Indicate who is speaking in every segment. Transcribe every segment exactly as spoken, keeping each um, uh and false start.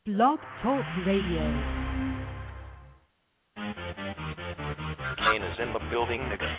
Speaker 1: Blog Talk Radio.
Speaker 2: Kane is in the building, nigga.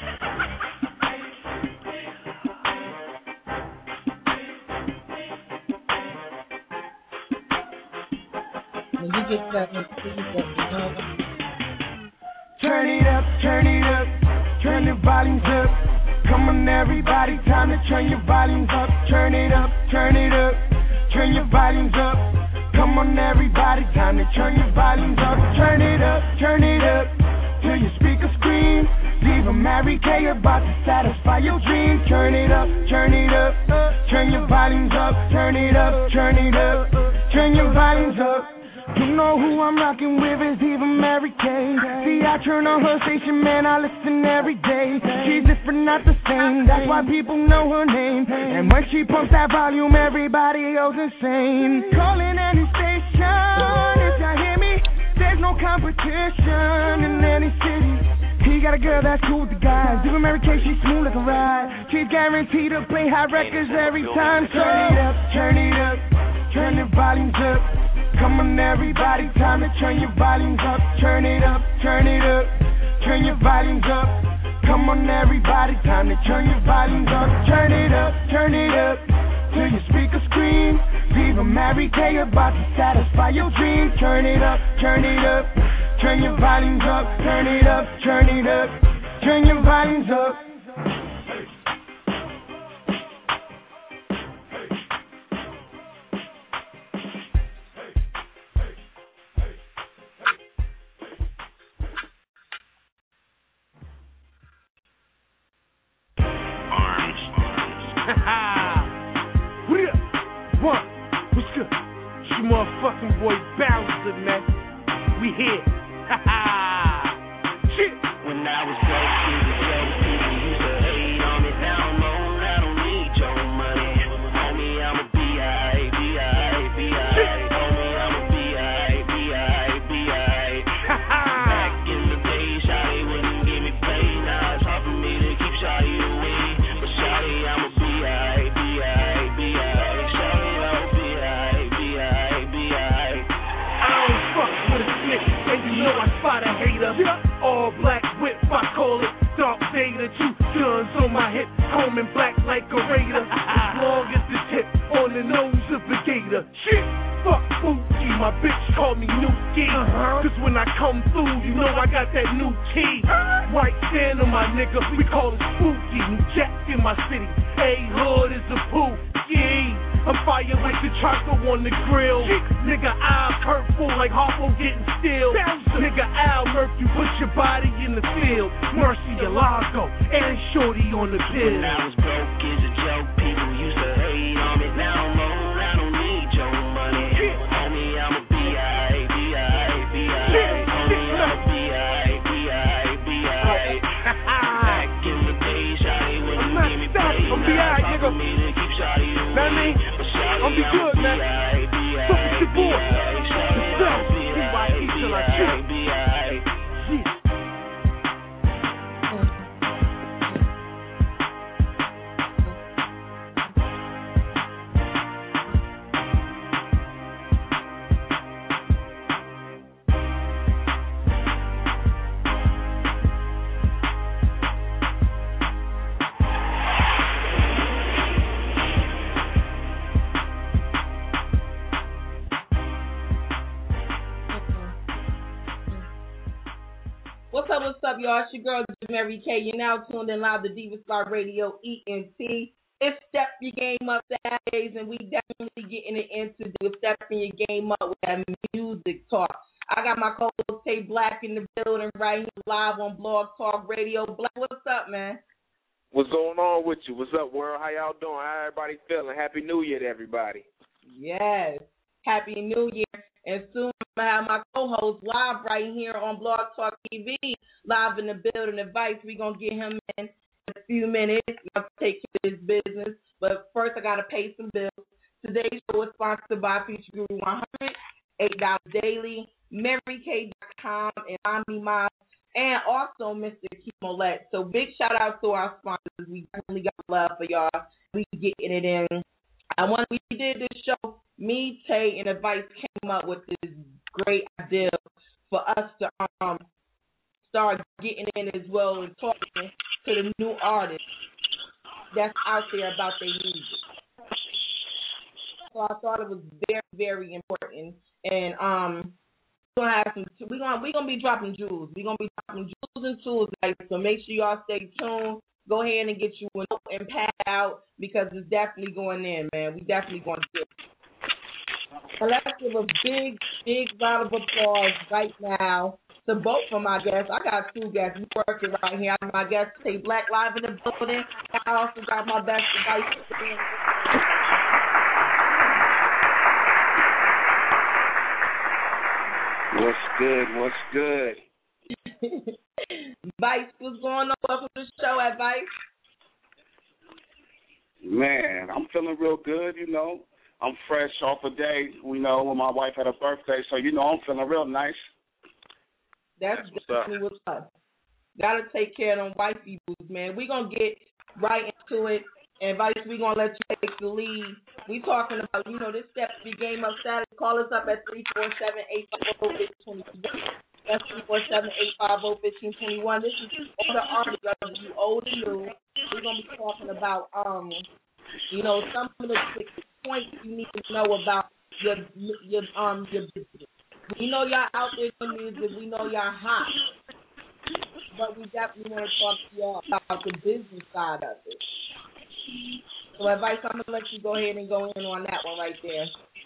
Speaker 3: When you get that, you get that.
Speaker 4: Turn it up, turn it up, turn the volumes up. Come on, everybody, time to turn your volumes up. Turn it up, turn it up, turn your volumes up. Come on, everybody, time to turn your volumes up. Turn it up, turn it up, till your speakers scream. Even Mary Kay about to satisfy your dreams. Turn it up, turn it up, turn your volumes up. Turn it up, turn it up, turn your volumes up. You know who I'm rocking with is even Mary Kay. See, I turn on her station, man, I listen every day. She's different, not the same, that's why people know her name. And when she pumps that volume, everybody goes insane. Calling any station, if y'all hear me, there's no competition in any city. He got a girl that's cool with the guys. Even Mary Kay, she's smooth like a ride. She's guaranteed to play hot records every time. Turn it up, turn it up, turn the volumes up. Come on, everybody, time to turn your volumes up. Turn it up, turn it up, turn your volumes up. Come on, everybody, time to turn your volumes up. Turn it up, turn it up, till your speakers scream. Even Mary Kay about to satisfy your dreams. Turn it up, turn it up, turn your volumes up. Turn it up, turn it up, turn your volumes up. One, what's good? It's your motherfucking boy Bowser, man. We here. Ha ha. Shit. When I was broke, people, broke, people used to hate on me. Now I'm on, I don't need your money. Homie, I'm a B I B I B I. Homie, I'm a B I B I B I. Ha ha. Back in the day, Shawty wouldn't give me pay. Now it's hard for me to keep Shawty away. But Shawty, I'm a B I B I B I. You know I spot a hater, all black whip, I call it Dark Vader. Two guns on my hip, combing black like a raider. As long as the tip on the nose of the gator. Shit, fuck Pookie, my bitch call me Nuki. Uh-huh. Cause when I come through, you know I got that new key. White Santa, my nigga, we call it spooky. New Jack in my city, hey, hood is a Pookie. I'm fire like the charcoal on the grill. Nigga, I'll curve full like Harpo getting still. Nigga, I'll murk you, put your body in the field. Mercy Alago, and Shorty on the pill. When I was broke, is a joke. People used to hate on me. Now I'm old, I don't need your money. Homie, I'm a B I B I B I. Homie, I'm a B I B I B I. Back in the day, Shawty wouldn't give me pay. I'm B I, nigga. Me to keep Shawty away. I'm be good, man. Fuck with your boy. The self. B Y E till I kill.
Speaker 3: What's up, y'all? It's your girl, Mary Kay. You're now tuned in live to Diva Star Radio, E N T. It's Step Your Game Up Saturdays, and we definitely getting it into do stepping your game up with that music talk. I got my co-host Tay Black in the building right here live on Blog Talk Radio. Black, what's up, man?
Speaker 5: What's going on with you? What's up, world? How y'all doing? How everybody feeling? Happy New Year to everybody.
Speaker 3: Yes. Happy New Year. And soon I'm going to have my co-host live right here on Blog Talk T V, live in the building. Advice, we're going to get him in a few minutes. I'll take care of his business. But first, I got to pay some bills. Today's show is sponsored by Future Guru one hundred, eight dollars Daily, Mary Kay dot com, and Omni Miles, and also Mister Kemolet. So big shout out to our sponsors. We definitely got love for y'all. We getting it in. I want we did this show me, Tay, and Advice came up with this great idea for us to um start getting in as well and talking to the new artists that's out there about their music. So I thought it was very, very important. And um, we're gonna have some. We're gonna we're gonna be dropping jewels. We're gonna be dropping jewels and tools, guys. So make sure y'all stay tuned. Go ahead and get you a note and pad out because it's definitely going in, man. We definitely going to do it. So let's give a big, big round of applause right now to both of my guests. I got two guests. We working right here. I have my guest, Tay Black, live in the building. I also got my best advice.
Speaker 1: What's good? What's good?
Speaker 3: Vice, what's going on? Welcome to the show, Advice.
Speaker 1: Man, I'm feeling real good, you know. I'm fresh off a day, you know, when my wife had a birthday, so, you know, I'm feeling real nice.
Speaker 3: That's, That's definitely what's up. Got to take care of them wifey boots, man. We're going to get right into it. And, Vice, we're going to let you take the lead. We talking about, you know, this Steps to Be Game Up Saturday. Call us up at three four seven, eight five zero, one five two one. That's three four seven, eight five zero, one five two one. This is all the artists, whether you old or new. We're going to be talking about, um, you know, some of the points you need to know about your, your, um, your business. We know y'all out there doing music. We know y'all hot. But we definitely want to talk to y'all about the business side of it. So, Advice, I'm going to let you go ahead and go in on that one right there.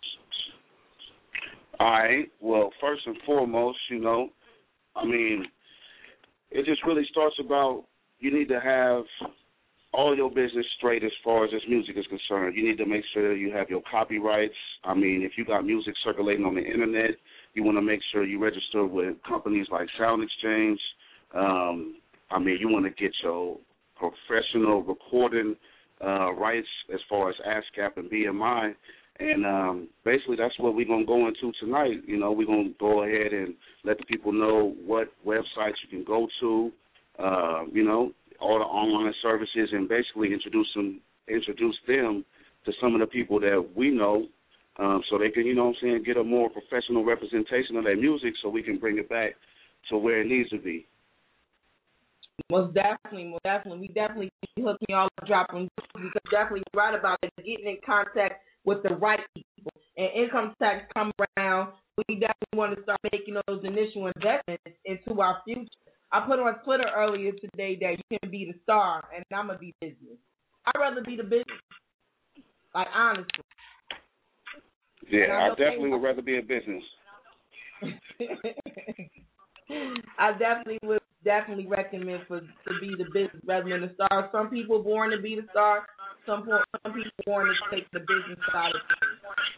Speaker 1: All right. Well, first and foremost, you know, I mean, it just really starts about you need to have all your business straight as far as this music is concerned. You need to make sure you have your copyrights. I mean, if you got music circulating on the internet, you want to make sure you register with companies like Sound Exchange. Um, I mean, you want to get your professional recording uh, rights as far as ASCAP and B M I. And um, basically that's what we're going to go into tonight. You know, we're going to go ahead and let the people know what websites you can go to, uh, you know, all the online services, and basically introduce them, introduce them to some of the people that we know um, so they can, you know what I'm saying, get a more professional representation of their music so we can bring it back to where it needs to be.
Speaker 3: Most definitely, most definitely. We definitely hooking y'all up, dropping, because definitely right about it, getting in contact with the right people. And income tax come around, we definitely want to start making those initial investments into our future. I put on Twitter earlier today that you can be the star and I'm going to be business. I'd rather be the business, like honestly.
Speaker 1: Yeah, I definitely would rather be a business.
Speaker 3: I definitely would definitely recommend for to be the business rather than the star. Some people are born to be the star. Some some people are born to take the business side of things.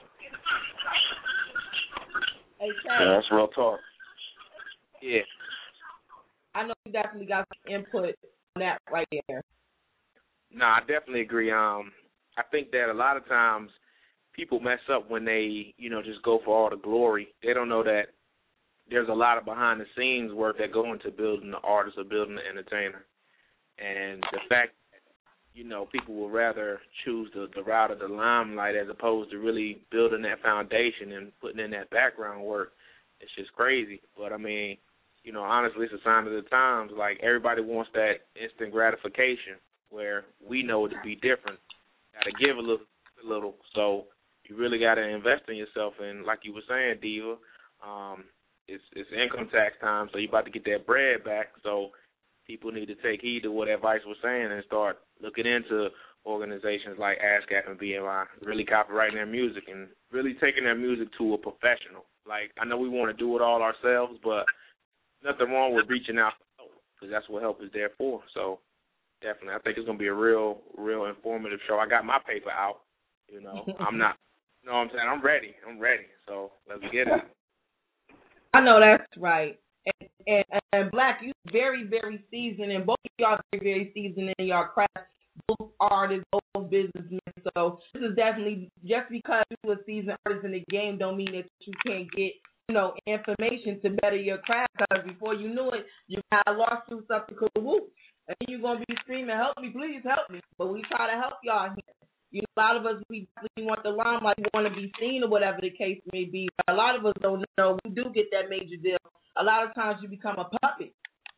Speaker 3: Hey, Chad,
Speaker 1: yeah, that's real talk.
Speaker 2: Yeah.
Speaker 3: I know you definitely got some input on that right there.
Speaker 2: No, I definitely agree. Um, I think that a lot of times people mess up when they, you know, just go for all the glory. They don't know that there's a lot of behind-the-scenes work that go into building the artist or building the entertainer. And the fact that, you know, people will rather choose the, the route of the limelight as opposed to really building that foundation and putting in that background work, it's just crazy. But, I mean, you know, honestly, it's a sign of the times. Like, everybody wants that instant gratification where we know it to be different. Got to give a little, a little. So you really got to invest in yourself. And like you were saying, Diva, um, It's it's income tax time, so you're about to get that bread back. So people need to take heed to what Advice was saying and start looking into organizations like ASCAP and B M I, really copyrighting their music and really taking their music to a professional. Like, I know we want to do it all ourselves, but nothing wrong with reaching out for help because that's what help is there for. So definitely, I think it's going to be a real, real informative show. I got my paper out. You know, I'm not, you know what I'm saying? I'm ready. I'm ready. So let's get it.
Speaker 3: I know that's right. And, and, and Black, you very, very seasoned, and both of y'all very, very seasoned in your craft, both artists, both businessmen. So this is definitely, just because you're a seasoned artist in the game don't mean that you can't get, you know, information to better your craft, because before you knew it, you got lawsuits up to Kahoot. And you're going to be screaming, help me, please help me. But we try to help y'all here. You know, a lot of us, we definitely want the limelight, we want to be seen or whatever the case may be. But a lot of us don't know. We do get that major deal. A lot of times you become a puppet.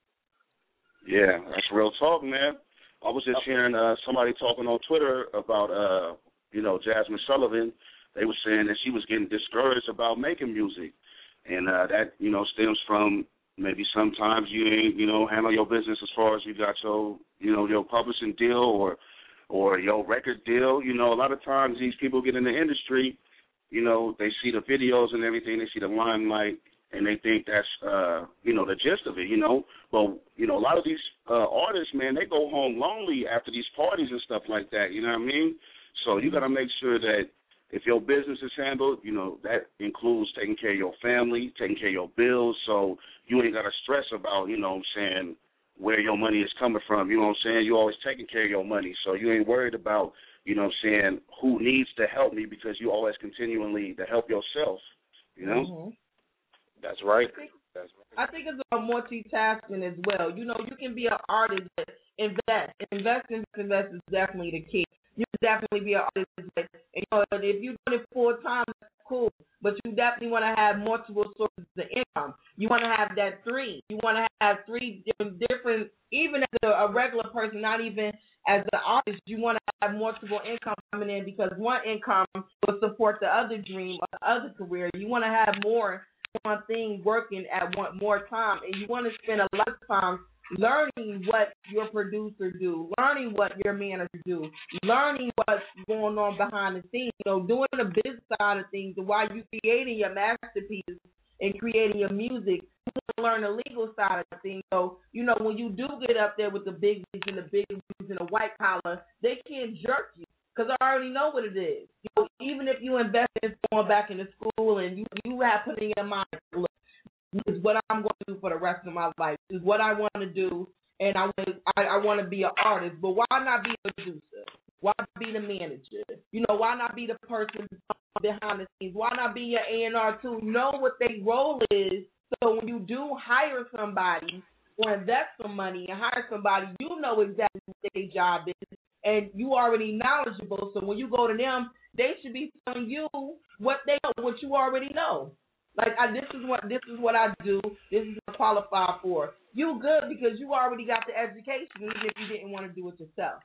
Speaker 1: Yeah, that's real talk, man. I was just hearing uh, somebody talking on Twitter about, uh, you know, Jasmine Sullivan. They were saying that she was getting discouraged about making music. And uh, that, you know, stems from maybe sometimes you ain't, you know, handle your business as far as you got your, you know, your publishing deal or or your record deal. You know, a lot of times these people get in the industry, you know, they see the videos and everything, they see the limelight, and they think that's, uh, you know, the gist of it, you know. But, you know, a lot of these uh, artists, man, they go home lonely after these parties and stuff like that, you know what I mean? So you got to make sure that if your business is handled, you know, that includes taking care of your family, taking care of your bills, so you ain't got to stress about, you know what I'm saying, where your money is coming from. You know what I'm saying? You're always taking care of your money, so you ain't worried about, you know what I'm saying, who needs to help me because you always continually to help yourself, you know?
Speaker 3: Mm-hmm.
Speaker 2: That's right.
Speaker 3: I think,
Speaker 2: That's right.
Speaker 3: I think it's a multitasking as well. You know, you can be an artist that invest. Invest, invest, invest is definitely the key. You can definitely be an artist that, you know, if you're doing it full time, that's cool. But you definitely want to have multiple sources of income. You want to have that three. You want to have three different, different even as a, a regular person, not even as an artist, you want to have multiple income coming in because one income will support the other dream or the other career. You want to have more one thing working at one more time, and you want to spend a lot of time learning what your producer do, learning what your manager do, learning what's going on behind the scenes, you know, doing the business side of things, and while you creating your masterpieces and creating your music, you want to learn the legal side of things. So, you know, when you do get up there with the big wigs and the big wigs and the white collar, they can't jerk you. Because I already know what it is. You know, even if you invest in going back into school and you, you have put in your mind, look, this is what I'm going to do for the rest of my life. This is what I want to do, and I want I, I want to be an artist. But why not be a producer? Why not be the manager? You know, why not be the person behind the scenes? Why not be your A and R too? Know what their role is, so when you do hire somebody or invest some money and hire somebody, you know exactly what their job is. And you already knowledgeable, so when you go to them, they should be telling you what they know, what you already know. Like I, this is what this is what I do. This is what I qualify for. You good because you already got the education, even if you didn't want to do it yourself.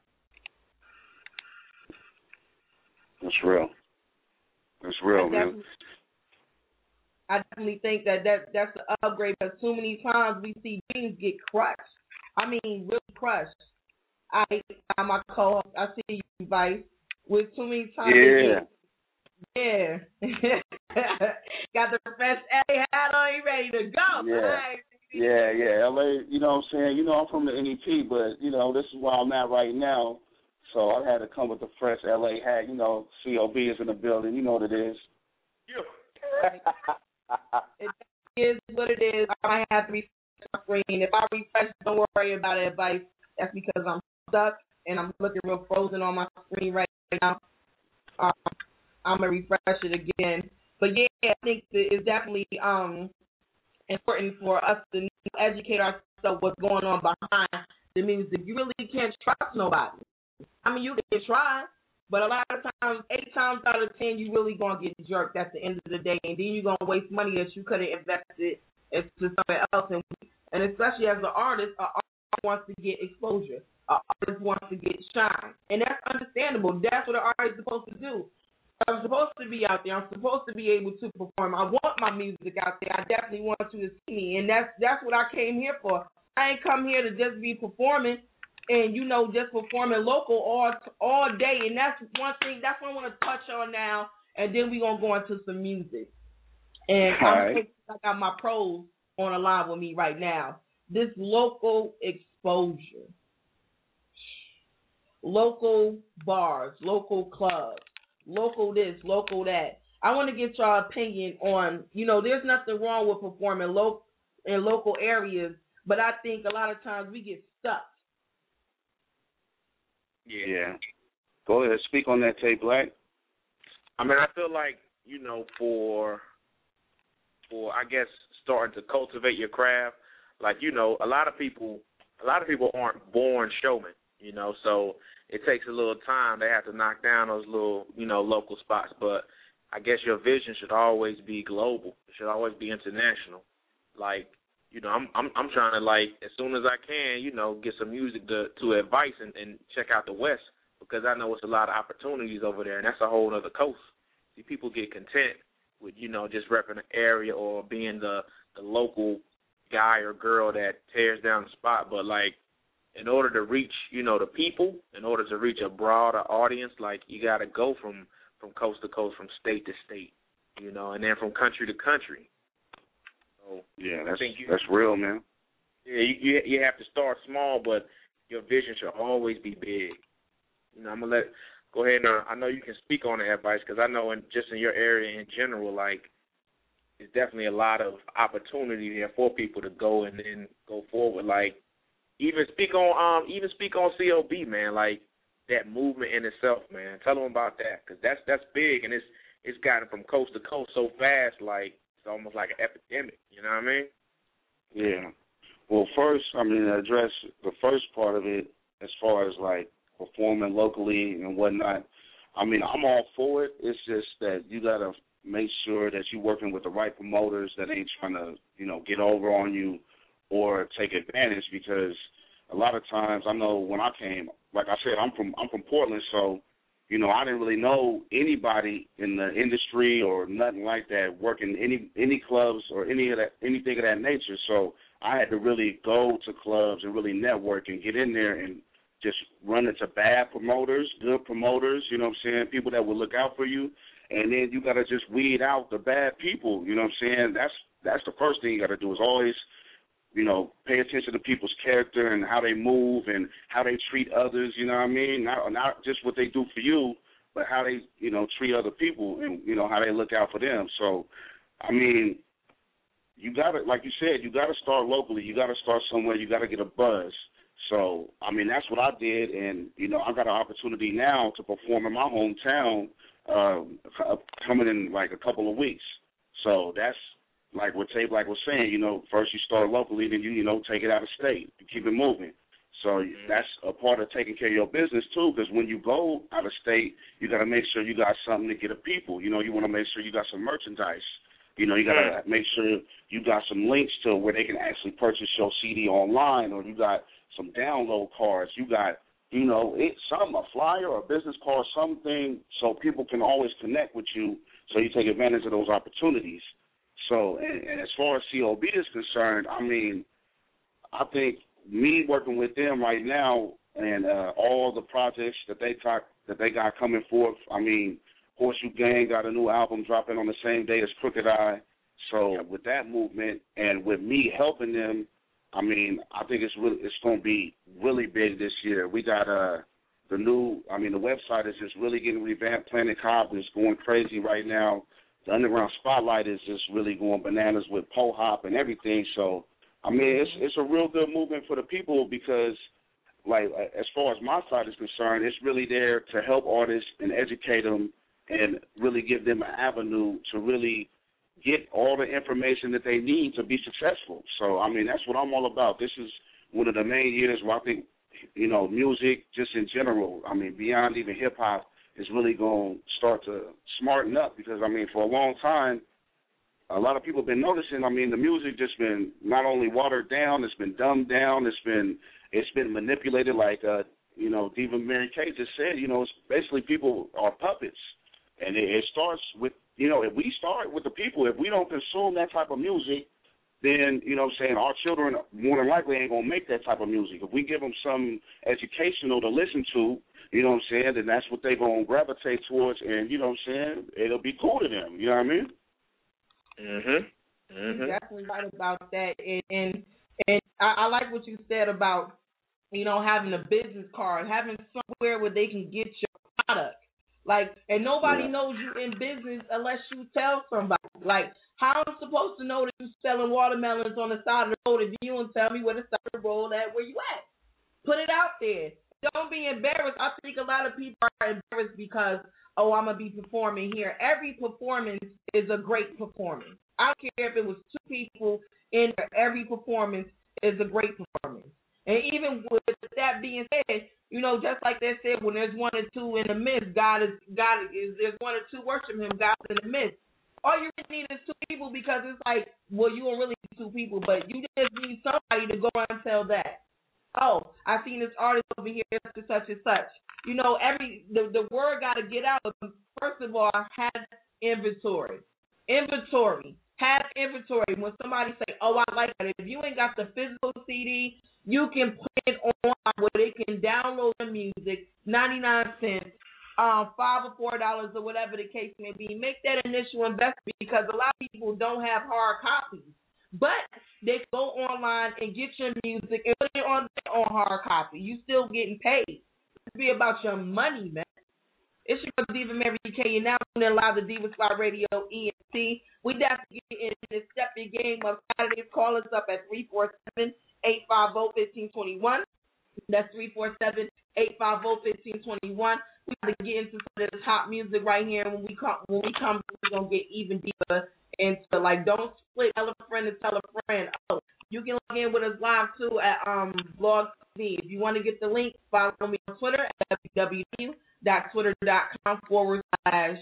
Speaker 1: That's real. That's real,
Speaker 3: I
Speaker 1: man.
Speaker 3: I definitely think that, that that's the upgrade because too many times we see dreams get crushed. I mean, really crushed. I I'm my co-host. I see you, Vice. With too many times.
Speaker 1: Yeah.
Speaker 3: Yeah. Got the best A hat on. You ready to go?
Speaker 1: Yeah.
Speaker 3: Right.
Speaker 1: Yeah, yeah. L A, you know what I'm saying? You know, I'm from the N E P, but, you know, this is where I'm at right now. So I had to come with the fresh L A hat. You know, C O B is in the building. You know what it is.
Speaker 3: Yeah. It is what it is. I might have to refresh my screen. If I refresh, don't worry about it, Vice. That's because I'm stuck and I'm looking real frozen on my screen right now. Um, I'm gonna refresh it again. But yeah, I think that it's definitely um important for us to educate ourselves what's going on behind the music. You really can't trust nobody. I mean, you can try, but a lot of times, eight times out of ten, you really gonna get jerked at the end of the day, and then you're gonna waste money that you could have invested into something else. And, and especially as an artist, an artist wants to get exposure. An artist wants to get shine, and that's understandable. That's what an artist is supposed to do. I'm supposed to be out there. I'm supposed to be able to perform. I want my music out there. I definitely want you to see me, and that's that's what I came here for. I ain't come here to just be performing and, you know, just performing local all all day. And that's one thing. That's what I want to touch on now, and then we're going to go into some music. And
Speaker 1: all
Speaker 3: I'm
Speaker 1: right.
Speaker 3: I got my pros on the line with me right now. This local exposure. Local bars, local clubs. Local this, local that. I want to get your opinion on, you know, there's nothing wrong with performing lo- in local areas, but I think a lot of times we get stuck.
Speaker 2: Yeah.
Speaker 1: Yeah. Go ahead. Speak on that, Tay Black.
Speaker 2: I mean, I feel like, you know, for, for I guess, starting to cultivate your craft, like, you know, a lot of people, a lot of people aren't born showmen. you know. So it takes a little time. They have to knock down those little, you know, local spots. But I guess your vision should always be global. It should always be international. Like, you know, I'm I'm I'm trying to, like, as soon as I can, you know, get some music to to advice and, and check out the West, because I know it's a lot of opportunities over there, and that's a whole other coast. See, people get content with, you know, just repping the area or being the, the local guy or girl that tears down the spot. But, like, in order to reach, you know, the people, in order to reach a broader audience, like, you got to go from, from coast to coast, from state to state, you know, and then from country to country. So
Speaker 1: yeah, that's,
Speaker 2: I think you,
Speaker 1: that's real, man.
Speaker 2: Yeah, you, you have to start small, but your vision should always be big. You know, I'm going to let Go ahead, and uh, I know you can speak on the advice, because I know in, just in your area in general, like, there's definitely a lot of opportunity there for people to go and then go forward. Like, even speak on um, even speak on C O B, man. Like, that movement in itself, man. Tell them about that, because that's that's big, and it's it's gotten from coast to coast so fast, like it's almost like an epidemic. You know what I mean?
Speaker 1: Yeah. Well, first, I mean, to address the first part of it, as far as like performing locally and whatnot, I mean, I'm all for it. It's just that you got to make sure that you're working with the right promoters that ain't trying to, you know, get over on you or take advantage, because a lot of times, I know when I came, like I said, I'm from I'm from Portland, so, you know, I didn't really know anybody in the industry or nothing like that working any any clubs or any of that anything of that nature. So I had to really go to clubs and really network and get in there and just run into bad promoters, good promoters, you know what I'm saying, people that will look out for you. And then you got to just weed out the bad people, you know what I'm saying. That's that's the first thing you got to do, is always, you know, pay attention to people's character and how they move and how they treat others, you know what I mean. Not, not just what they do for you, but how they, you know, treat other people and, you know, how they look out for them. So, I mean, you got to, like you said, you got to start locally. You got to start somewhere. You got to get a buzz. So, I mean, that's what I did, and, you know, I got an opportunity now to perform in my hometown uh, coming in, like, a couple of weeks. So that's, like what Tay Black was saying, you know, first you start locally, then you, you know, take it out of state, you keep it moving. So that's a part of taking care of your business, too, because when you go out of state, you got to make sure you got something to get to people. You know, you want to make sure you got some merchandise. You know, you got to make sure you got some links to where they can actually purchase your C D online, or you got some download cards. You got, you know, it, some, a flyer or a business card, something so people can always connect with you, so you take advantage of those opportunities. So, and, and as far as C O B is concerned, I mean, I think me working with them right now and uh, all the projects that they talk, that they got coming forth, I mean, Horseshoe Gang got a new album dropping on the same day as Crooked Eye. So with that movement and with me helping them, I mean, I think it's really, it's going to be really big this year. We got uh, the new, I mean, the website is just really getting revamped. Planet Cobb is going crazy right now. The Underground Spotlight is just really going bananas with Poe Hop and everything. So, I mean, it's it's a real good movement for the people, because, like, as far as my side is concerned, it's really there to help artists and educate them and really give them an avenue to really get all the information that they need to be successful. So, I mean, that's what I'm all about. This is one of the main years where I think, you know, music just in general, I mean, beyond even hip-hop, is really going to start to smarten up, because, I mean, for a long time, a lot of people have been noticing, I mean, the music just been not only watered down, it's been dumbed down, it's been it's been manipulated, like, uh, you know, Diva Mary Kay just said, you know, it's basically people are puppets. And it, it starts with, you know, if we start with the people, if we don't consume that type of music, then, you know what I'm saying, our children more than likely ain't going to make that type of music. If we give them some educational to listen to, you know what I'm saying, then that's what they're going to gravitate towards, and, you know what I'm saying, it'll be cool to them. You know what I mean?
Speaker 2: Mm-hmm. Mm-hmm.
Speaker 3: You're definitely right about that. And, and, and I, I like what you said about, you know, having a business card, having somewhere where they can get your product. Like, and nobody yeah. knows you in business unless you tell somebody. Like, how am I supposed to know that you're selling watermelons on the side of the road if you don't tell me where the side of the road at, where you at? Put it out there. Don't be embarrassed. I think a lot of people are embarrassed because, oh, I'm going to be performing here. Every performance is a great performance. I don't care if it was two people in there. Every performance is a great performance. And even with that being said, you know, just like they said, when there's one or two in the midst, God is God is there's one or two worship Him, God's in the midst. All you really need is two people, because it's like, well, you don't really need two people, but you just need somebody to go around and tell that. Oh, I seen this artist over here, such and such and such. You know, every the, the word got to get out. First of all, have inventory. Inventory. Have inventory. When somebody say, oh, I like that. If you ain't got the physical C D, you can put it online where they can download the music, ninety-nine cents. Um, five or four dollars or whatever the case may be. Make that initial investment, because a lot of people don't have hard copies, but they go online and get your music and put it on on hard copy. You still getting paid. It's be about your money, man. It's your Diva Mary K, and now we're live the Diva Spot Radio E N T. We definitely get in this step your game of Saturdays. Call us up at three four seven, eight five zero, one five two one. That's three four seven, eight five zero, one five two one. We got to get into some of this hot music right here. When we come, when we come, we're gonna get even deeper into, like, don't split. Tell a friend and tell a friend. Oh, you can log in with us live too at um Blog T V. If you want to get the link, follow me on Twitter at www.twitter.com forward slash.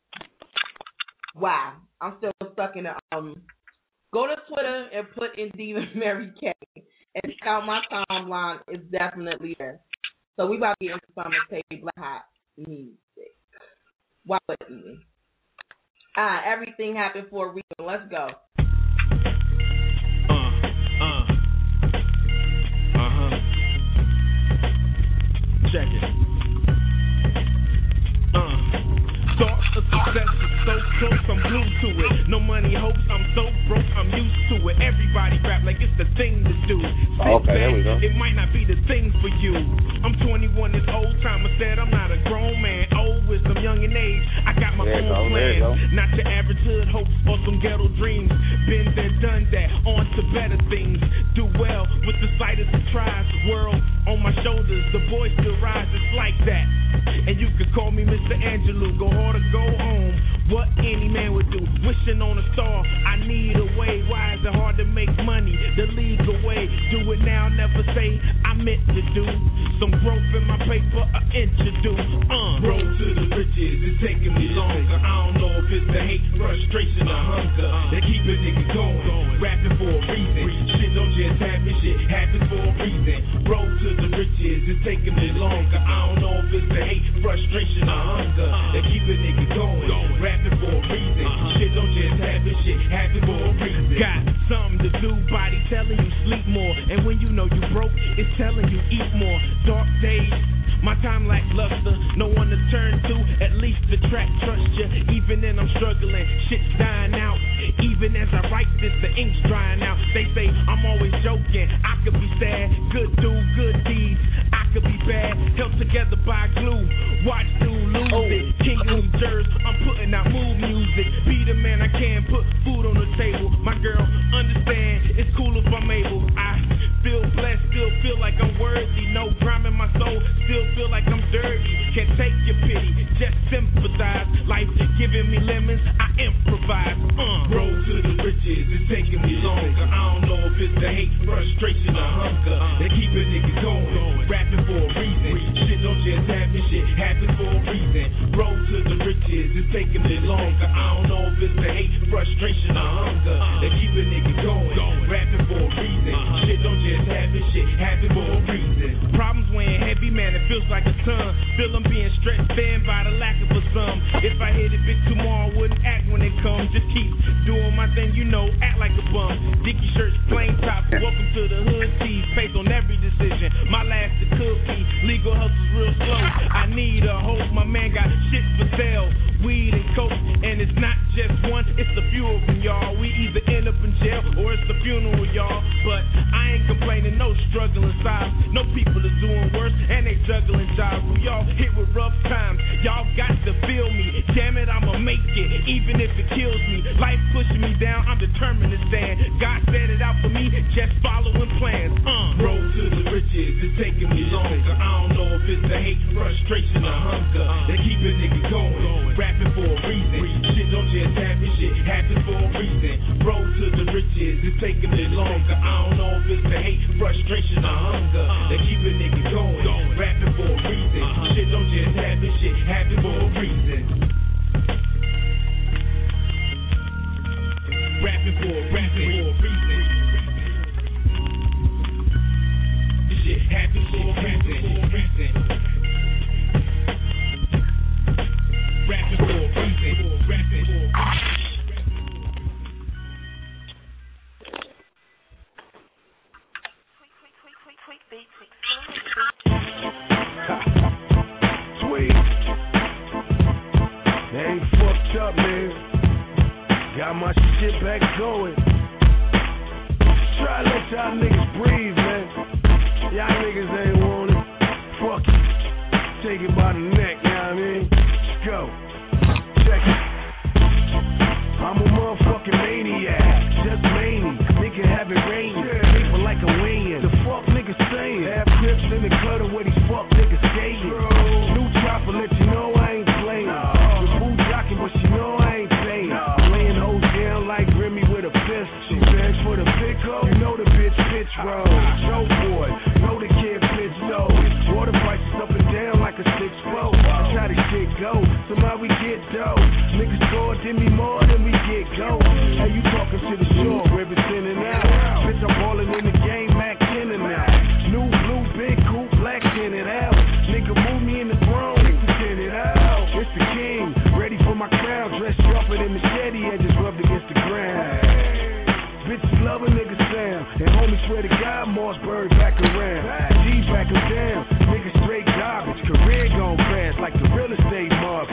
Speaker 3: Wow, I'm still stuck in the um. Go to Twitter and put in Diva Mary K, and count my timeline is definitely there. So we about to get into some of the black hot music. Why wouldn't we? Ah, everything happened for a reason. Let's go.
Speaker 6: Uh, uh, uh-huh. Check it. Uh, thought of success is so close, I'm glued to it. No money hopes, I'm so broke, I'm used to it. Everybody rap like it's the thing to do. Sit
Speaker 1: okay, there we go.
Speaker 6: It might not be the thing for you. I'm twenty-one, this old timer said I'm not a grown man. Old wisdom, young in age, I got my
Speaker 1: there
Speaker 6: own
Speaker 1: go,
Speaker 6: plans. Not your average hood hopes or some ghetto dreams. Been there, done that, on to better things. Do well with the slightest of tries. World on my shoulders, the boy still rise, it's like that. And you could call me Mister Angelou. Go hard or go home, what any man would do. Wishing on a star, I need a way. Why is it hard to make money the legal way? Do it now, never say I meant to do. Some growth in my paper, an inch or do. Uh. Road to the riches, it's taking me longer. I don't know if it's the hate, frustration, or hunger that keep a nigga going. Rapping for a reason. Shit don't just happen, shit happens for a reason. Road to the riches, it's taking me longer. I don't know if it's the hate, frustration, or hunger that keep a nigga going. Rapping for a reason. Shit don't just happen, shit happens for a reason. Got something to do, body telling you sleep more. And when you know you broke, it's telling you eat more. Dark days, my time lackluster, no one to turn to, at least the track trust you. Even then I'm struggling, shit's dying out. Even as I write this, the ink's drying out. They say I'm always joking, I could be sad, good do, good deeds. I could be bad, held together by glue. Watch dude lose oh. it, King of New Jersey, I'm putting out mood music. Be the man I can, put food on the table. My girl, understand, it's cool if I'm able. I feel blessed, still feel like I'm worthy. No grime in my soul, still feel like I'm dirty. Can't take your pity, just sympathize. Life is giving me lemons, I improvise. Uh. Road to the riches, it's taking me longer. I don't know if it's the hate, frustration, or hunger that keep a nigga going. Rapping for a reason, shit don't just happen, shit happens for a reason. Road to the riches, it's taking me longer. I don't know if it's the hate, frustration, or hunger that keep a nigga going. Rapping for a reason, shit don't just happen, shit happens for a reason. Problems weighing heavy, man, it feels like a ton. Feel I'm being stretched thin by the lack of a sum. If I hit it big tomorrow, I wouldn't act when it comes. Just keep doing my thing, you know, act like a bum. Dicky shirts, plain tops, welcome to the hood tees. Face on every decision, my last it could be. Legal hustle's real slow, I need a hope. My man got shit for sale, weed and coke. And it's not just one, it's a few of them, y'all. We either end up in jail or it's the funeral, y'all. But I ain't complaining, no struggling sides. No people is doing worse and they juggling jobs. We all hit with rough times, y'all got to feel me. Damn it, I'ma make it, even if it kills me. Life pushing me down, I'm determined to stand. God set it out for me, just following plans. Uh. Road to the riches, it's taking me longer. I don't know if it's the hate, frustration, or hunger that keep a nigga going. Rapping for a reason, shit don't just happen, shit happens for a reason. Road to the riches, it's taking me longer. I don't know if it's the hate, frustration, frustration or hunger that keep a nigga going. Rapping for a reason. Shit don't just happen, shit happen for a reason. Rapping for a rapping for a reason. This shit happens for a reason. Rapping for a reason. Rapping for a reason.
Speaker 4: Sweet. They ain't fucked up, man. Got my shit back going. Try to let y'all niggas breathe, man. Y'all niggas ain't want it. Fuck it. Take it by the neck, you know what I mean? Let's go. Check it. I'm a motherfucking maniac. Just mania. Nigga have it raining. Paper like a wingin'. The fuck niggas saying? Have crips in the gutter where these fuck niggas skating. New chopper let you know I ain't playing. The boo jocking, but you know I ain't paying. Laying hoes down like Remy with a pistol. She begs for the pickle. You know the bitch pitch roll. Show boy, know the kid pitch though. Water prices up and down like a six four. That's how this shit go. Somehow we get dough. Niggas score, give me more than we get go. Hey, you talking to the shore, rivers in and out. Bitch, I'm ballin' in the game, Mac in and out. New blue, big coupe, black in it out. Nigga move me in the throne, in it out. It's the king, ready for my crown. Dressed sharper than machete edges rubbed against the ground. Bitches love a nigga sound. And homies swear to God, Mossberg back around. G back him down. Nigga straight garbage. Career gon' crash like the real estate market.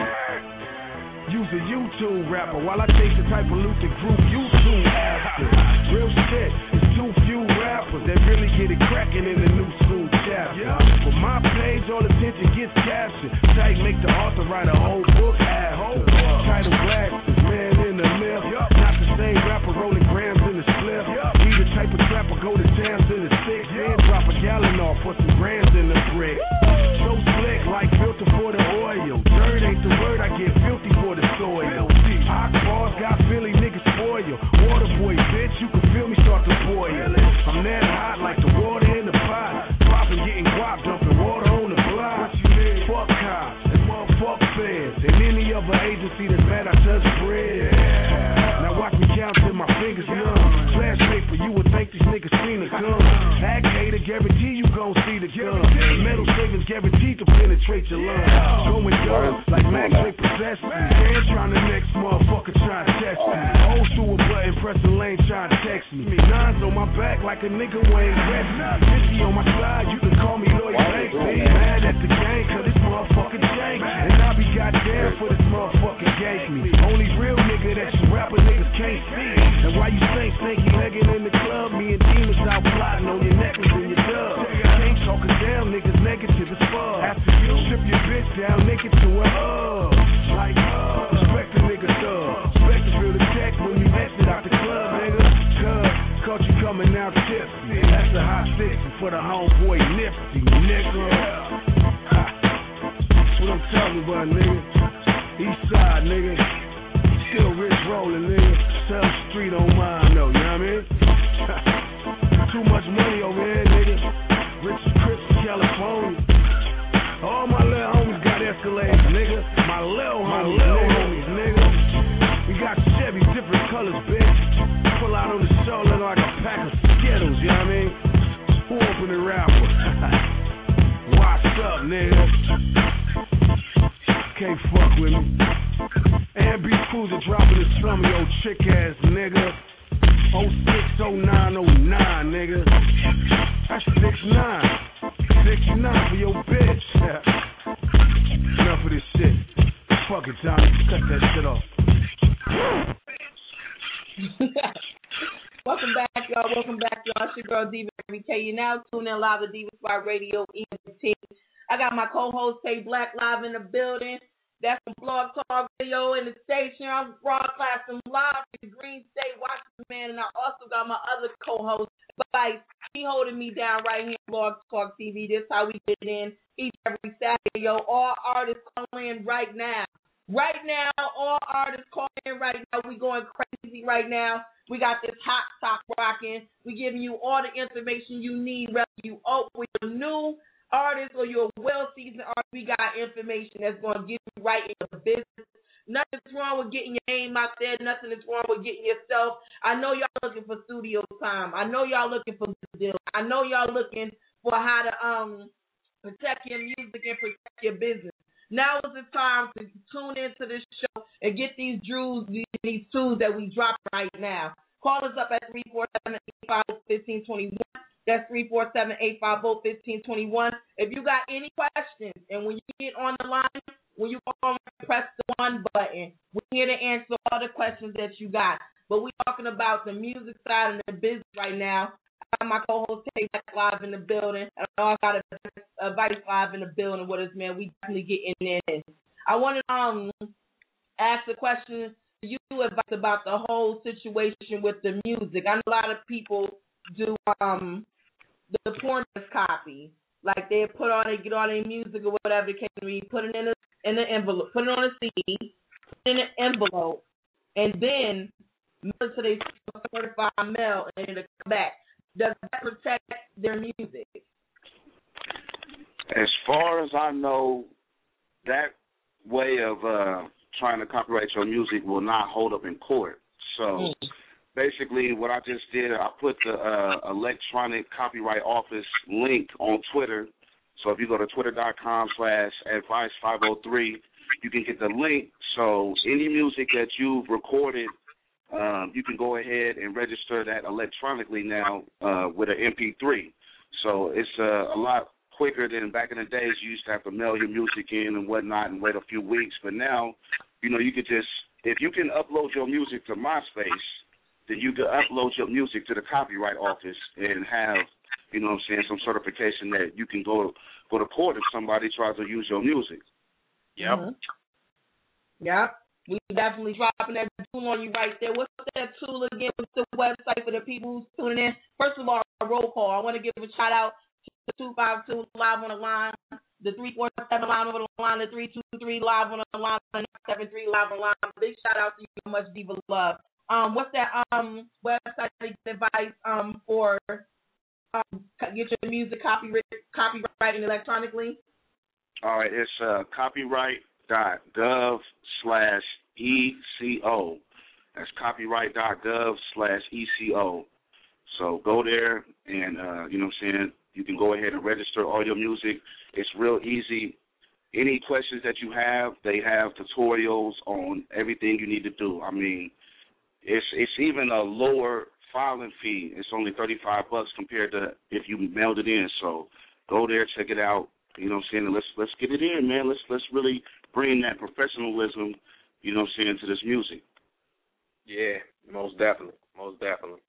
Speaker 4: Use a YouTube rapper while I chase the type of loot the group YouTube after. Real shit, it's too few rappers that really get it cracking in the new school chapter. For my page, all attention gets captured. Tight make the author write a whole book after. Title glasses, man in the myth. Not the same rapper rolling grams in the slip. He the type of trapper go to towns in the six. Then drop a gallon off, put some grams in the brick. So slick like filter for the oil. Dirt ain't the word, I get filthy for the soil. Hot bars got Philly niggas spoil. Water boy, bitch, you can feel me start to boil. I'm that hot like the water in the pot. Poppin', getting guap, dumping water on the block. Fuck cops and motherfuck feds and any other agency that's mad I touch bread. Now watch me count till my fingers numb. Flash paper, you would think these niggas seen a gun. Act hater, guarantee you gon' see the gun. Metal shavings guaranteed to penetrate your lungs. Going dumb like Max they possess me. And trying to next motherfucker trying to test me. Old through a button, pressing lane trying to text me. Nines on my back like a nigga Wayne Gretzky. fifty on my side, you can call me Lloyd Banksy. Mad at the gang cause this motherfucker jank. And I be goddamn for this motherfucker gank me. Only real nigga that you rapper niggas can't see. And why you think stinky legging in the club? Me and demons out plotting on your necklace and your dub. Can't talk us down, niggas negative as fuck. After you strip your bitch down naked to her up. Like, uh, respect the nigga thug. Respect to feel the check when you exit out the club, nigga. Cuz, caught you coming out tipsy. That's a hot sixty for the homeboy Nipsey, nigga. That's what I'm talking about, nigga. East side, nigga. Still rich rolling, nigga. Sell street on mine, though, you know what I mean? Too much money over here, nigga. Rich as Chris in California. All my little homies got Escalades, nigga. My little homies, my little homies, nigga. We got Chevy, different colors, bitch. Pull out on the shoulder like a pack of Skittles, you know what I mean? Who opened the rapper? What's up, nigga? Can't fuck with me. And B Cruiser dropping the summer, yo, chick ass nigga. oh six, oh nine, oh nine, nigga. That's six nine. six nine for your bitch. Enough of this shit. Fuck it, Tommy. Cut that shit off.
Speaker 3: Welcome back, y'all. Welcome back, y'all. It's your girl, Diva Every K. You now tune in live to Diva Spot Radio E M T. I got my co-host, Tay Black, live in the building. That's some Blog Talk Radio in the station. I'm broadcasting live to the Green State, Washington, man. And I also got my other co-host, Vice. He holding me down right here on Blog Talk T V. This is how we get in each every Saturday, yo. All artists call in right now. Right now, all artists call in right now. We going crazy busy right now. We got this hot stock rocking. We giving you all the information you need, whether you oh, you're a new artist or you're a well-seasoned artist. We got information that's going to get you right in the business. Nothing's wrong with getting your name out there. Nothing is wrong with getting yourself. I know y'all looking for studio time. I know y'all looking for deals. I know y'all looking for how to um protect your music and protect your business. Now is the time to tune into this show and get these jewels, these, these tools that we drop right now. Call us up at three four seven, eight five zero, one five two one. That's three four seven, eight five zero, one five two one. If you got any questions, and when you get on the line, when you go on, press the one button. We're here to answer all the questions that you got. But we're talking about the music side and the business right now. I got my co-host Tay live in the building. And I got a Vice live in the building with us, man. We definitely getting in. I want to um ask a question to you about the whole situation with the music. I know a lot of people do um the porn copy. Like they put on, they get on their music or whatever it can be, put it in a in the envelope, put it on a C D, put it in an envelope, and then mail it to their certified mail, and it'll come back. Does that protect their music?
Speaker 1: As far as I know, that way of uh, trying to copyright your music will not hold up in court. So mm. basically what I just did, I put the uh, electronic copyright office link on Twitter. So if you go to twitter.com slash advice 503, you can get the link. So any music that you've recorded, um, you can go ahead and register that electronically now uh, with an M P three. So it's uh, a lot quicker than back in the days. You used to have to mail your music in and whatnot and wait a few weeks. But now, you know, you could just, if you can upload your music to MySpace, then you can upload your music to the copyright office and have, you know what I'm saying, some certification that you can go go to court if somebody tries to use your music.
Speaker 2: Yep.
Speaker 3: Mm-hmm. Yep. We definitely dropping that tool on you right there. What's that tool again? What's the website for the people who's tuning in? First of all, a roll call. I want to give a shout out to the two five two live on the line, the three four seven live on the line, the three two three live on the line, the nine seven three live on the line. Big shout out to you. So much diva love. Um, what's that um website advice um for um get your music copyright copyrighted electronically?
Speaker 1: All right, it's uh, copyright.gov slash ECO. That's copyright.gov slash ECO. So go there and, uh, you know what I'm saying, you can go ahead and register all your music. It's real easy. Any questions that you have, they have tutorials on everything you need to do. I mean, it's it's even a lower filing fee. It's only thirty-five bucks compared to if you mailed it in. So go there, check it out. You know what I'm saying? Let's let's get it in, man. Let's let's really bring that professionalism, you know what I'm saying, to this music.
Speaker 2: Yeah, most definitely. Most definitely.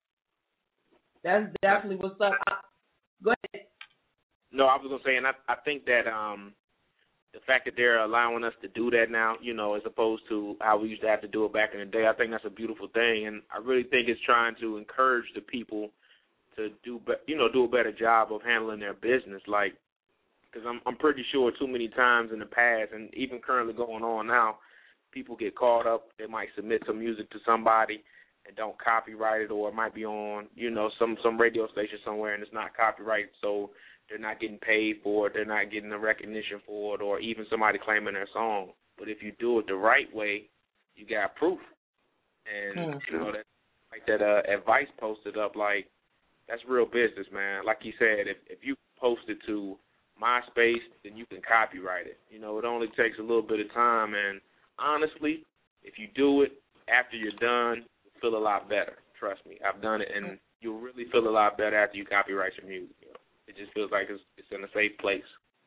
Speaker 3: That's definitely what's up. Go ahead.
Speaker 2: No, I was gonna say, and I I think that um the fact that they're allowing us to do that now, you know, as opposed to how we used to have to do it back in the day, I think that's a beautiful thing, and I really think it's trying to encourage the people to do, be, you know, do a better job of handling their business, like. Because I'm I'm pretty sure too many times in the past, and even currently going on now, people get caught up. They might submit some music to somebody and don't copyright it, or it might be on, you know, some, some radio station somewhere and it's not copyrighted, so they're not getting paid for it, they're not getting the recognition for it, or even somebody claiming their song. But if you do it the right way, you got proof. And, mm-hmm. you know, that, like that uh, advice posted up, like, that's real business, man. Like he said, if, if you post it to MySpace, then you can copyright it. You know, it only takes a little bit of time, and honestly, if you do it after you're done, you'll feel a lot better. Trust me, I've done it, and you'll really feel a lot better after you copyright your music. You know? It just feels like it's, it's in a safe place.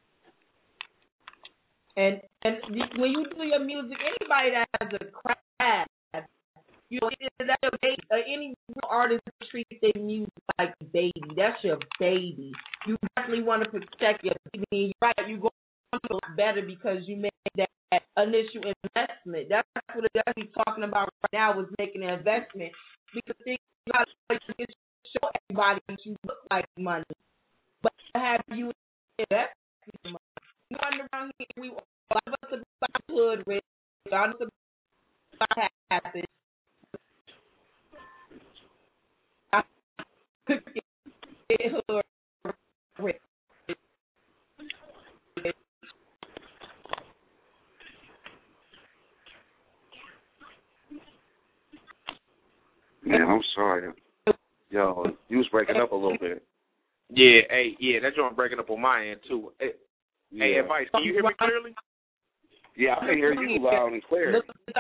Speaker 3: And and when you do your music, anybody that has a craft, you know, that's your baby. Uh, any artist treats their music like a baby. That's your baby. You definitely want to protect your baby. You're right, you're going to look better because you made that initial investment. That's what that's what we're talking about right now, is making an investment. Because you got to show everybody that you look like money. But to have you invest money. You run around here, we a lot of us are hood rich, a lot of us are happy.
Speaker 1: Man, I'm sorry. Yo, you was breaking up a little bit.
Speaker 2: Yeah, hey, yeah, that joint breaking up on my end too. Hey,
Speaker 1: Yeah.
Speaker 2: hey, advice, can you hear me clearly?
Speaker 1: Yeah, I can hear you loud and clear.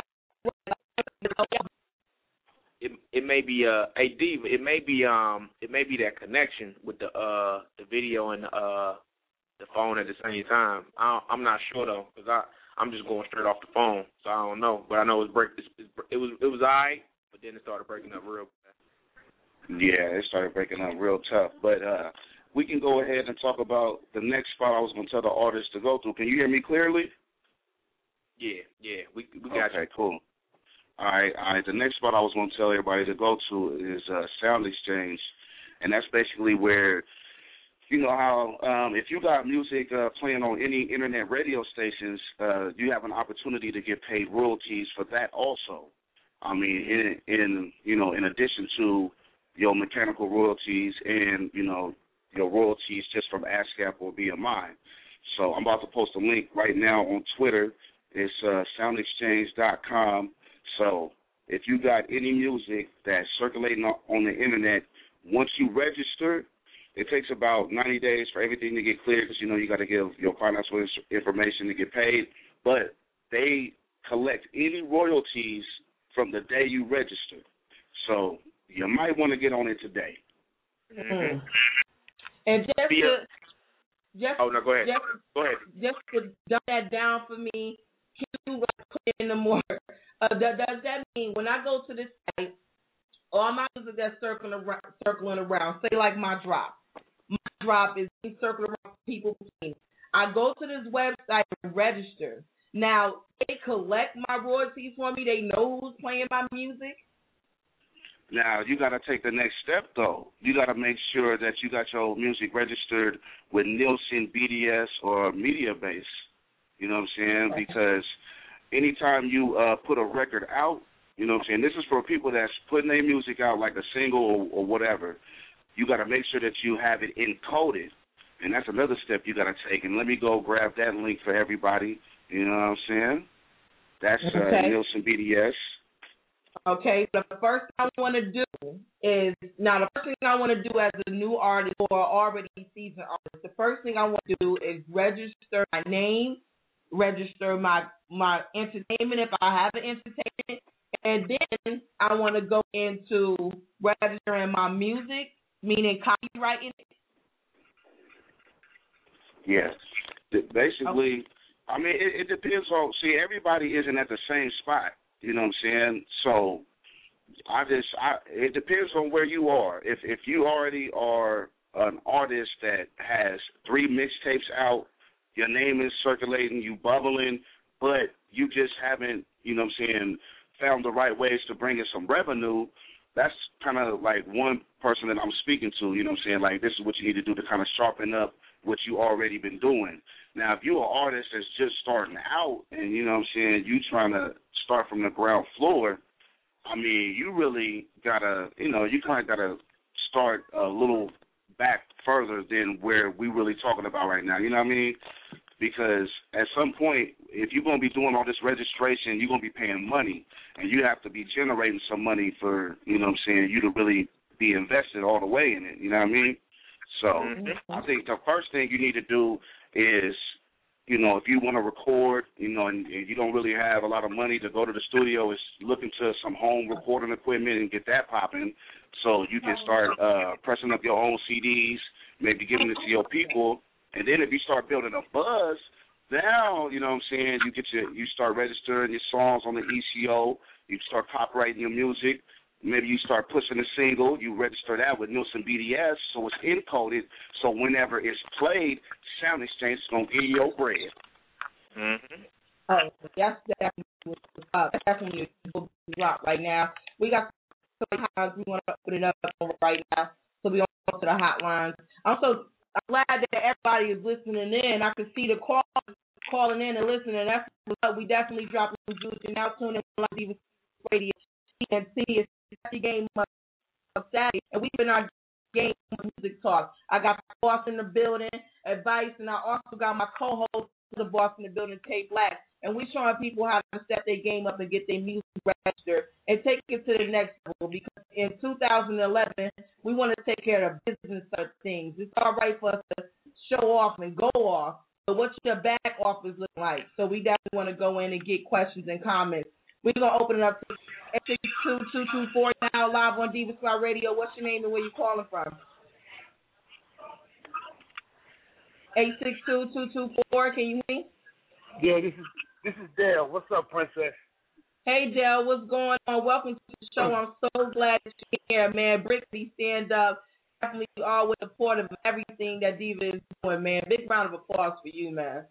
Speaker 2: It it may be uh a D. It may be um it may be that connection with the uh the video and uh the phone at the same time. I don't, I'm not sure though, because I I'm just going straight off the phone, so I don't know. But I know it was break. It, it was it was alright, but then it started breaking up real bad.
Speaker 1: Yeah, it started breaking up real tough. But uh, we can go ahead and talk about the next spot I was going to tell the artist to go to. Can you hear me clearly?
Speaker 2: Yeah, yeah, we we got
Speaker 1: okay,
Speaker 2: you.
Speaker 1: cool. All right, all right. The next spot I was going to tell everybody to go to is uh, Sound Exchange, and that's basically where, you know how um, if you got music uh, playing on any internet radio stations, uh, you have an opportunity to get paid royalties for that also. I mean, in, in you know, in addition to your mechanical royalties and you know your royalties just from ASCAP or B M I. So I'm about to post a link right now on Twitter. It's uh, sound exchange dot com. So if you got any music that's circulating on the internet, once you register, it takes about ninety days for everything to get cleared because, you know, you got to give your financial information to get paid. But they collect any royalties from the day you register. So you might want to get on it today.
Speaker 3: Mm-hmm. And just to, just,
Speaker 2: oh, no, go ahead.
Speaker 3: Just,
Speaker 2: go ahead.
Speaker 3: Just to dumb that down for me, can you put in the more? Uh, does, does that mean when I go to this site, all my music that's circling around, circling around, say like my drop, my drop is circling around people. I go to this website and register. Now, they collect my royalties for me. They know who's playing my music.
Speaker 1: Now, you got to take the next step, though. You got to make sure that you got your music registered with Nielsen, B D S, or Mediabase. You know what I'm saying?
Speaker 3: Okay.
Speaker 1: Because anytime you uh, put a record out, you know what I'm saying, this is for people that's putting their music out like a single or, or whatever. You got to make sure that you have it encoded. And that's another step you got to take. And let me go grab that link for everybody. You know what I'm saying? That's uh,
Speaker 3: okay.
Speaker 1: Nielsen B D S.
Speaker 3: Okay, the first thing I want to do is, now the first thing I want to do as a new artist or already seasoned artist, the first thing I want to do is register my name, register my, my entertainment if I have an entertainment, and then I want to go into registering my music, meaning copyrighting it.
Speaker 1: Yes. Basically,
Speaker 3: okay.
Speaker 1: I mean, it, it depends on, see, everybody isn't at the same spot. You know what I'm saying? So I just, I, it depends on where you are. If if you already are an artist that has three mixtapes out, your name is circulating, you bubbling, but you just haven't, you know what I'm saying, found the right ways to bring in some revenue, that's kind of like one person that I'm speaking to, you know what I'm saying? Like, this is what you need to do to kind of sharpen up what you already been doing. Now, if you're an artist that's just starting out and, you know what I'm saying, you trying to start from the ground floor, I mean, you really got to, you know, you kind of got to start a little back further than where we really talking about right now, you know what I mean? Because at some point, if you're going to be doing all this registration, you're going to be paying money, and you have to be generating some money for, you know what I'm saying, you to really be invested all the way in it, you know what I mean? So mm-hmm. I think the first thing you need to do is, you know, if you want to record, you know, and, and you don't really have a lot of money to go to the studio, is look into some home recording equipment and get that popping so you can start uh, pressing up your own C Ds, maybe giving it to your people. And then if you start building a buzz, now, you know what I'm saying, you get your, you start registering your songs on the E C O, you start copyrighting your music. Maybe you start pushing a single, you register that with Nielsen B D S, so it's encoded, so whenever it's played, Sound Exchange is going to give you your bread.
Speaker 2: Mm-hmm.
Speaker 3: Oh, that's definitely uh, that's definitely a drop right now. We got so many times we want to open it up right now, so we don't go to the hotlines. I'm so I'm glad that everybody is listening in. I can see the call calling in and listening. That's what we definitely dropping some juice. And now tuning in live radio and see it's the game of Saturday, and we've been our Game Music Talk. I got the boss in the building, Advice, and I also got my co-host, the boss in the building, Tay Black. And we showing people how to step their game up and get their music registered and take it to the next level. Because in two thousand eleven, we want to take care of the business side of things. It's all right for us to show off and go off, but what's your back office look like? So we definitely want to go in and get questions and comments. We're going to open it up to eight six two, two two four now live on Diva Squad Radio. What's your name and where you calling from? eight six two, two two four, can you hear me?
Speaker 7: Yeah, this is this is Dale. What's up, Princess?
Speaker 3: Hey, Dale, what's going on? Welcome to the show. I'm so glad that you're here, man. Brittany, stand up. Definitely always supportive of everything that Diva is doing, man. Big round of applause for you, man.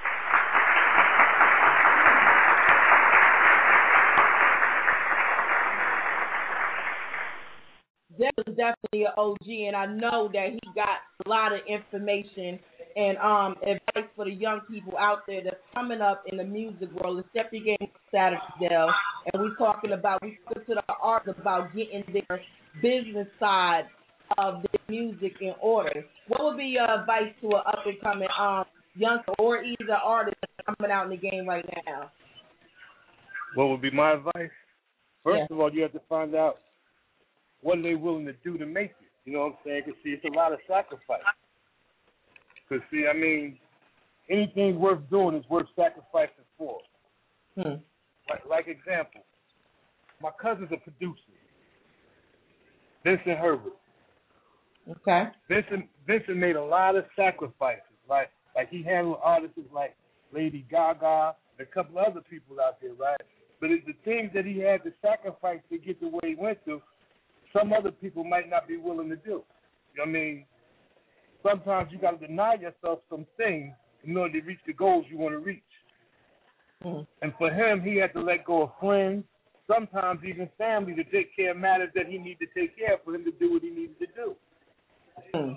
Speaker 3: Dale is definitely an O G, and I know that he got a lot of information and um, advice for the young people out there that's coming up in the music world. It's Step Your Game Saturday, Dale, and we're talking about, we talking to the art about getting their business side of the music in order. What would be your advice to an up-and-coming um, youngster or either artist coming out in the game right now?
Speaker 7: What would be my advice? First
Speaker 3: Yeah.
Speaker 7: of all, you have to find out what are they willing to do to make it. You know what I'm saying? Because, see, it's a lot of sacrifice. Because, see, I mean, anything worth doing is worth sacrificing for.
Speaker 3: Hmm.
Speaker 7: Like, like example, my cousin's a producer, Vincent Herbert.
Speaker 3: Okay.
Speaker 7: Vincent Vincent made a lot of sacrifices. Like, like he handled artists like Lady Gaga and a couple of other people out there, right? But it's the things that he had to sacrifice to get to where he went to, some other people might not be willing to do. You know what I mean? Sometimes you got to deny yourself some things in order to reach the goals you want to reach.
Speaker 3: Mm-hmm.
Speaker 7: And for him, he had to let go of friends, sometimes even family, to take care of matters that he needed to take care of for him to do what he needed to do.
Speaker 3: Mm-hmm.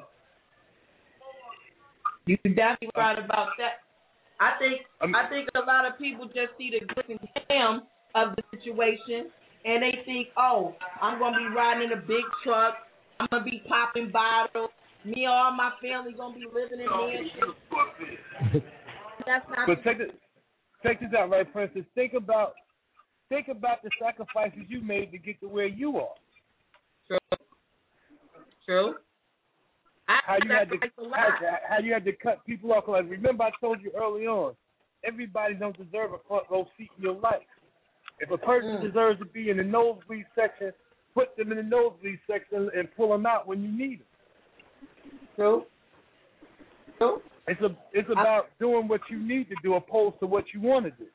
Speaker 3: You're definitely right about that. I think I, mean, I think a lot of people just see the glitz and glam of the situation, and they think, oh, I'm going to be riding in a big truck, I'm going to be popping bottles, me and all my family going to be living in mansions. That's not
Speaker 7: But take, it, take this out, right, Princess? Think about, think about the sacrifices you made to get to where you are.
Speaker 3: True. True. I
Speaker 7: how you had to how, how you had to cut people off. Like, remember, I told you early on, everybody don't deserve a front row seat in your life. If a person mm. deserves to be in the nosebleed section, put them in the nosebleed section and pull them out when you need them.
Speaker 3: True. True.
Speaker 7: It's a it's about I, doing what you need to do opposed to what you want to do.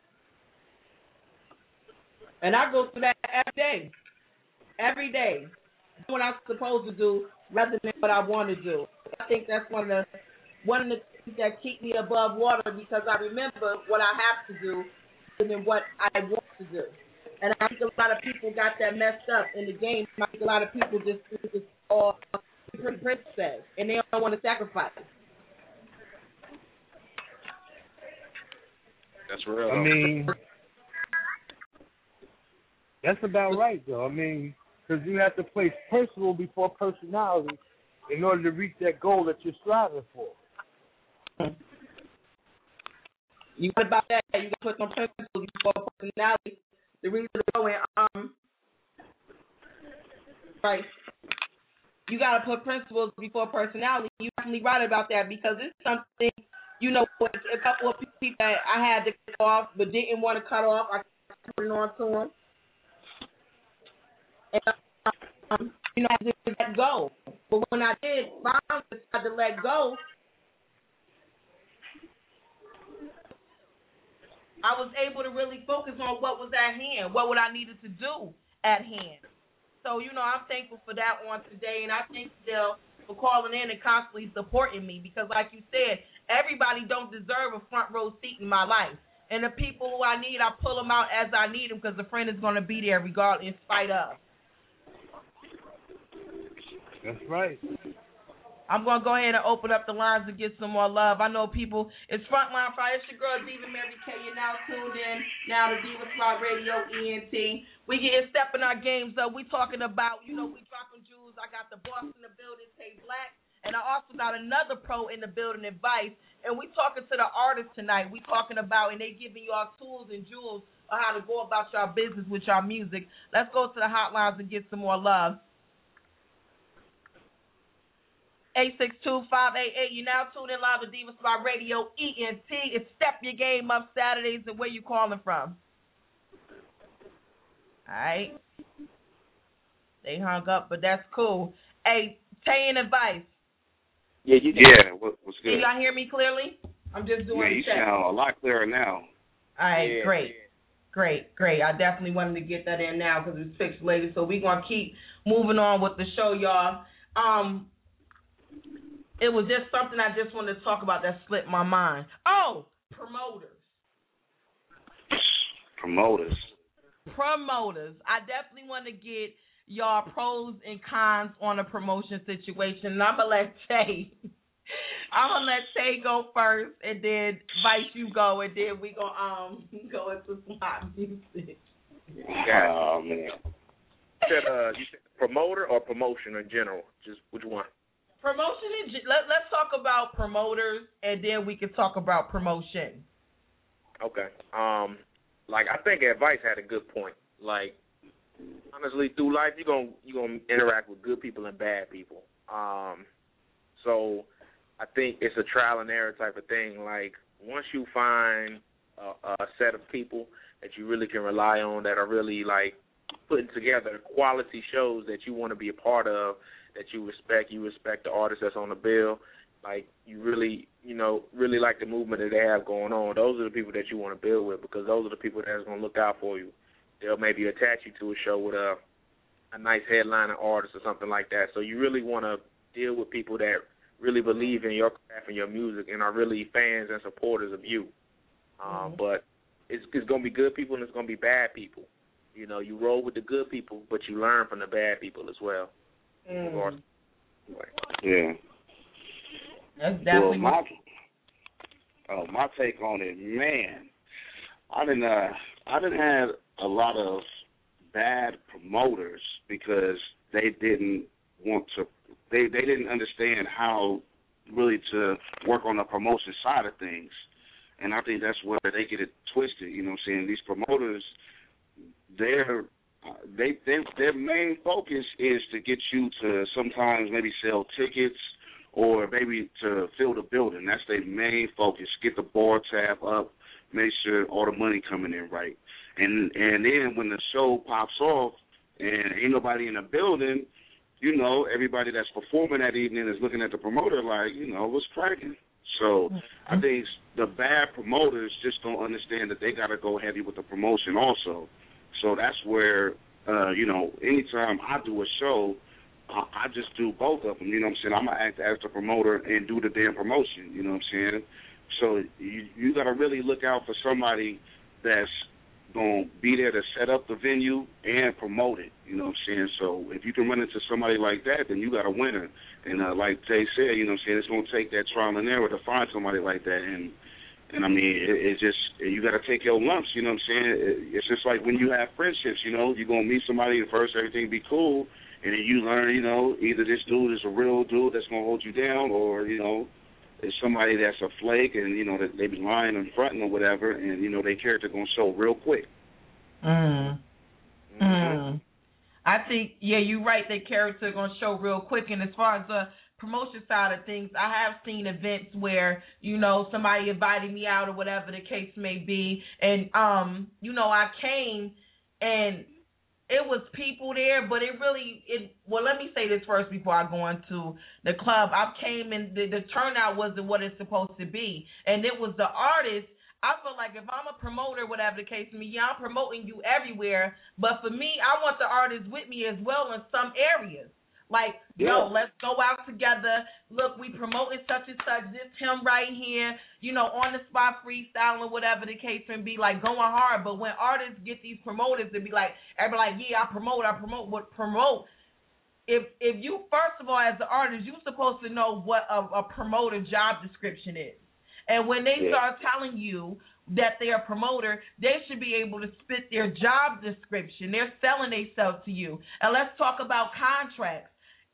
Speaker 3: And I go through that every day. Every day. Do what I'm supposed to do rather than what I want to do. I think that's one of the one of the things that keep me above water, because I remember what I have to do and then what I want to do. And I think a lot of people got that messed up in the game. I think a lot of people just think it's all princess and they don't want to sacrifice.
Speaker 2: That's real.
Speaker 7: I mean, that's about right, though. I mean, because you have to place personal before personality in order to reach that goal that you're striving for.
Speaker 3: You got about that. You got to put some principles before personality. The reason to go in, um, right. You got to put principles before personality. You're definitely right about that, because it's something, you know, a couple of people that I had to cut off but didn't want to cut off. I put it on to them. And, um, you know, I just let go. But when I did finally decide to let go, I was able to really focus on what was at hand, what would I needed to do at hand. So, you know, I'm thankful for that one today, and I thank Dale for calling in and constantly supporting me, because like you said, everybody don't deserve a front row seat in my life. And the people who I need, I pull them out as I need them, because the friend is going to be there regardless, in spite of.
Speaker 7: That's right.
Speaker 3: I'm going to go ahead and open up the lines to get some more love. I know people, it's Frontline Friday. It's your girl, Diva Mary K. You're now tuned in now to Diva Squad Radio E N T. We get stepping our games up. We talking about, you know, we dropping jewels. I got the boss in the building, Tay And I also got another pro in the building, Advice, and we talking to the artists tonight. We talking about, and they giving y'all tools and jewels on how to go about y'all business with y'all music. Let's go to the hotlines and get some more love. eight six two, five eight eight. You now tuned in live to Diva Spot Radio, E N T. It's Step Your Game Up Saturdays, and where you calling from? All right. They hung up, but that's cool. Hey, Tay and Advice.
Speaker 1: Yeah, you yeah. What, what's good?
Speaker 3: Can y'all hear me clearly? I'm just doing.
Speaker 1: Yeah, you
Speaker 3: check.
Speaker 1: sound a lot clearer now.
Speaker 3: All right,
Speaker 2: yeah,
Speaker 3: great,
Speaker 2: yeah.
Speaker 3: great, great. I definitely wanted to get that in now because it's pixelated. So we're gonna keep moving on with the show, y'all. Um, it was just something I just wanted to talk about that slipped my mind. Oh, promoters.
Speaker 1: Promoters.
Speaker 3: Promoters. I definitely want to get y'all pros and cons on a promotion situation. And I'm going to let Tay, I'm going to let Tay go first, and then Vice, you go, and then we going to um, go into some hot music.
Speaker 1: Oh, man.
Speaker 2: You said, uh, you said promoter or promotion in general? Just which one?
Speaker 3: Promotion, in, let, let's talk about promoters, and then we can talk about promotion.
Speaker 2: Okay. Um, like, I think Advice had a good point. Like, honestly, through life, you're going you're gonna interact with good people and bad people. Um, so I think it's a trial and error type of thing. Like, once you find a, a set of people that you really can rely on, that are really, like, putting together quality shows that you want to be a part of, that you respect, you respect the artist that's on the bill, like, you really, you know, really like the movement that they have going on, those are the people that you want to build with, because those are the people that's going to look out for you. They'll maybe attach you to a show with a a nice headliner artist or something like that. So you really want to deal with people that really believe in your craft and your music and are really fans and supporters of you. Um,
Speaker 3: Mm-hmm.
Speaker 2: But it's, it's going to be good people and it's going to be bad people. You know, you roll with the good people, but you learn from the bad people as well.
Speaker 3: Mm.
Speaker 1: Yeah.
Speaker 3: That's definitely
Speaker 1: well, my, oh, my take on it, man, I didn't, uh, I didn't have a lot of bad promoters because they didn't want to, they, they didn't understand how really to work on the promotion side of things. And I think that's where they get it twisted, you know what I'm saying? These promoters, they're, they, they, their main focus is to get you to sometimes maybe sell tickets or maybe to fill the building. That's their main focus, get the bar tab up, make sure all the money coming in right. And and then when the show pops off and ain't nobody in the building, you know, everybody that's performing that evening is looking at the promoter like, you know, what's cracking? So I think the bad promoters just don't understand that they got to go heavy with the promotion also. So that's where, uh, you know, anytime I do a show, I, I just do both of them. You know what I'm saying? I'm going to act as the promoter and do the damn promotion. You know what I'm saying? So you, you got to really look out for somebody that's going to be there to set up the venue and promote it. You know what I'm saying? So if you can run into somebody like that, then you got a winner. And uh, like Tay said, you know what I'm saying, it's going to take that trial and error to find somebody like that. And, and I mean, it, it's just, you got to take your lumps, you know what I'm saying? It, it's just like when you have friendships, you know, you're going to meet somebody and first everything be cool, and then you learn, you know, either this dude is a real dude that's going to hold you down or, you know, it's somebody that's a flake and, you know, that they be lying and fronting or whatever, and, you know, their character going to show real quick.
Speaker 3: Mm. Mm. I think, yeah, you're right, their character going to show real quick. And as far as the promotion side of things, I have seen events where, you know, somebody invited me out or whatever the case may be. And, um, you know, I came and it was people there, but it really, it. well, let me say this first before I go into the club. I came and the, the turnout wasn't what it's supposed to be. And it was the artist. I feel like if I'm a promoter, whatever the case may be, yeah, I'm promoting you everywhere. But for me, I want the artists with me as well in some areas. Like,
Speaker 1: yeah.
Speaker 3: no, let's go out together. Look, we promoting such and such. This him right here, you know, on the spot freestyling or whatever the case may be, like going hard. But when artists get these promoters to be like, everybody like, yeah, I promote, I promote, what promote. If if you, first of all, as an artist, you're supposed to know what a, a promoter job description is. And when they yeah. start telling you that they're a promoter, they should be able to spit their job description. They're selling themselves to you. And let's talk about contracts.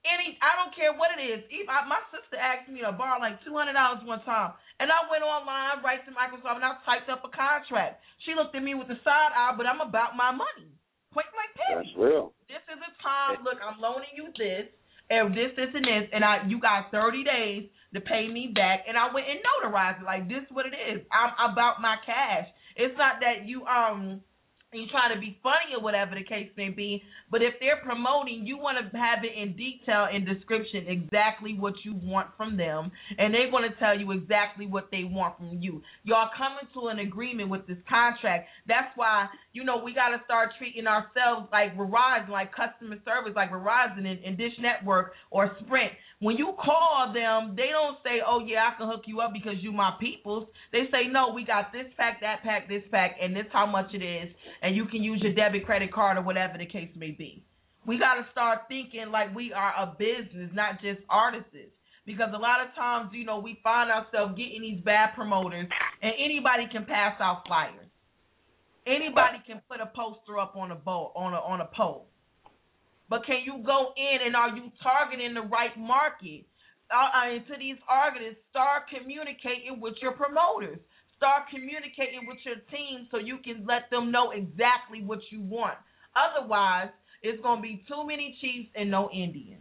Speaker 3: Any, I don't care what it is. Even, I, my sister asked me to borrow like two hundred dollars one time, and I went online, right to Microsoft, and I typed up a contract. She looked at me with the side eye, but I'm about my money. Point blank period.
Speaker 1: That's real.
Speaker 3: This is a time. Look, I'm loaning you this, and this, this, and this, and I, you got thirty days to pay me back, and I went and notarized it. Like, this is what it is. I'm about my cash. It's not that you um. you trying to be funny or whatever the case may be, but if they're promoting, you want to have it in detail and description exactly what you want from them, and they want to tell you exactly what they want from you. Y'all coming to an agreement with this contract. That's why, you know, we got to start treating ourselves like Verizon, like customer service, like Verizon and, and Dish Network or Sprint. When you call them, they don't say, oh, yeah, I can hook you up because you my peoples. They say, no, we got this pack, that pack, this pack, and this how much it is, and you can use your debit, credit card, or whatever the case may be. We got to start thinking like we are a business, not just artists. Because a lot of times, you know, we find ourselves getting these bad promoters, and anybody can pass out flyers. Anybody can put a poster up on a bowl, on a on a pole. But can you go in and are you targeting the right market? Uh, into these artists, start communicating with your promoters. Start communicating with your team so you can let them know exactly what you want. Otherwise, it's going to be too many Chiefs and no Indians.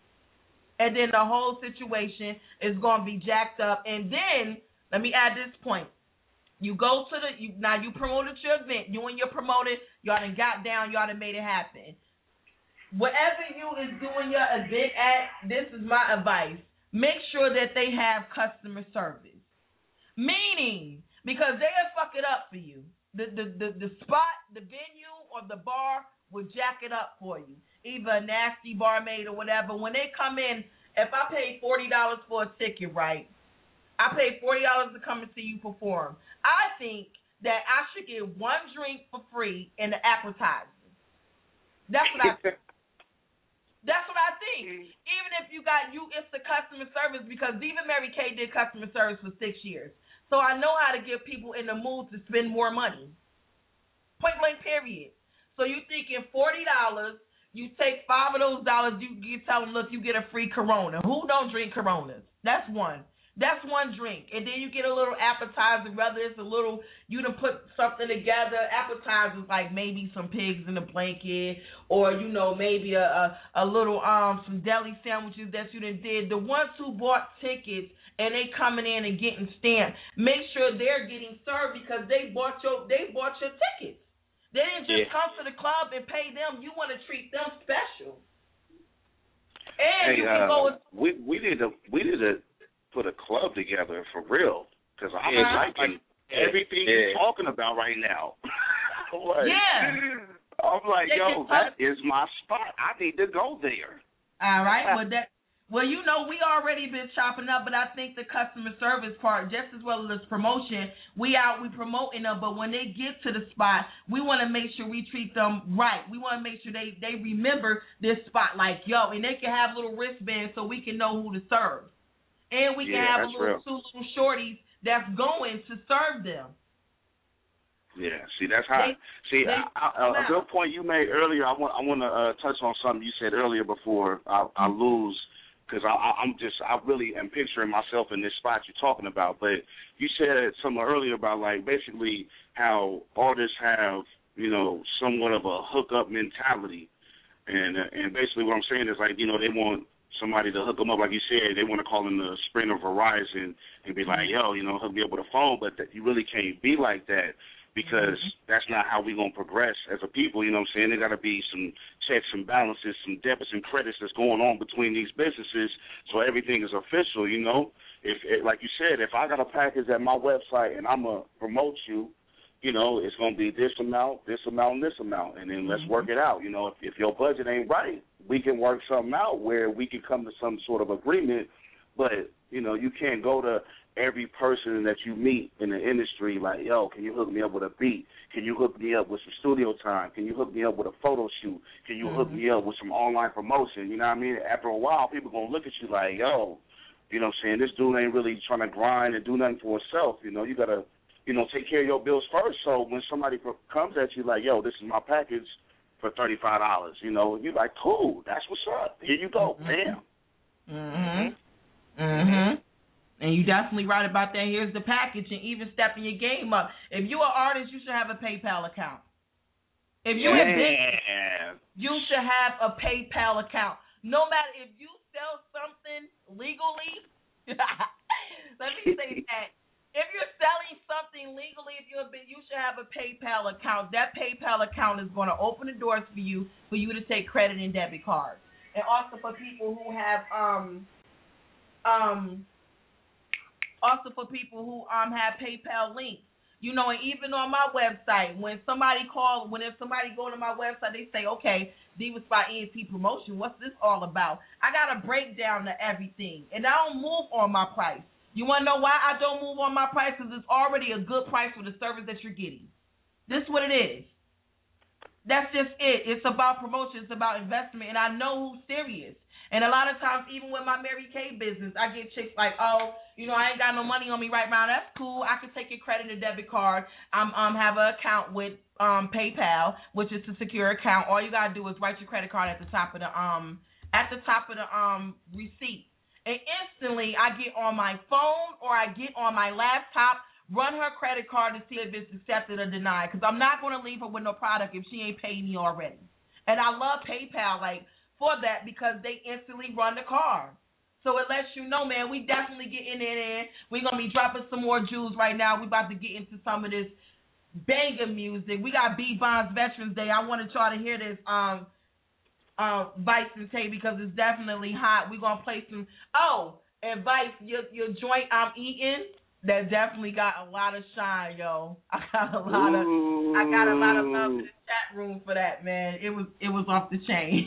Speaker 3: And then the whole situation is going to be jacked up. And then, let me add this point. You go to the, you, now you promoted your event. You and your promoter, y'all done got down, y'all done made it happen. Whatever you is doing your event at, this is my advice. Make sure that they have customer service. Meaning, because they'll fuck it up for you. The, the, the, the spot, the venue, or the bar will jack it up for you. Either a nasty barmaid or whatever. When they come in, if I pay forty dollars for a ticket, right, I pay forty dollars to come and see you perform. I think that I should get one drink for free and the appetizer. That's what I think. That's what I think. Even if you got you, it's the customer service, because even Mary Kay did customer service for six years. So I know how to get people in the mood to spend more money. Point blank period. So you thinking forty dollars, you take five of those dollars, you, you tell them, look, you get a free Corona. Who don't drink Coronas? That's one. That's one drink. And then you get a little appetizer, whether it's a little, you done put something together. Appetizers like maybe some pigs in a blanket, or, you know, maybe a, a, a little, um, some deli sandwiches that you done did. The ones who bought tickets and they coming in and getting stamped, make sure they're getting served because they bought your, they bought your tickets. They didn't just yeah. come to the club and pay them. You want to treat them special. And
Speaker 1: hey,
Speaker 3: you can
Speaker 1: uh,
Speaker 3: go.
Speaker 1: We we need to we need to put a club together for real, because I'm
Speaker 3: uh-huh.
Speaker 1: liking everything yeah. you're talking about right now. like,
Speaker 3: yeah.
Speaker 1: I'm like,
Speaker 3: they
Speaker 1: yo, that is my spot. I need to go there.
Speaker 3: All right. Well, that. Well, you know, we already been chopping up, but I think the customer service part, just as well as promotion, we out, we promoting them, but when they get to the spot, we want to make sure we treat them right. We want to make sure they, they remember this spot like, yo, and they can have little wristbands so we can know who to serve. And we can
Speaker 1: yeah,
Speaker 3: have a little,
Speaker 1: real.
Speaker 3: two little shorties that's going to serve them.
Speaker 1: Yeah, see, that's how.
Speaker 3: They,
Speaker 1: see,
Speaker 3: they,
Speaker 1: I, I, a good point you made earlier. I want, I want to uh, touch on something you said earlier before I, I lose. Because I'm just, I really am picturing myself in this spot you're talking about. But you said something earlier about, like, basically how artists have, you know, somewhat of a hookup mentality. And uh, and basically what I'm saying is, like, you know, they want somebody to hook them up. Like you said, they want to call in the Sprint or Verizon and be like, yo, you know, hook me up with a phone. But that you really can't be like that, because that's not how we're going to progress as a people, you know what I'm saying? There got to be some checks and balances, some debits and credits that's going on between these businesses so everything is official, you know? If it, like you said, if I got a package at my website and I'm going to promote you, you know, it's going to be this amount, this amount, and this amount, and then let's mm-hmm. work it out. You know, if, if your budget ain't right, we can work something out where we can come to some sort of agreement, but, you know, you can't go to every person that you meet in the industry like, yo, can you hook me up with a beat? Can you hook me up with some studio time? Can you hook me up with a photo shoot? Can you mm-hmm. hook me up with some online promotion? You know what I mean? After a while, people going to look at you like, yo, you know what I'm saying, this dude ain't really trying to grind and do nothing for himself. You know, you got to, you know, take care of your bills first. So when somebody comes at you like, yo, this is my package, for thirty-five dollars. You know, you like, cool, that's what's up. Here you go, bam.
Speaker 3: Mhm. Mhm. And you definitely right about that. Here's the package, and even stepping your game up. If you're an artist, you should have a PayPal account. If you're
Speaker 1: yeah.
Speaker 3: in business, you should have a PayPal account. No matter if you sell something legally, let me say that. If you're selling something legally, if you're a bit, you should have a PayPal account. That PayPal account is going to open the doors for you, for you to take credit and debit cards, and also for people who have um um also for people who um have PayPal links. You know, and even on my website, when somebody calls, when if somebody go to my website, they say, okay, Divas by E N T Promotion, what's this all about? I got a breakdown to everything, and I don't move on my price. You want to know why I don't move on my price? Because it's already a good price for the service that you're getting. This is what it is. That's just it. It's about promotion. It's about investment, and I know who's serious. And a lot of times, even with my Mary Kay business, I get chicks like, oh, you know, I ain't got no money on me right now. That's cool. I can take your credit and debit card. I'm um have an account with um PayPal, which is a secure account. All you gotta do is write your credit card at the top of the um at the top of the um receipt. And instantly, I get on my phone or I get on my laptop, run her credit card to see if it's accepted or denied. Because I'm not going to leave her with no product if she ain't paid me already. And I love PayPal like for that because they instantly run the card. So it lets you know, man, we definitely getting it in. We're going to be dropping some more jewels right now. We about to get into some of this banger music. We got B-Bonds Veterans Day. I wanted y'all to hear this. Um. Uh, Vice and Tay, because it's definitely hot. We're going to play some. Oh, and Vice, your your joint I'm eating, that definitely got a lot of shine, yo. I got a lot of Ooh. I got a lot of love in the chat room for that, man. It was it was off the chain.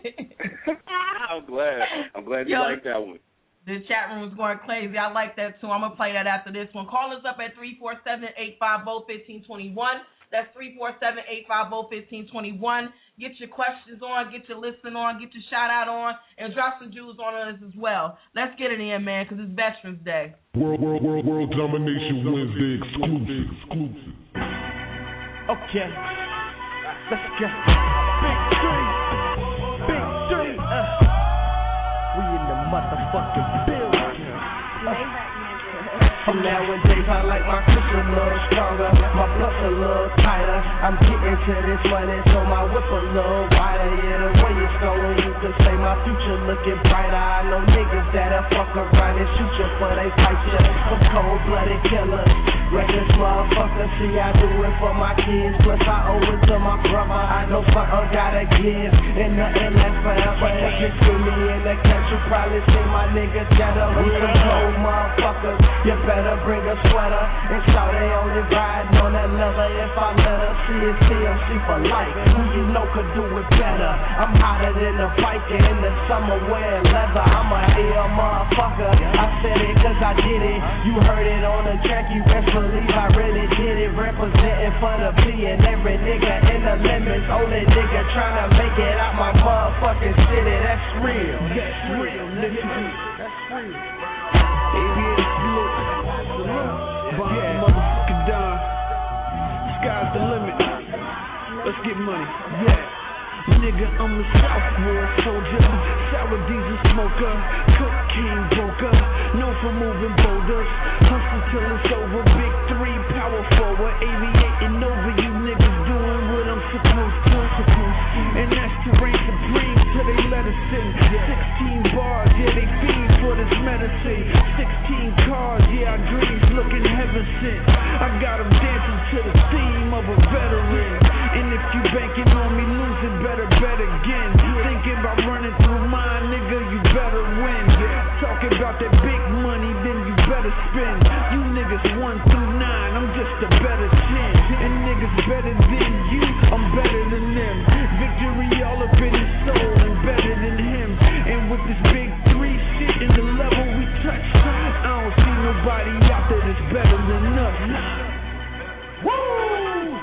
Speaker 1: I'm glad. I'm glad you yo, like that one.
Speaker 3: The chat room is going crazy. I like that too. I'm gonna play that after this one. Call us up at three four seven, eight five zero, one five two one. That's three four seven, eight five zero, one five two one. Get your questions on, get your listen on, get your shout out on, and drop some jewels on us as well. Let's get it in, man, because it's Veterans Day.
Speaker 8: World, world, world, world Domination Wednesday exclusive. exclusive.
Speaker 4: Okay, let's go. Big three, big three. Uh, we in the motherfucking building. Uh. Nowadays I like my cushion a little stronger, my plus a little tighter. I'm getting to this money, so my whip a little wider. Yeah, the way it's going, you could say my future looking brighter. I know niggas that'll fuck around and shoot you for they fight you. Some cold-blooded killers, reckless motherfuckers. See, I do it for my kids, plus I owe it to my brother. I know something gotta give, and nothing lasts forever. If you see me in the catch, you probably see my nigga Jetta with some cold motherfuckers. You better bring a sweater and shout they only riding on that leather. If I let her see it, C M C for life. Who you know could do it better? I'm hotter than a biker in the summer wearing leather. I'm a hell motherfucker. I said it cause I did it. You heard it on the track, you best believe I really did it. Representing for the B and every nigga in the limits. Only nigga trying to make it out my motherfucking city. That's real. That's real, nigga. That's real.
Speaker 6: Yeah, motherfucking done. Sky's the limit. Let's get money. Yeah. Nigga, I'm a Southward soldier, sour diesel smoker, cocaine broker, known for moving boulders, hustle till it's over, big three, power forward, aviating over you niggas doing what I'm supposed to, and that's to reign supreme till they let us in. Sixteen bars, yeah, they feed for this medicine. Sixteen cars, yeah, our dreams looking heaven sent. I got them dancing to the theme of a veteran, and if you banking on me losing, better bet again. Thinking about running through mine, nigga, you better win. Talking about that big money, then you better spend. You niggas one through nine, I'm just a better ten. And niggas better than you, I'm better than them. Victory all up in his soul and better than him. And with this big three shit in the level we touch, I don't see nobody out there that's better than us. Woo!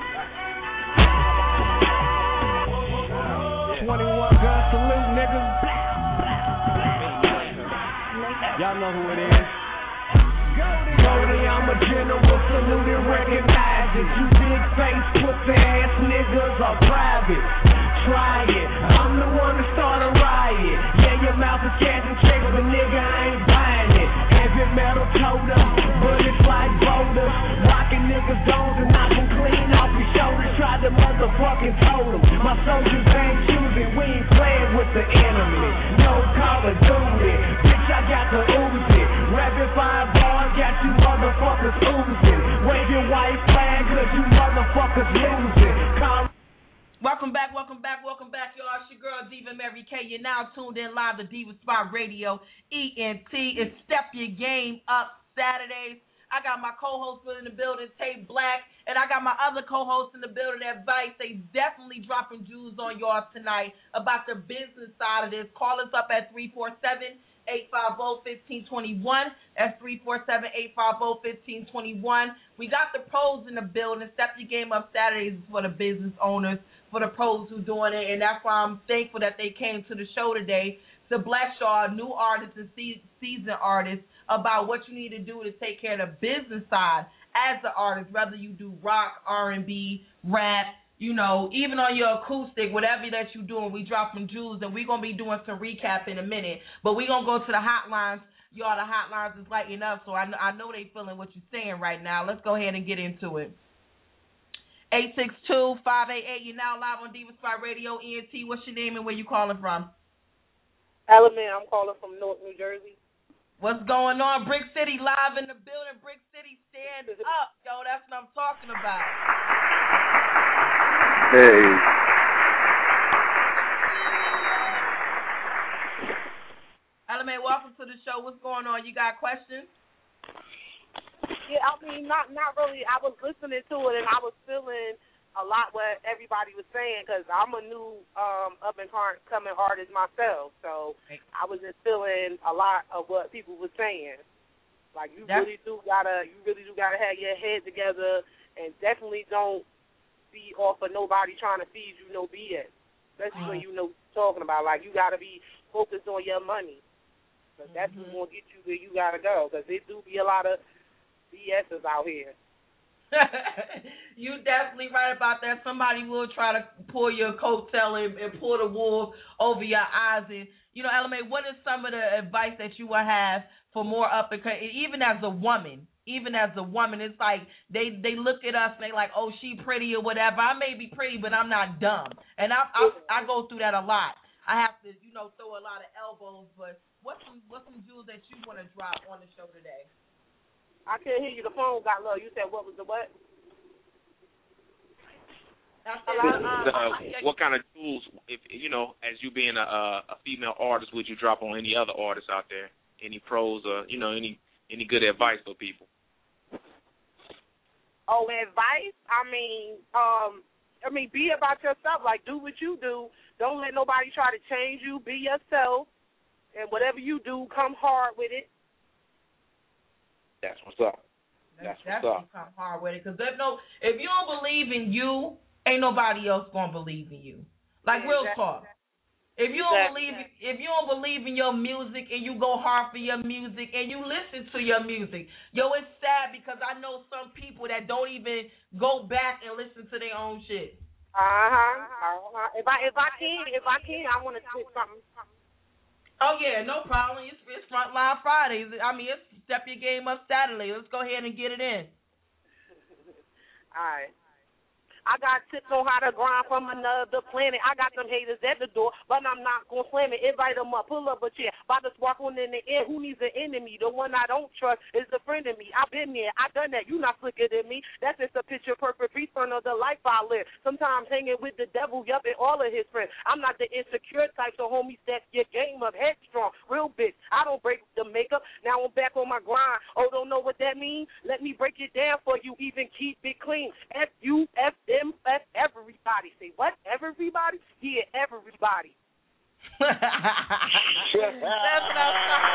Speaker 4: twenty-one gun salute, nigga. Y'all know who it is. Goldie, I'm a general, salute and recognize it. You big face, pussy ass niggas are private. try it. I'm the one to start a riot. Yeah, your mouth is catching checks, but nigga, I ain't buying it. Heavy metal totem, bullets like boulders. Rocking niggas' domes and knock them clean off your shoulders. Tried to motherfucking totem. My soldiers ain't choosing, we ain't playing with the enemy. No Call of Duty, bitch, I got the Uzi. Rapid fire bars, got you motherfuckers oozing. Wave your white flag, cause you motherfuckers losing. Call
Speaker 3: Welcome back, welcome back, welcome back, y'all. It's your girl, Diva Mary K. You're now tuned in live to Diva Spot Radio, E N T. It's Step Your Game Up Saturdays. I got my co-host in the building, Tate Black, and I got my other co-host in the building, Advice. They definitely dropping jewels on y'all tonight about the business side of this. Call us up at three four seven, eight five zero, one five two one. That's three four seven, eight five zero, one five two one. We got the pros in the building. Step Your Game Up Saturdays is for the business owners, for the pros who doing it, and that's why I'm thankful that they came to the show today to bless y'all, new artists and seasoned artists, about what you need to do to take care of the business side as an artist, whether you do rock, R and B, rap, you know, even on your acoustic, whatever that you're doing, we dropping jewels, and we're going to be doing some recap in a minute. But we're going to go to the hotlines. Y'all, the hotlines is lighting up, so I know, I know they feeling what you're saying right now. Let's go ahead and get into it. eight six two, five eight eight, you're now live on Diva Spot Radio, E N T. What's your name and where you calling from?
Speaker 9: Element, I'm calling from North New Jersey.
Speaker 3: What's going on? Brick City live in the building. Brick City, stand up. Yo, that's what I'm talking about.
Speaker 10: Hey.
Speaker 3: Element, welcome to the show. What's going on? You got questions?
Speaker 9: Yeah, I mean, not not really. I was listening to it, and I was feeling a lot what everybody was saying, because I'm a new um, up-and-coming artist myself, so I was just feeling a lot of what people were saying. Like, you That's, really do gotta, you really do gotta have your head together, and definitely don't be off of nobody trying to feed you no B S, especially mm-hmm. when you know what you're talking about. Like, you gotta be focused on your money, because that's mm-hmm. what's gonna get you where you gotta go, because there do be a lot of B S's out here.
Speaker 3: You definitely right about that. Somebody will try to pull your coattail and, and pull the wool over your eyes. And, you know, Element, what is some of the advice that you will have for more up and even as a woman? Even as a woman, it's like they, they look at us and they like, oh, she pretty or whatever. I may be pretty, but I'm not dumb. And I I, I go through that a lot. I have to, you know, throw a lot of elbows. But what's some, what's some jewels that you want to drop on the show today?
Speaker 9: I couldn't hear you. The phone got low. You said what was the what?
Speaker 2: Uh, what kind of tools, if you know, as you being a, a female artist, would you drop on any other artists out there? Any pros or you know any any good advice for people?
Speaker 9: Oh, advice? I mean, um, I mean, be about yourself. Like, do what you do. Don't let nobody try to change you. Be yourself, and whatever you do, come hard with it.
Speaker 2: That's what's up.
Speaker 3: That's, That's what's up. Come hard with it, because if no, if you don't believe in you, ain't nobody else gonna believe in you. Like real talk. If you don't believe, if you don't believe in your music and you go hard for your music and you listen to your music, yo, it's sad because I know some people that don't even go back and listen to their own shit.
Speaker 9: Uh huh. Uh-huh. If I if I can if I can I want to say something.
Speaker 3: Oh, yeah, no problem. It's, it's Frontline Fridays. I mean, it's Step Your Game Up Saturday. Let's go ahead and get it in.
Speaker 9: All right. I got tips on how to grind from another planet. I got them haters at the door, but I'm not going to slam it. Invite them up, pull up a chair, about to spark one in the air. Who needs an enemy? The one I don't trust is a friend of me. I've been there. I've done that. You not slicker than me. That's just a picture perfect return of the life I live. Sometimes hanging with the devil, yup, and all of his friends. I'm not the insecure type, so homie, step your game up. Headstrong, real bitch. I don't break the makeup. Now I'm back on my grind. Oh, don't know what that means? Let me break it down for you. Even keep it clean. F U F M F everybody. Say what? Everybody? Yeah, everybody.
Speaker 3: That's what I'm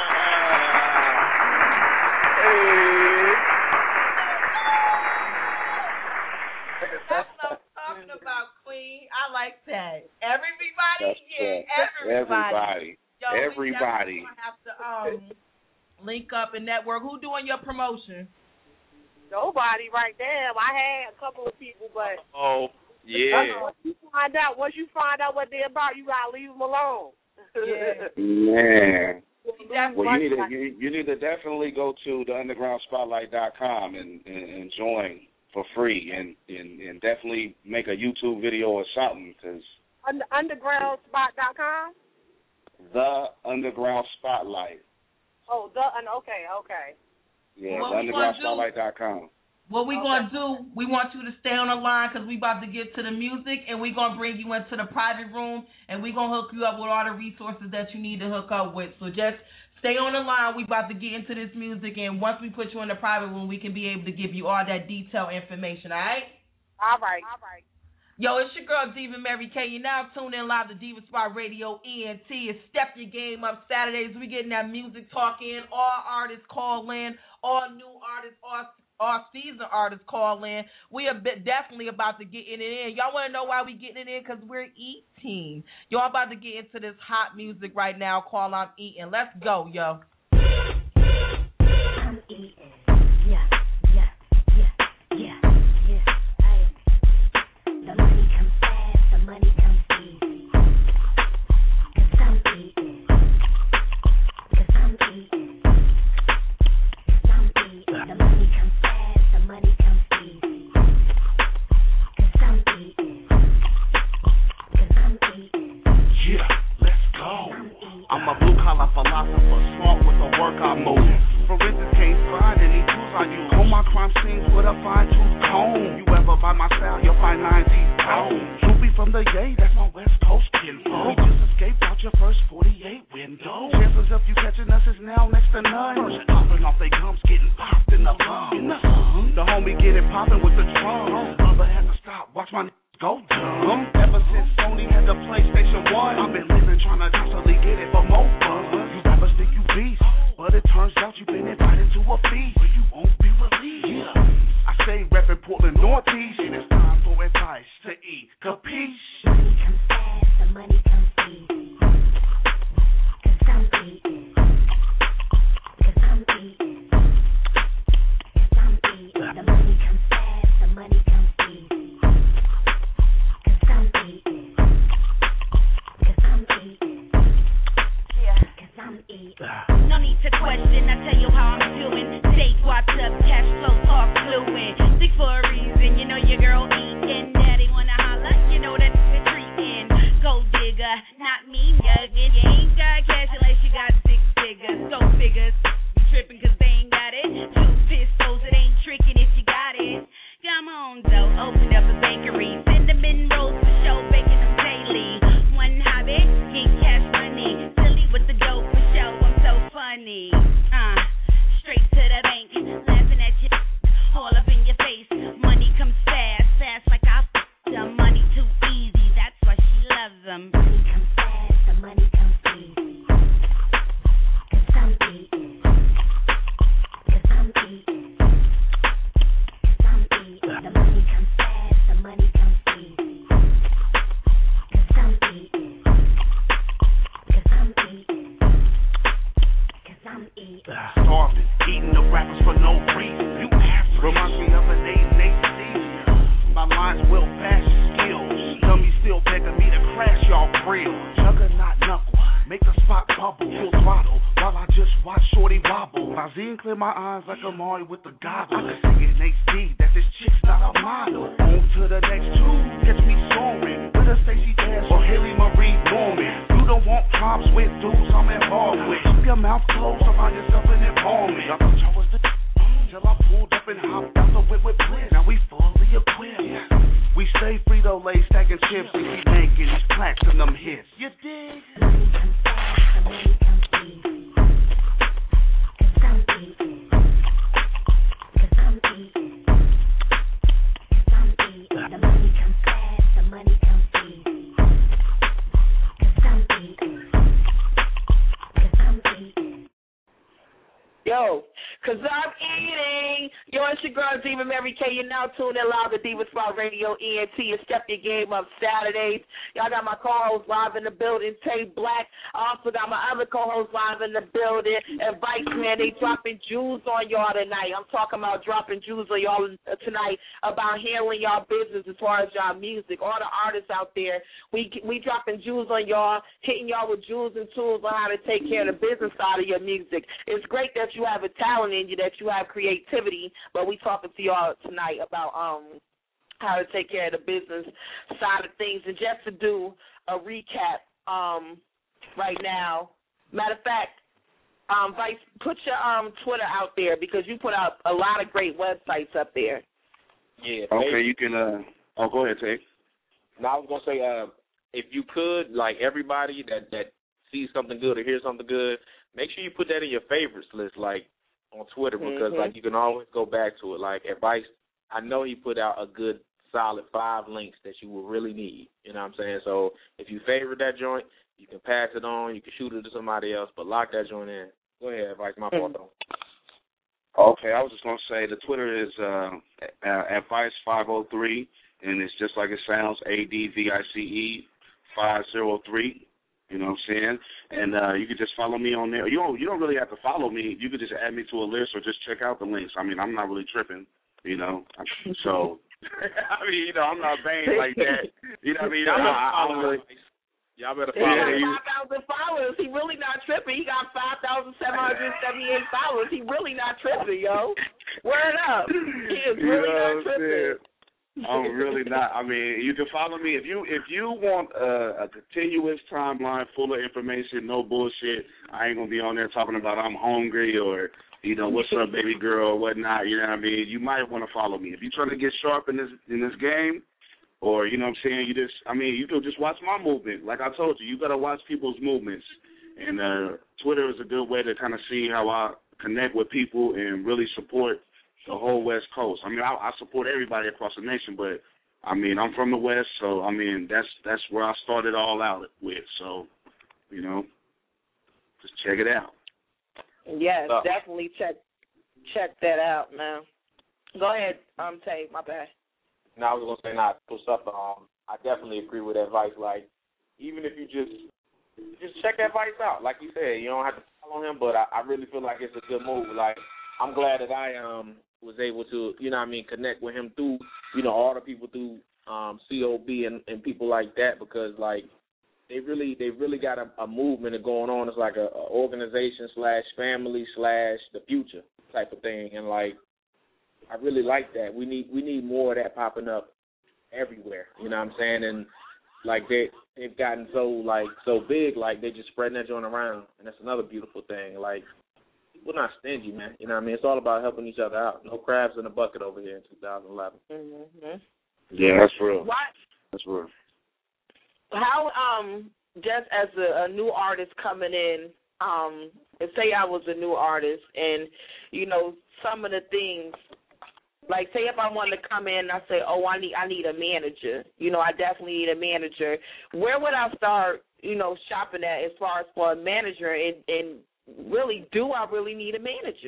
Speaker 3: talking about, Queen. I like that. Everybody?
Speaker 1: That's
Speaker 3: yeah,
Speaker 1: true.
Speaker 3: everybody.
Speaker 1: Everybody.
Speaker 3: Yo,
Speaker 1: everybody.
Speaker 3: We have to um, link up and network. Who doing your promotion?
Speaker 9: Nobody right now. I had a couple of people, but
Speaker 2: oh, Yeah.
Speaker 9: Uh-oh. You find out once you find out what they're about, you gotta leave them alone.
Speaker 3: Yeah.
Speaker 1: Man. Well, you need to
Speaker 9: like,
Speaker 1: you, you need to definitely go to the underground spotlight dot com and, and, and join for free, and, and, and definitely make a YouTube video or something. Cause
Speaker 9: under, underground spot dot com?
Speaker 1: The Underground Spotlight.
Speaker 9: Oh, the okay, okay.
Speaker 1: Yeah,
Speaker 3: What
Speaker 1: the
Speaker 3: we
Speaker 1: underground
Speaker 3: gonna do-
Speaker 1: spotlight dot com.
Speaker 3: What we
Speaker 9: Okay.
Speaker 3: gonna do, we want you to stay on the line because we about to get to the music, and we gonna bring you into the private room, and we gonna hook you up with all the resources that you need to hook up with. So just stay on the line. We about to get into this music, and once we put you in the private room, we can be able to give you all that detailed information, all right?
Speaker 9: All right. All right.
Speaker 3: Yo, it's your girl, Diva Mary K. You now tune in live to Diva Spot Radio, E N T. It's Step Your Game Up Saturdays. We getting that music talk in. All artists call in. All new artists, all, all season artists call in. We are bit definitely about to get it in. Y'all want to know why we getting it in? Because we're eating. Y'all about to get into this hot music right now called I'm Eating. Let's go, yo.
Speaker 10: I'm eating. Yeah, yeah, yeah, yeah, yeah. Ay. The money comes fast, the money comes easy. Cause I'm eating. Cause I'm eating. Cause I'm eating. The money comes fast, the money comes easy. Cause I'm eating. Cause I'm eating.
Speaker 11: Yeah, let's go. I'm a blue collar philosopher, smart with the work I move. Forensics can't find any tools I use. All my crime scenes with a fine tooth comb. You ever buy my style, you'll find nine teeth bones. Droopy from the yay, that's my West Coast kinfolk. We just escaped out your first forty-eight window. Chances of you catching us is now next to none. First popping off they gums, getting popped in the lung. The homie get it popping with the drums. Brother had to stop, watch my go dumb. Ever since Sony had the PlayStation one, I've been living trying to constantly get it for more fun. You rappers think you beast, but it turns out you've been invited to a feast where you won't be released. Yeah. I stay reppin' Portland Northeast, and it's time for advice to eat. Capiche?
Speaker 10: Money comes fast, the money comes easy. Cause I'm eating. Cause I'm eating. Cause I'm eating. The money comes fast, the money comes easy. Cause I'm eating. Cause I'm eating. Yeah. Cause I'm eating.
Speaker 12: No need to question, I tell you how I'm doing. Stay guapped up, cash flow all fluent. Sick for a reason, you know your girl eating. Daddy wanna holla, you know that we're treating. Gold digger, not me, nuggin. You ain't got cash unless you got six figures. Go figures, you tripping cause they ain't got it. Two pistols, it ain't tricking if you got it. Come on though, open up a bakery. Cinnamon rolls for show, baking them daily. One hobby, get cash money. Silly with the dough for show, I'm so funny. Uh, straight to the bank, laughing at you, all up in your face. Money comes fast, fast like I f***. The money too easy, that's why she loves them.
Speaker 10: Money comes fast, the money comes easy. Cause I'm eating. Cause I'm eating. Cause I'm eating. The money comes fast, the money comes easy. Cause I'm eating. Cause I'm eating. Cause I'm eating.
Speaker 11: Starving, eating the rappers for no reason. You average. Reminds me of an eight and eight season. My lines will pass your skills. Dummy still begging me to crash y'all grill. Juggernaut knuckle, make the spot bubble. Full throttle, while I just watch Shorty wobble. My zine clear my eyes like a Amari with the goggles. I can sing it in H D, that's this chick's not a model. On to the next two, catch me soaring. With a Stacey Dash or Haley Marie Norman. You don't want problems with dudes I'm involved with. Keep your mouth closed, find yourself an informant. Y'all thought y'all was the till I pulled up and hopped out the whip with bliss. Now we fully equipped. We stay Frito-Lay stacking chips and keep making these plaques and them hits. You dig?
Speaker 10: Money comes fast, the money comes easy. Cause I'm eating. Cause I'm eating. Cause I'm eating. The money comes fast, the money comes easy. Cause I'm eating. Cause I'm eating.
Speaker 9: Yo,
Speaker 13: Cause I'm eating. Yo, it's your girl, Diva Mary K. You're now tuned in live to Diva Spot Radio E N T. And step your game up Saturdays. Y'all got my co-host live in the building, Tay Black. I also got my other co-host live in the building. And Vice Man, they dropping jewels on y'all tonight. I'm talking about dropping jewels on y'all tonight about handling y'all business as far as y'all music. All the artists out there, we we dropping jewels on y'all, hitting y'all with jewels and tools on how to take care of the business side of your music. It's great that you have a talent in you, that you have creativity, but we talking to y'all tonight about um how to take care of the business side of things. And just to do a recap um right now, matter of fact, um Vice, put your um Twitter out there because you put out a lot of great websites up there.
Speaker 2: Yeah.
Speaker 1: Okay,
Speaker 2: maybe.
Speaker 1: you can. Uh, oh, go ahead, Tay.
Speaker 2: Now I was gonna say, uh, if you could, like everybody that that sees something good or hears something good, make sure you put that in your favorites list, like on Twitter, because
Speaker 13: mm-hmm.
Speaker 2: like you can always go back to it. Like advice, I know he put out a good solid five links that you will really need. You know what I'm saying? So if you favorite that joint, you can pass it on, you can shoot it to somebody else, but lock that joint in. Go ahead, Advice. My fault though.
Speaker 1: Okay, I was just gonna say the Twitter is uh, Advice five oh three, and it's just like it sounds, A D V I C E five oh three. You know what I'm saying? And uh, you can just follow me on there. You don't you don't really have to follow me. You could just add me to a list or just check out the links. I mean, I'm not really tripping, you know. So, I mean, you know, I'm not vain like that. You know what I mean?
Speaker 2: Y'all,
Speaker 1: I, I don't really.
Speaker 2: Y'all better
Speaker 13: He
Speaker 2: follow.
Speaker 13: got
Speaker 2: Yeah,
Speaker 13: five thousand followers. He really not tripping. He got five thousand seven hundred seventy-eight followers. He really not tripping, yo. Word up. He is really
Speaker 1: You know
Speaker 13: not tripping.
Speaker 1: I'm really not. I mean, you can follow me if you if you want a, a continuous timeline full of information, no bullshit. I ain't gonna be on there talking about I'm hungry or you know what's up, baby girl, or whatnot. You know what I mean? You might want to follow me if you're trying to get sharp in this in this game, or you know what I'm saying. You just, I mean, you can just watch my movement. Like I told you, you gotta watch people's movements, and uh, Twitter is a good way to kind of see how I connect with people and really support the whole West Coast. I mean, I, I support everybody across the nation, but I mean, I'm from the West, so I mean, that's that's where I started all out with. So, you know, just check it out.
Speaker 13: Yes,
Speaker 2: Uh,
Speaker 13: definitely check check that out, man. Go ahead, um, Tay. My bad.
Speaker 2: No, I was gonna say, nah, what's up? Um, I definitely agree with Advice. Like, even if you just just check Advice out, like you said, you don't have to follow him, but I, I really feel like it's a good move. Like, I'm glad that I um. was able to, you know what I mean, connect with him through, you know, all the people through um, C O B and, and people like that because, like, they really they really got a, a movement going on. It's like a, a organization slash family slash the future type of thing. And, like, I really like that. We need we need more of that popping up everywhere, you know what I'm saying? And, like, they, they've gotten so, like, so big, like, they just spreading that joint around. And that's another beautiful thing. Like, we're not stingy, man. You know what I mean? It's all about helping each other out. No crabs in the bucket over here in two thousand eleven.
Speaker 13: Mm-hmm.
Speaker 1: Yeah, that's real.
Speaker 13: What?
Speaker 1: That's real.
Speaker 13: How, um, just as a, a new artist coming in, um, and say I was a new artist and, you know, some of the things, like say if I wanted to come in and I say, oh, I need I need a manager. You know, I definitely need a manager. Where would I start, you know, shopping at as far as for a manager and, and really, do I really need a manager?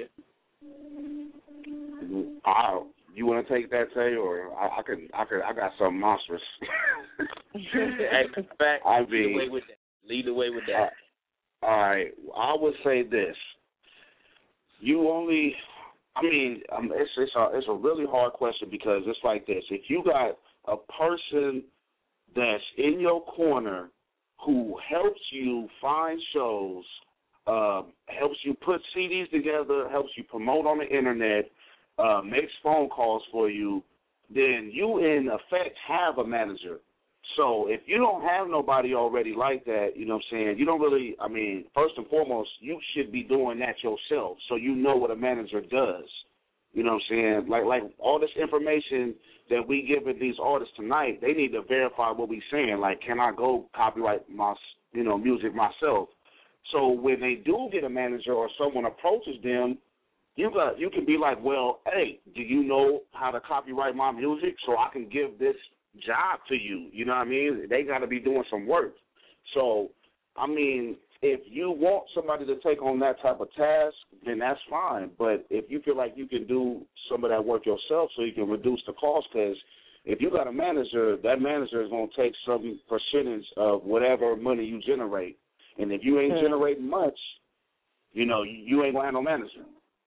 Speaker 1: I, you want to take that, Tay, or I, I could, I could, I got something monstrous.
Speaker 2: Hey, in fact,
Speaker 1: I
Speaker 2: lead
Speaker 1: mean,
Speaker 2: the way with that. Lead the way with that.
Speaker 1: All right, I would say this: you only, I mean, um, it's it's a it's a really hard question because it's like this: if you got a person that's in your corner who helps you find shows. Uh, helps you put C Ds together, helps you promote on the internet, uh, makes phone calls for you, then you, in effect, have a manager. So if you don't have nobody already like that, you know what I'm saying, you don't really, I mean, first and foremost, you should be doing that yourself so you know what a manager does. You know what I'm saying? Like, like all this information that we give these artists tonight, they need to verify what we're saying. Like, can I go copyright my, you know, music myself? So when they do get a manager or someone approaches them, you got you can be like, well, hey, do you know how to copyright my music so I can give this job to you? You know what I mean? They got to be doing some work. So, I mean, if you want somebody to take on that type of task, then that's fine. But if you feel like you can do some of that work yourself so you can reduce the cost, because if you got a manager, that manager is going to take some percentage of whatever money you generate. And if you ain't mm-hmm. generating much, you know, you ain't going to have no manager.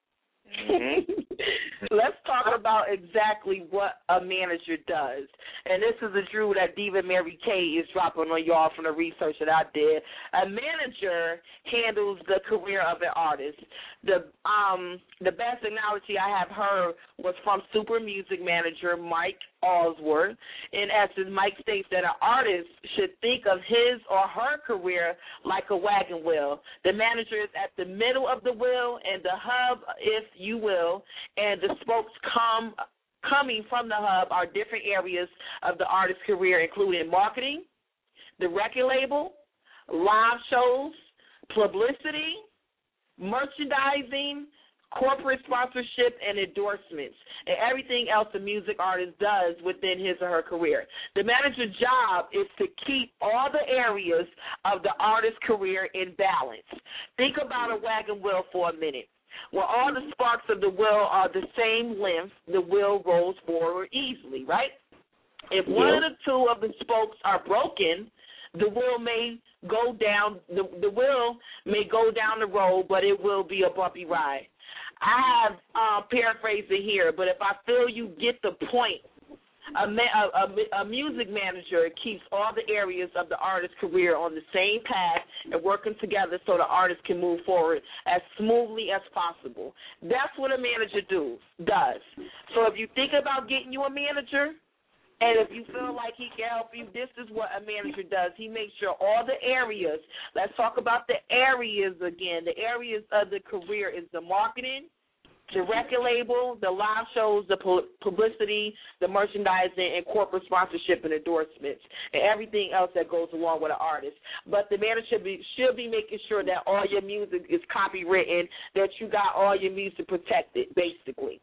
Speaker 13: Mm-hmm. Let's talk about exactly what a manager does. And this is a jewel that Diva Mary Kay is dropping on y'all from the research that I did. A manager handles the career of an artist. The um the best analogy I have heard was from Super Music Manager Mike Allsworth. In essence, Mike states that an artist should think of his or her career like a wagon wheel. The manager is at the middle of the wheel and the hub, if you will, and the spokes come coming from the hub are different areas of the artist's career, including marketing, the record label, live shows, publicity, merchandising, corporate sponsorship, and endorsements, and everything else a music artist does within his or her career. The manager's job is to keep all the areas of the artist's career in balance. Think about a wagon wheel for a minute. When all the sparks of the wheel are the same length, the wheel rolls forward easily, right? If one yeah. of the two of the spokes are broken, the wheel may go down. The, the wheel may go down the road, but it will be a bumpy ride. I have uh, paraphrased it here, but if I feel you get the point, a, a, a music manager keeps all the areas of the artist's career on the same path and working together so the artist can move forward as smoothly as possible. That's what a manager do, does. So if you think about getting you a manager, and if you feel like he can help you, this is what a manager does. He makes sure all the areas, let's talk about the areas again. The areas of the career is the marketing, the record label, the live shows, the publicity, the merchandising, and corporate sponsorship and endorsements, and everything else that goes along with an artist. But the manager should be, should be making sure that all your music is copywritten, that you got all your music protected, basically.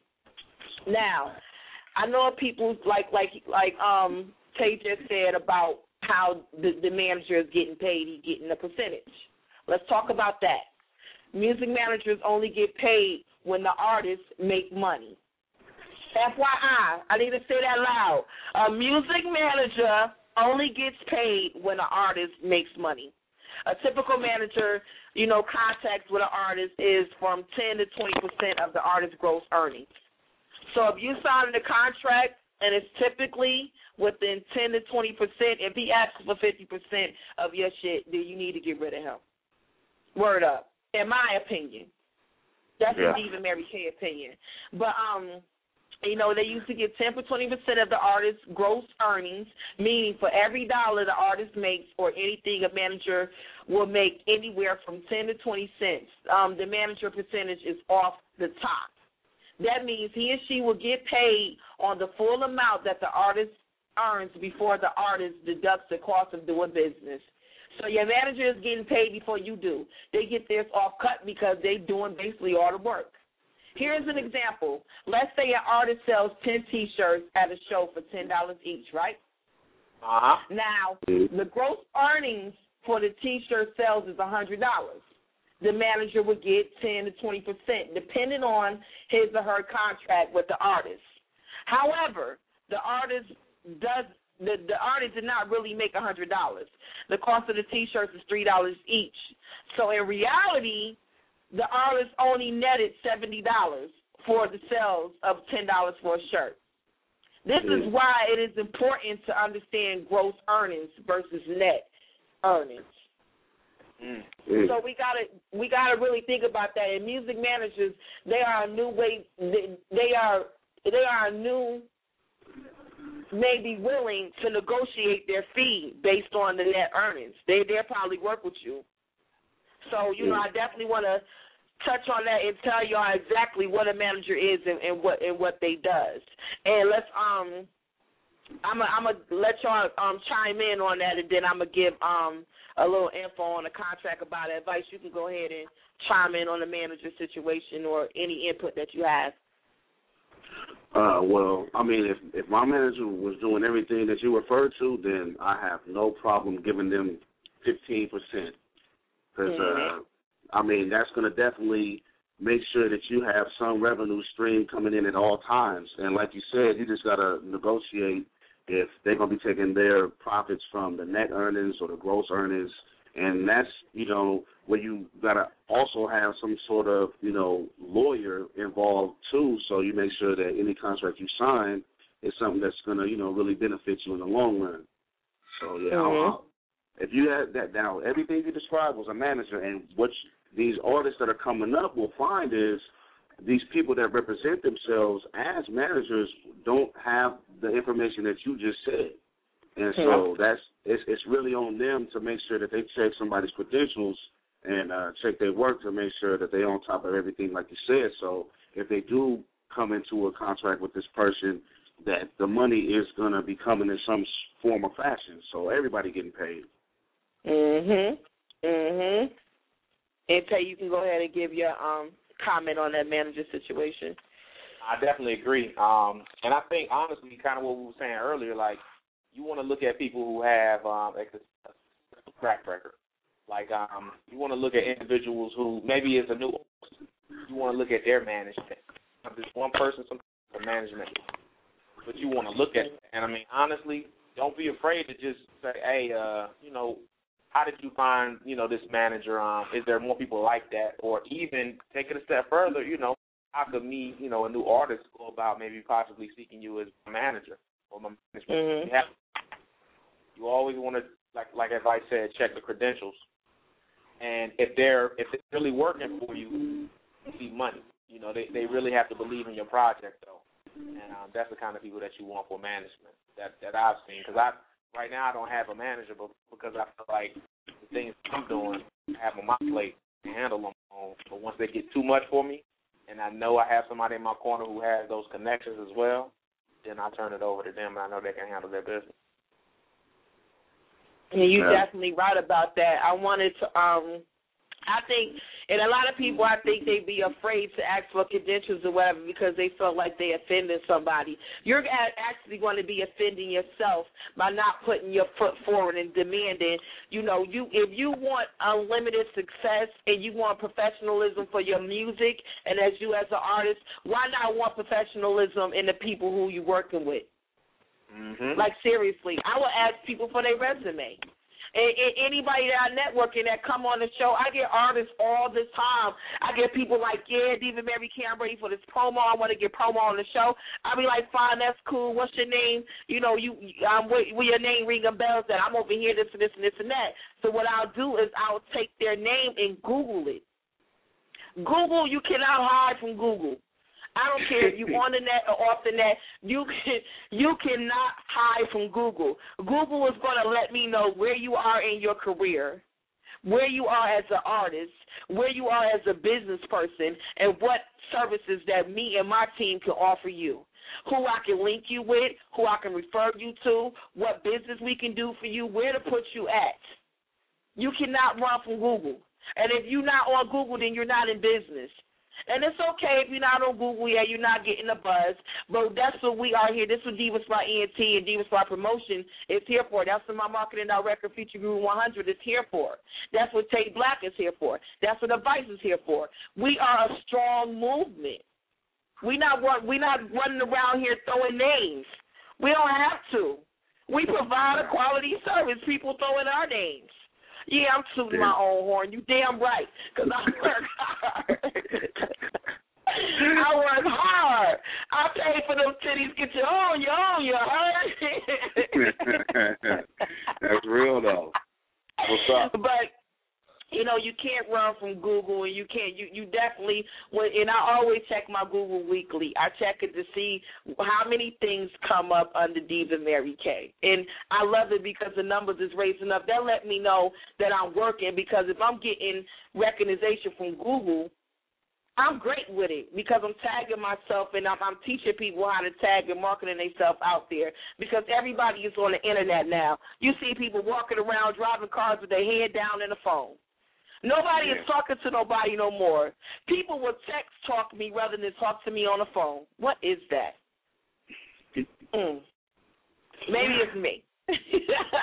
Speaker 13: Now, I know people like like like um Tay just said about how the, the manager is getting paid, he's getting a percentage. Let's talk about that. Music managers only get paid when the artists make money. F Y I, I need to say that loud. A music manager only gets paid when an artist makes money. A typical manager, you know, contacts with an artist is from ten to twenty percent of the artist's gross earnings. So if you sign a contract and it's typically within ten to twenty percent, if he asks for fifty percent of your shit, then you need to get rid of him. Word up, in my opinion. That's yeah. Diva Mary Kay opinion. But, um, you know, they used to get ten to twenty percent of the artist's gross earnings, meaning for every dollar the artist makes or anything a manager will make anywhere from ten to twenty cents. Um, the manager percentage is off the top. That means he or she will get paid on the full amount that the artist earns before the artist deducts the cost of doing business. So your manager is getting paid before you do. They get theirs off cut because they're doing basically all the work. Here's an example. Let's say an artist sells ten T-shirts at a show for ten dollars each, right?
Speaker 2: Uh-huh.
Speaker 13: Now, the gross earnings for the T-shirt sales is one hundred dollars. The manager would get ten to twenty percent, depending on his or her contract with the artist. However, the artist does the, the artist did not really make one hundred dollars. The cost of the T-shirts is three dollars each. So in reality, the artist only netted seventy dollars for the sales of ten dollars for a shirt. This is why it is important to understand gross earnings versus net earnings. Mm. So we gotta we gotta really think about that. And music managers, they are a new way. They, they are they are a new, maybe willing to negotiate their fee based on the net earnings. They they'll probably work with you. So you know, I definitely want to touch on that and tell y'all exactly what a manager is and, and what and what they does. And let's um. I'm gonna I'm let y'all um, chime in on that, and then I'm gonna give um, a little info on the contract about advice. You can go ahead and chime in on the manager situation or any input that you have.
Speaker 1: Uh, well, I mean, if if my manager was doing everything that you referred to, then I have no problem giving them fifteen percent. Because,
Speaker 13: mm-hmm.
Speaker 1: uh, I mean, that's going to definitely make sure that you have some revenue stream coming in at all times. And like you said, you just got to negotiate if they're going to be taking their profits from the net earnings or the gross earnings. And that's, you know, where you got to also have some sort of, you know, lawyer involved too, so you make sure that any contract you sign is something that's going to, you know, really benefit you in the long run. So, yeah,
Speaker 13: mm-hmm.
Speaker 1: I'll, if you have that down, everything you described was a manager, and what these artists that are coming up will find is these people that represent themselves as managers don't have the information that you just said. And so that's it's it's really on them to make sure that they check somebody's credentials and uh, check their work to make sure that they're on top of everything, like you said. So if they do come into a contract with this person, that the money is going to be coming in some form or fashion. So everybody getting paid.
Speaker 13: Mhm. Mhm. And Tay, you can go ahead and give your um comment on that manager situation.
Speaker 2: I definitely agree. Um, and I think honestly, kind of what we were saying earlier, like. You want to look at people who have um, a track record. Like um, you want to look at individuals who maybe is a new. You want to look at their management. This one person, some management, but you want to look at. And I mean, honestly, don't be afraid to just say, "Hey, uh, you know, how did you find, you know, this manager? Um, is there more people like that?" Or even take it a step further. You know, how could me, you know, a new artist go about maybe possibly seeking you as a manager or my management?
Speaker 13: Mm-hmm.
Speaker 2: You have You always want to, like like as I said, check the credentials. And if they're if it's really working for you, you see money. You know, they, they really have to believe in your project, though. And um, that's the kind of people that you want for management that, that I've seen. Because I right now I don't have a manager, but because I feel like the things I'm doing, I have on my plate to handle them on. But once they get too much for me, and I know I have somebody in my corner who has those connections as well, then I turn it over to them, and I know they can handle their business.
Speaker 13: And you're
Speaker 1: yeah.
Speaker 13: definitely right about that. I wanted to, um, I think, and a lot of people, I think they be afraid to ask for credentials or whatever because they feel like they offended somebody. You're actually going to be offending yourself by not putting your foot forward and demanding, you know, you if you want unlimited success and you want professionalism for your music and as you as an artist, why not want professionalism in the people who you're working with?
Speaker 2: Mm-hmm.
Speaker 13: Like, seriously, I will ask people for their resume. And, and anybody that I network and that come on the show, I get artists all the time. I get people like, yeah, Diva Mary K, I'm ready for this promo. I want to get promo on the show. I'll be like, fine, that's cool. What's your name? You know, you um, with, with your name ringing bells that I'm over here, this and this and this and that. So what I'll do is I'll take their name and Google it. Google, you cannot hide from Google. I don't care if you're on the net or off the net. You can you cannot hide from Google. Google is going to let me know where you are in your career, where you are as an artist, where you are as a business person, and what services that me and my team can offer you. Who I can link you with, who I can refer you to, what business we can do for you, where to put you at. You cannot run from Google. And if you're not on Google, then you're not in business. And it's okay if you're not on Google, yeah, you're not getting a buzz. But that's what we are here. This is what Divas Fly E N T and Divas Fly Promotion is here for. That's what my marketing director, Future Guru one hundred, is here for. That's what Tate Black is here for. That's what Advice is here for. We are a strong movement. We're not, we not running around here throwing names. We don't have to. We provide a quality service. People throw in our names. Yeah, I'm tooting my own horn. You damn right, because I work hard. I work hard. I pay for them titties. Get your own, your own, your own.
Speaker 1: That's real, though. What's up?
Speaker 13: But, you know, you can't run from Google, and you can't, you, you definitely, and I always check my Google weekly. I check it to see how many things come up under Diva Mary K. And I love it because the numbers is raising up. That let me know that I'm working, because if I'm getting recognition from Google, I'm great with it because I'm tagging myself and I'm, I'm teaching people how to tag and marketing themselves out there, because everybody is on the internet now. You see people walking around driving cars with their head down in the phone. Nobody yeah. is talking to nobody no more. People will text talk me rather than talk to me on the phone. What is that? mm. Maybe it's me.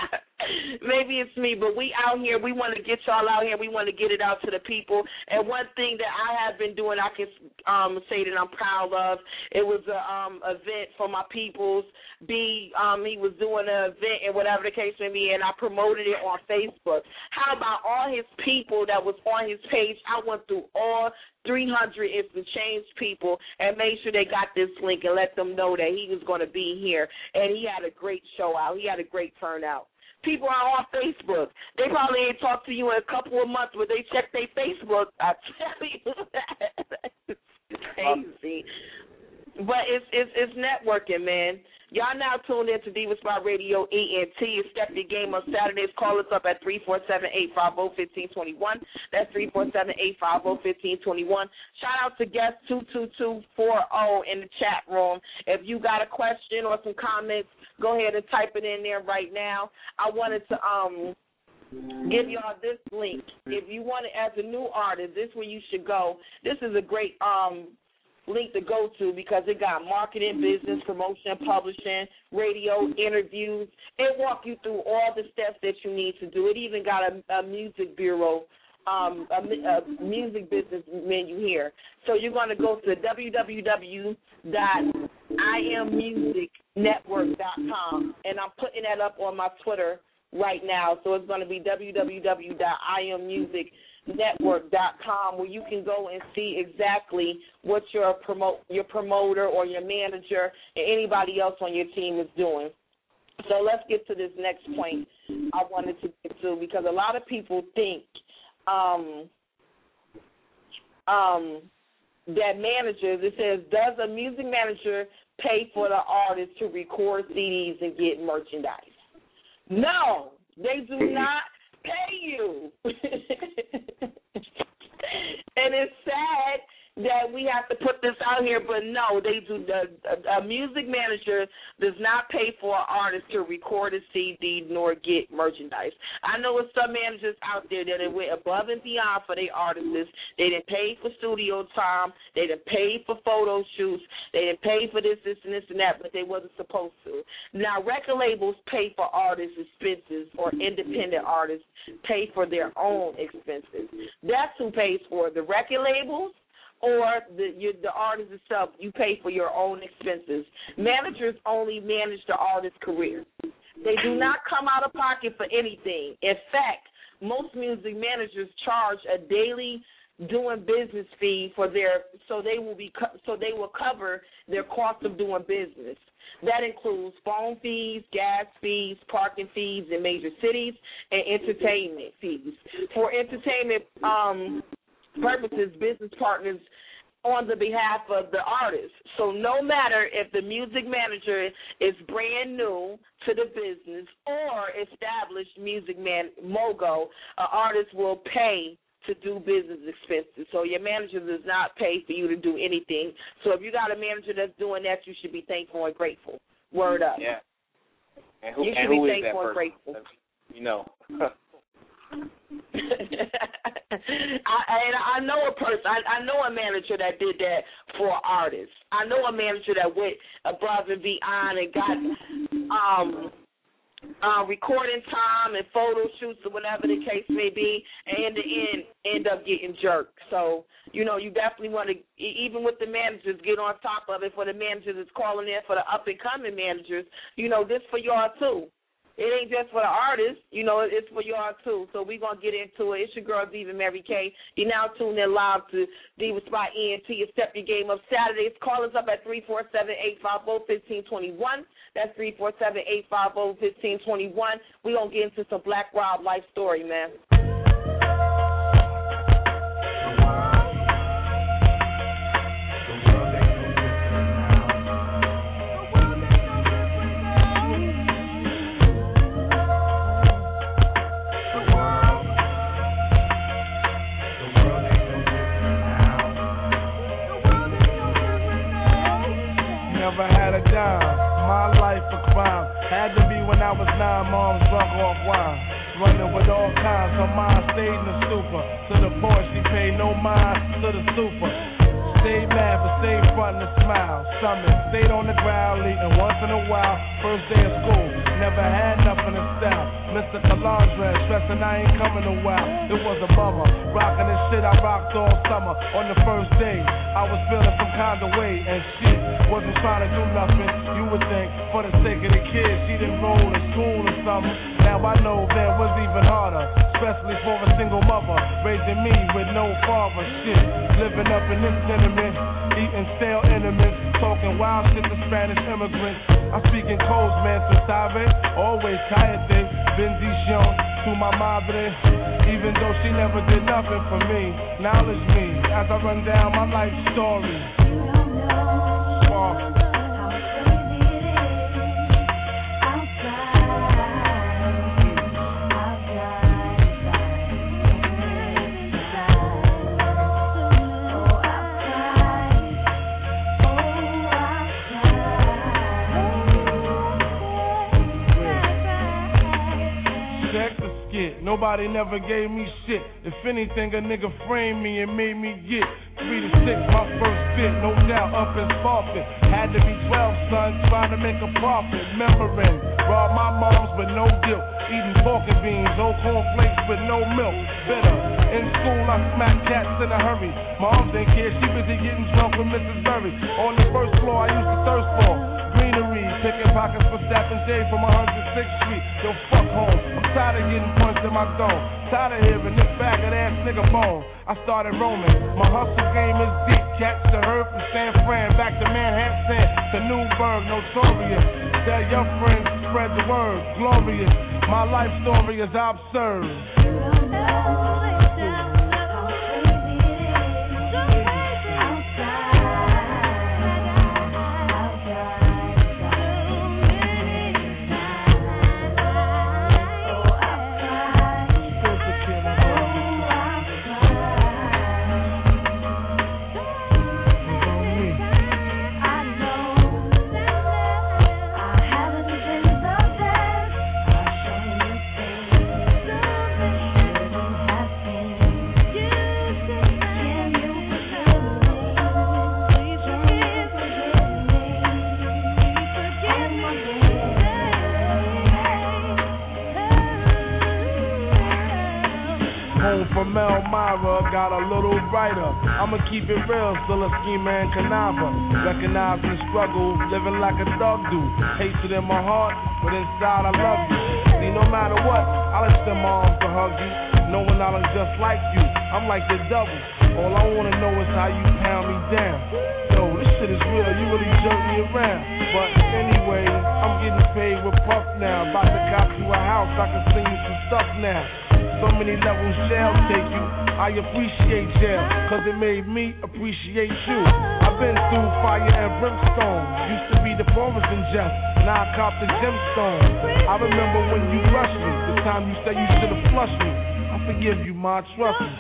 Speaker 13: Maybe it's me, but we out here. We want to get y'all out here. We want to get it out to the people. And one thing that I have been doing, I can um, say that I'm proud of. It was a um, event for my peoples. B, um, he was doing an event and whatever the case may be, and I promoted it on Facebook. How about all his people that was on his page? I went through all three hundred and some change people and made sure they got this link and let them know that he was going to be here. And he had a great show out. He had a great turnout. People are on Facebook. They probably ain't talked to you in a couple of months, but they check their Facebook. I tell you, it's crazy. But it's it's it's networking, man. Y'all now tuned in to Diva Spot Radio E N T. Step your game up Saturdays. Call us up at three four seven, eight five zero, one five two one. That's three four seven, eight five zero, one five two one. Shout out to guest two two two four zero in the chat room. If you got a question or some comments, go ahead and type it in there right now. I wanted to um give y'all this link. If you want it as a new artist, this is where you should go. This is a great um link to go to because it got marketing, business, promotion, publishing, radio, interviews. It walk you through all the steps that you need to do. It even got a, a music bureau, um, a, a music business menu here. So you're going to go to w w w dot i am music network dot com, and I'm putting that up on my Twitter right now. So it's going to be w w w dot i am music network dot com, where you can go and see exactly what your promote your promoter or your manager and anybody else on your team is doing. So let's get to this next point I wanted to get to, because a lot of people think um, um, that managers, it says, does a music manager pay for the artist to record C Ds and get merchandise? No, they do not pay you. And it's sad that we have to put this out here, but no, they do. The, a, a music manager does not pay for an artist to record a C D nor get merchandise. I know there's some managers out there that went above and beyond for their artists. They didn't pay for studio time. They didn't pay for photo shoots. They didn't pay for this, this, and this, and that, but they wasn't supposed to. Now, record labels pay for artists' expenses, or independent artists pay for their own expenses. That's who pays for it. The record labels or the you, the artist itself, you pay for your own expenses. Managers only manage the artist's career. They do not come out of pocket for anything. In fact, most music managers charge a daily doing business fee for their so they will be so they will cover their cost of doing business. That includes phone fees, gas fees, parking fees in major cities, and entertainment fees. For entertainment um, purposes, business partners on the behalf of the artist. So no matter if the music manager is brand new to the business or established music man mogul, an artist will pay to do business expenses. So your manager does not pay for you to do anything. So if you got a manager that's doing that, you should be thankful and grateful. Word up.
Speaker 2: Yeah. And who,
Speaker 13: you should
Speaker 2: and who
Speaker 13: be
Speaker 2: is
Speaker 13: thankful
Speaker 2: that
Speaker 13: and grateful.
Speaker 2: You know.
Speaker 13: I, I I know a person. I, I know a manager that did that for artists. I know a manager that went above and beyond and got um. Uh, recording time and photo shoots or whatever the case may be, and in the end, end up getting jerked. So, you know, you definitely want to, even with the managers, get on top of it. For the managers that's calling in, for the up-and-coming managers, you know, this for y'all, too. It ain't just for the artists, you know, it's for y'all, too. So we're going to get into it. It's your girl, Diva Mary K. You're now tuned in live to Diva Spot E N T. Step your game up Saturdays. Call us up at three four seven, eight five zero, one five two one. That's three four seven, eight five zero, one five two one. We're going to get into some Black Wild life story, man.
Speaker 4: Never had a dime, my life a crime. Had to be when I was nine, mom's drunk off wine. Running with all kinds, her mind stayed in the stupor. To the point she paid no mind to the super. Stayed mad but stayed front and smile. Stomach stayed on the ground, eating once in a while. First day of school, never had nothing to sell. Mister Calandra, stressing I ain't coming a while. It was a bummer, rocking this shit I rocked all summer. On the first day, I was feeling some kind of way and shit. Wasn't trying to do nothing, you would think, for the sake of the kids. She didn't roll to school or something. Now I know that was even harder, especially for a single mother, raising me with no father. Shit, living up in this tenement, eating stale intimates, talking wild shit to Spanish immigrants. I speak in codes, man, so sabe, always tired thing. Bendición to my madre, even though she never did nothing for me. Knowledge me as I run down my life story. Wow. Nobody never gave me shit. If anything, a nigga framed me and made me get three to six, my first fit, no doubt up and sparking. Had to be twelve, son, trying to make a profit. Remembering, robbed my moms but no guilt. Eating pork and beans, old cornflakes with no milk. Bitter. In school, I smacked cats in a hurry. Mom didn't care, she busy getting drunk with Missus Berry. On the first floor, I used to thirst for greenery, picking pockets for Staff and J from one hundred sixth Street. Yo, fuck home. I'm tired of getting punched in my dome. Tired of hearing this faggot ass nigga moan. I started roaming. My hustle game is deep. Catch the herd from San Fran back to Manhattan to Newburgh, notorious. Tell your friends, spread the word. Glorious. My life story is absurd. From Elmira, got a little brighter. I'ma keep it real, still a schemer and conniver. Recognizing the struggle, living like a thug do. Hatred in my heart, but inside I love you. See, no matter what, I'll extend my arms to hug you. Knowing I look just like you, I'm like the double. All I wanna know is how you pound me down. Yo, this shit is real, you really jerk me around. But anyway, I'm getting paid with Puff now. About to cop you a house, I can sing you some stuff now. So many levels jail take you. I appreciate jail, cause it made me appreciate you. I've been through fire and brimstone. Used to be the poorest in jest, now I cop the gemstone. I remember when you rushed me, the time you said you should've flushed me. I forgive you, ma, trust me.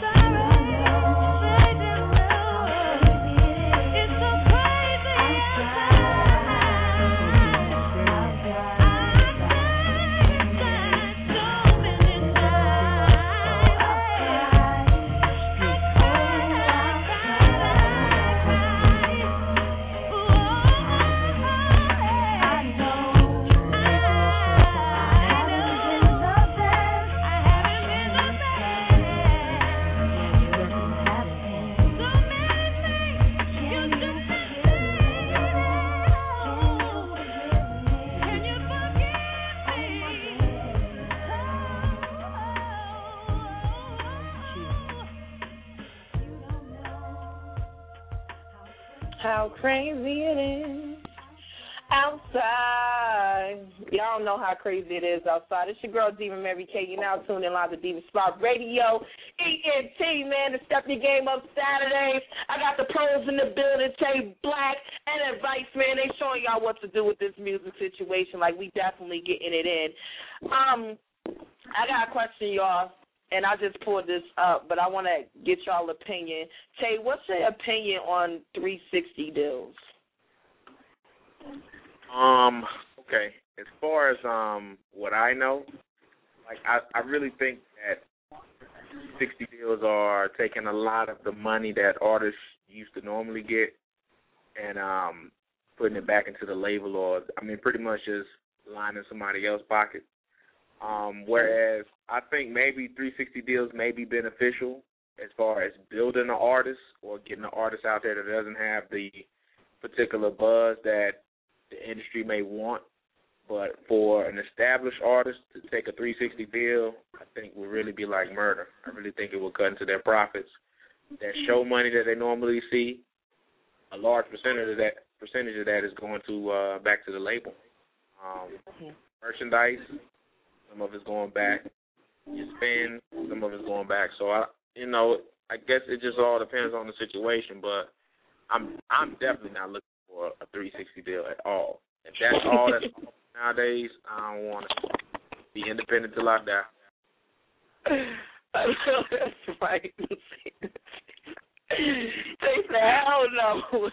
Speaker 13: How crazy it is outside. Y'all know how crazy it is outside. It's your girl, Diva Mary K. You're now tuned in live to Diva Spot Radio. E N T, man, to step your game up Saturdays. I got the pros in the building, Tay Black, and Advice, man. They showing y'all what to do with this music situation. Like, we definitely getting it in. Um, I got a question, y'all. And I just pulled this up, but I want to get y'all opinion. Tay, what's your opinion on three sixty deals?
Speaker 2: Um, okay. As far as um what I know, like I, I really think that sixty deals are taking a lot of the money that artists used to normally get and um putting it back into the label, or I mean pretty much just lining somebody else's pocket. Um, whereas I think maybe three sixty deals may be beneficial as far as building an artist or getting an artist out there that doesn't have the particular buzz that the industry may want. But for an established artist to take a three sixty deal, I think would really be like murder. I really think it would cut into their profits. That show money that they normally see, a large percentage of that percentage of that is going to uh, back to the label. Um, merchandise, some of it's going back. You spend, some of it's going back. So I, you know, I guess it just all depends on the situation. But I'm, I'm definitely not looking for a three sixty deal at all. If that's all that's nowadays, I don't want to be independent till I die.
Speaker 13: That's right. They said, hell no.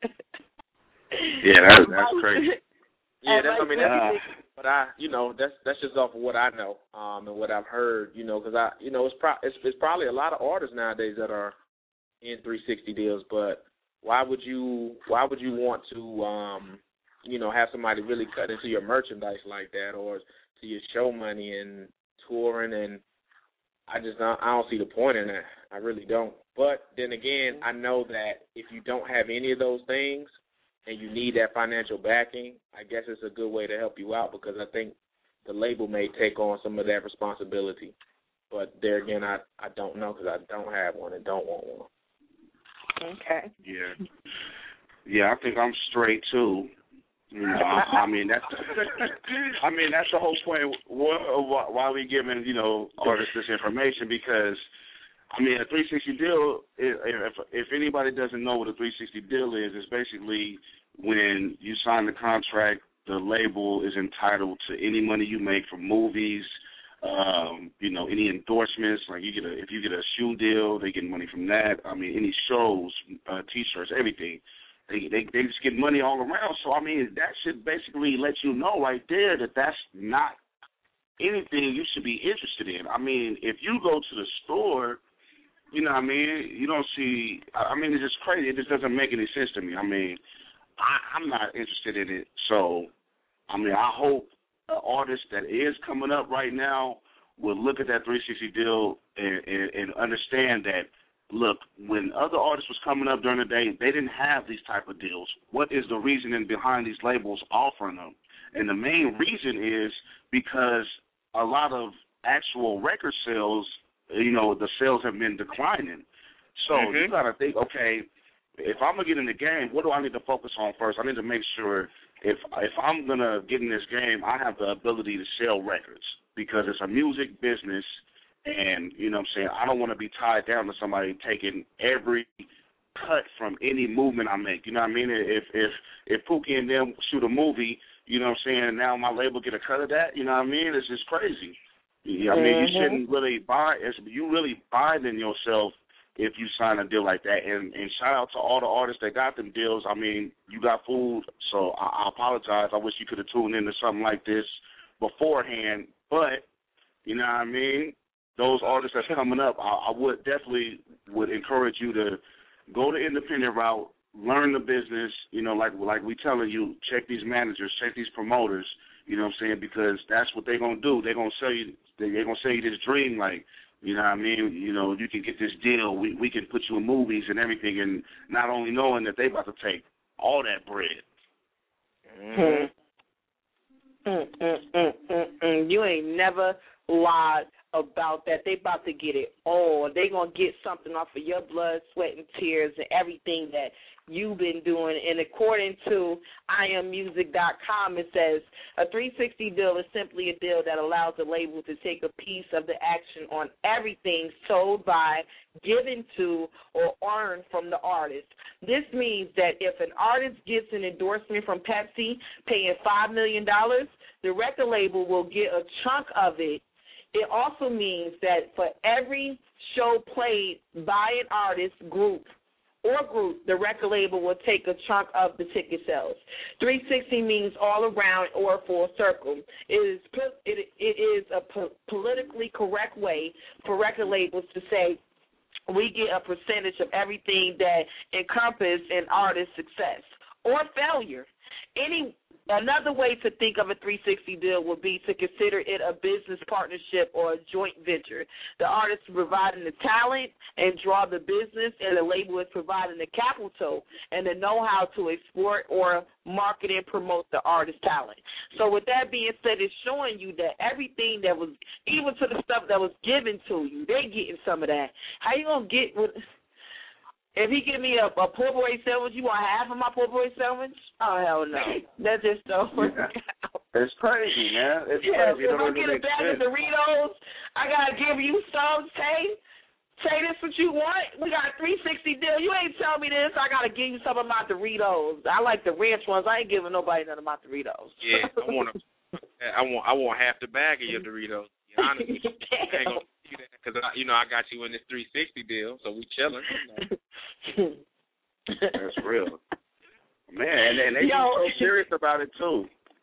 Speaker 1: Yeah, that's that's crazy.
Speaker 2: Yeah, that's, I mean, that's, but I, you know, that's that's just off of what I know, um, and what I've heard, you know, because I, you know, it's, pro- it's it's probably a lot of artists nowadays that are in three sixty deals, but why would you why would you want to, um, you know, have somebody really cut into your merchandise like that, or to your show money and touring, and I just don't, I don't see the point in that. I really don't. But then again, I know that if you don't have any of those things and you need that financial backing, I guess it's a good way to help you out, because I think the label may take on some of that responsibility. But there again, I, I don't know, because I don't have one and don't want one.
Speaker 13: Okay.
Speaker 1: Yeah. Yeah, I think I'm straight too. You know, I, I mean that's I mean that's the whole point of why, why we giving, you know, artists this information, because I mean a three sixty deal, if if anybody doesn't know what a three sixty deal is, it's basically when you sign the contract, the label is entitled to any money you make from movies, um, you know, any endorsements, like you get a if you get a shoe deal, they get money from that. I mean any shows, uh, T-shirts, everything. They, they they just get money all around. So, I mean, that should basically let you know right there that that's not anything you should be interested in. I mean, if you go to the store, you know what I mean, you don't see, I mean, it's just crazy. It just doesn't make any sense to me. I mean, I, I'm not interested in it. So, I mean, I hope an artist that is coming up right now will look at that three sixty deal and, and, and understand that, look, when other artists was coming up during the day, they didn't have these type of deals. What is the reasoning behind these labels offering them? And the main reason is because a lot of actual record sales, you know, the sales have been declining. So mm-hmm. you got to think, okay, if I'm going to get in the game, what do I need to focus on first? I need to make sure if if I'm going to get in this game, I have the ability to sell records, because it's a music business. And, you know what I'm saying, I don't want to be tied down to somebody taking every cut from any movement I make. You know what I mean? If if if Pookie and them shoot a movie, you know what I'm saying, and now my label get a cut of that, you know what I mean? It's just crazy. Yeah, I mean, mm-hmm. you shouldn't really buy it. You really binding yourself if you sign a deal like that. And, and shout out to all the artists that got them deals. I mean, you got food, so I, I apologize. I wish you could have tuned into something like this beforehand. But, you know what I mean? Those artists that's coming up, I, I would definitely would encourage you to go the independent route, learn the business, you know, like like we telling you, check these managers, check these promoters, you know what I'm saying, because that's what they're going to do. They're going to sell you, they're going to sell you this dream, like, you know what I mean, you know, you can get this deal, we we can put you in movies and everything, and not only knowing that they about to take all that bread.
Speaker 13: Mm-hmm. Mm, mm, mm, mm, mm. You ain't never lied about that. They about to get it all. They gonna get something off of your blood, sweat, and tears, and everything that you've been doing. And according to I am music dot com, it says a three sixty deal is simply a deal that allows the label to take a piece of the action on everything sold by, given to, or earned from the artist. This means that if an artist gets an endorsement from Pepsi paying five million dollars, the record label will get a chunk of it. It also means that for every show played by an artist, group, or group, the record label will take a chunk of the ticket sales. three sixty means all around or full circle. It is it, it is a po- politically correct way for record labels to say we get a percentage of everything that encompasses an artist's success or failure. Any Another way to think of a three sixty deal would be to consider it a business partnership or a joint venture. The artist is providing the talent and draw the business, and the label is providing the capital and the know-how to export or market and promote the artist's talent. So with that being said, it's showing you that everything that was, even to the stuff that was given to you, they're getting some of that. How you going to get with... If he give me a, a poor boy sandwich, you want half of my poor boy sandwich? Oh, hell no. That just don't work out.
Speaker 1: It's crazy, man. It's
Speaker 13: yeah,
Speaker 1: crazy.
Speaker 13: If I get a bag of Doritos, I got to give you some, Tay. Tay, this what you want? We got a three sixty deal. You ain't tell me this. I got to give you some of my Doritos. I like the ranch ones. I ain't giving nobody none of my Doritos.
Speaker 2: Yeah, I want a, I want I want half the bag of your Doritos. Honestly, I ain't gonna do that because you know I got you in this three sixty deal, so we chilling.
Speaker 1: That's real, man. And, and they
Speaker 13: Yo.
Speaker 1: be so serious about it too.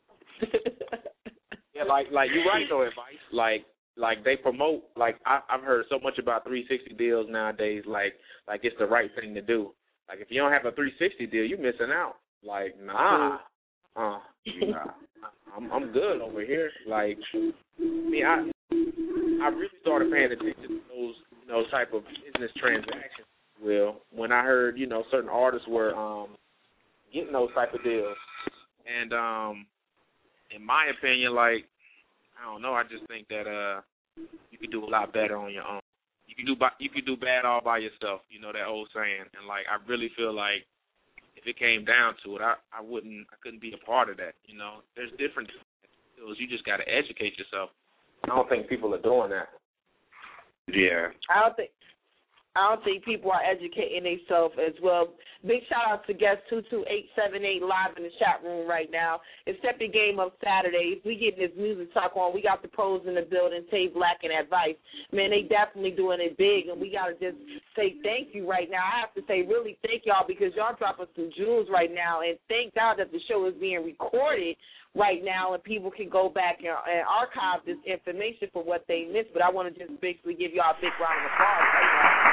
Speaker 2: Yeah, like like you right though, advice. Like like they promote. Like I, I've heard so much about three sixty deals nowadays. Like like it's the right thing to do. Like if you don't have a three sixty deal, you missing out. Like nah, uh, nah. I'm I'm good over here. Like me, I. I really started paying attention to those, you know, type of business transactions, Will, when I heard, you know, certain artists were um, getting those type of deals. And um, in my opinion, like, I don't know, I just think that uh, you can do a lot better on your own. You can do you can do bad all by yourself, you know, that old saying. And, like, I really feel like if it came down to it, I, I wouldn't, I couldn't be a part of that, you know. There's different deals. You just got to educate yourself. I don't think people are doing that.
Speaker 1: Yeah.
Speaker 13: I don't think I don't think people are educating themselves as well. Big shout out to guest two two eight seven eight live in the chat room right now. It's Step Your Game Up Saturdays. We getting this music talk on. We got the pros in the building, Tay Black and Advice. Man, they definitely doing it big, and we got to just say thank you right now. I have to say really thank y'all because y'all dropping some jewels right now, and thank God that the show is being recorded right now, and people can go back and, and archive this information for what they missed. But I want to just basically give y'all a big round of applause right now.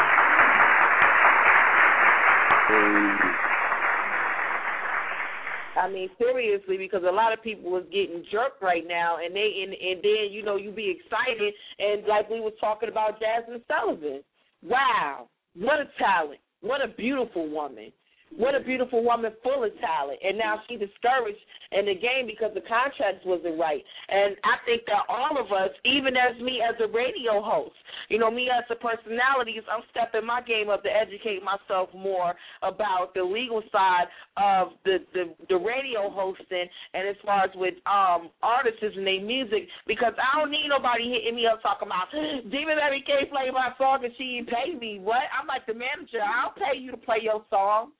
Speaker 13: I mean, seriously, because a lot of people was getting jerked right now, and they and, and then, you know, you be excited, and like we were talking about Jasmine Sullivan. Wow, what a talent. What a beautiful woman. What a beautiful woman full of talent. And now she discouraged in the game because the contracts wasn't right. And I think that all of us, even as me as a radio host, you know, me as a personality, I'm stepping my game up to educate myself more about the legal side of the, the, the radio hosting and as far as with um, artists and their music, because I don't need nobody hitting me up talking about, Demon Mary K played my song and she didn't pay me. What? I'm like the manager. I'll pay you to play your song.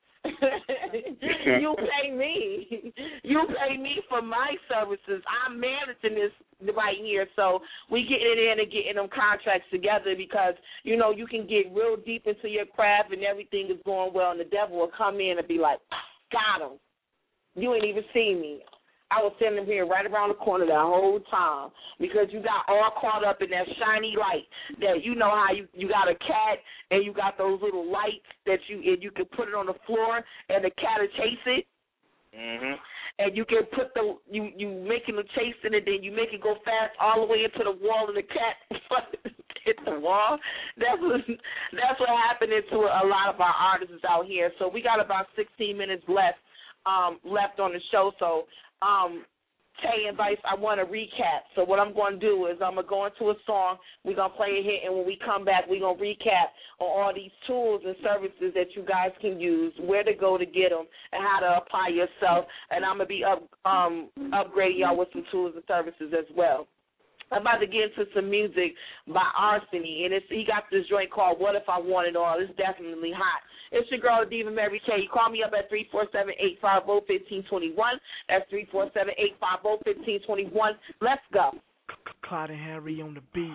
Speaker 13: You pay me. You pay me for my services. I'm managing this right here. So we getting it in and getting them contracts together because, you know, you can get real deep into your craft and everything is going well, and the devil will come in and be like, got him. You ain't even seen me. I was sitting here right around the corner that whole time because you got all caught up in that shiny light that you know how you, you got a cat and you got those little lights that you and you can put it on the floor and the cat will chase it.
Speaker 2: Mm-hmm.
Speaker 13: And you can put the you you making the chase in it, then you make it go fast all the way into the wall and the cat hit the wall. That's what that's what happening to a lot of our artists out here. So we got about sixteen minutes left um, left on the show. So. Um, Tay and Vice, I want to recap. So what I'm going to do is I'm going to go into a song. We're going to play a hit, and when we come back, we're going to recap on all these tools and services that you guys can use, where to go to get them, and how to apply yourself. And I'm going to be up, um, upgrading y'all with some tools and services as well. I'm about to get into some music by Arsony, and it's, he got this joint called What If I Want It All. It's definitely hot. It's your girl, Diva Mary K. Call me up at three four seven, eight five zero, one five two one. That's three four seven, eight five zero, one five two one. Let's go.
Speaker 6: Clyde and Harry on the beat.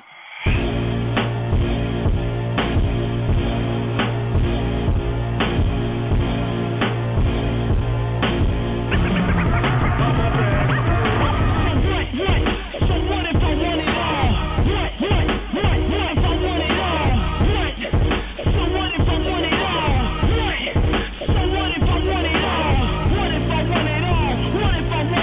Speaker 10: What if I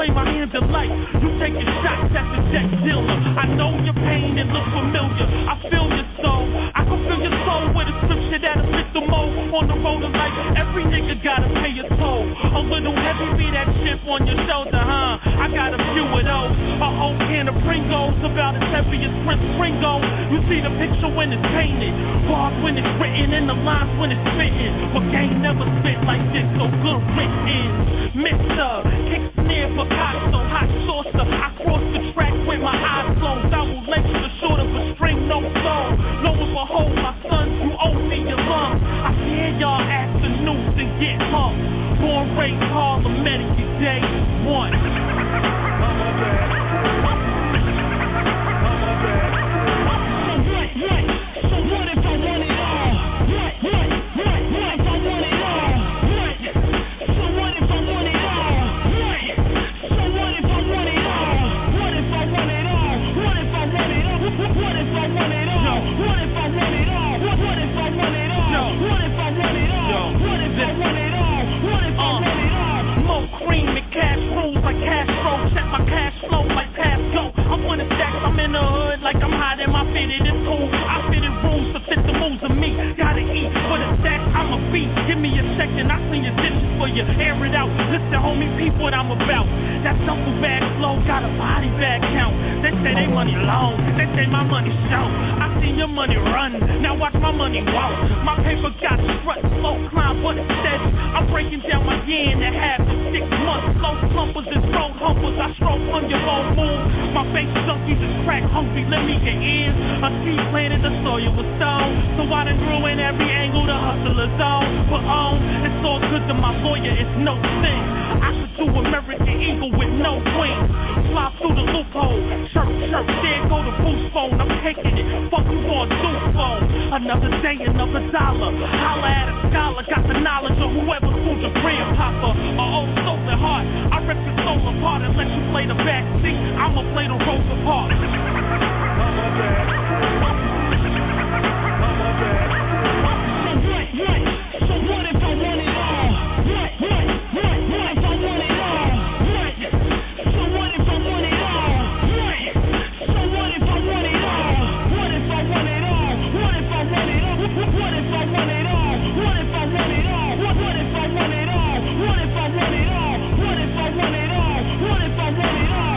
Speaker 6: play my hands of life. You taking shots at the jet dealer. I know your pain, it looks familiar. I feel your soul. I can feel your soul with a scripture that'll fit the mold. On the road of life, every nigga gotta pay a toll. A little heavy be that chip on your shoulder, huh? I got a few of those. A whole can of Pringles, about as heavy as Prince Pringle. You see the picture when it's painted, bars when it's written, and the lines when it's spitting. But game never spit like this, so good written. Mister Kick snare Picasso, hot saucer. I cross the track with my eyes closed. I will let you short of a string, no soul. Lo and behold, my son, you owe me your lungs. I hear y'all ask the noose and get hung. Born, raised, Harlem, Medicaid, day one. Air it out, listen homie, peep what I'm about. That duffel bag flow, got a body bag count. They say they money long, they say my money show. I seen your money run, now watch my money walk. My paper got strut, slow climb, but it's steady. I'm breaking down my year and a half in six months. Slow slumpers is road humpers, I stroke on your whole move. My face junkies is crack hungry, let me get ears. A seed planted, the soil was sown, so I done grew in every angle the hustler's zone. But on, it's all good to my lawyer, it's no sin. I could do American Eagle with no wings. Fly through the loophole, chirp, chirp, there go the boost phone. I'm taking it, fuck you on dude phone. Another day, another dollar. Holla at a scholar, got the knowledge of whoever fooled your grandpapa. A old soul and heart, I rip your soul apart and let you play the back seat. I'ma play the Rosa Parks. So what if I want it all? What, what, what, what if I want it all? What? So what if I want it all? What? So what if I want it all? What if I want it all? What if I want it all? What if I want it all? What if I want it all? What, what if I want it all? What if I want it all? What if I want it all? What if I want it all?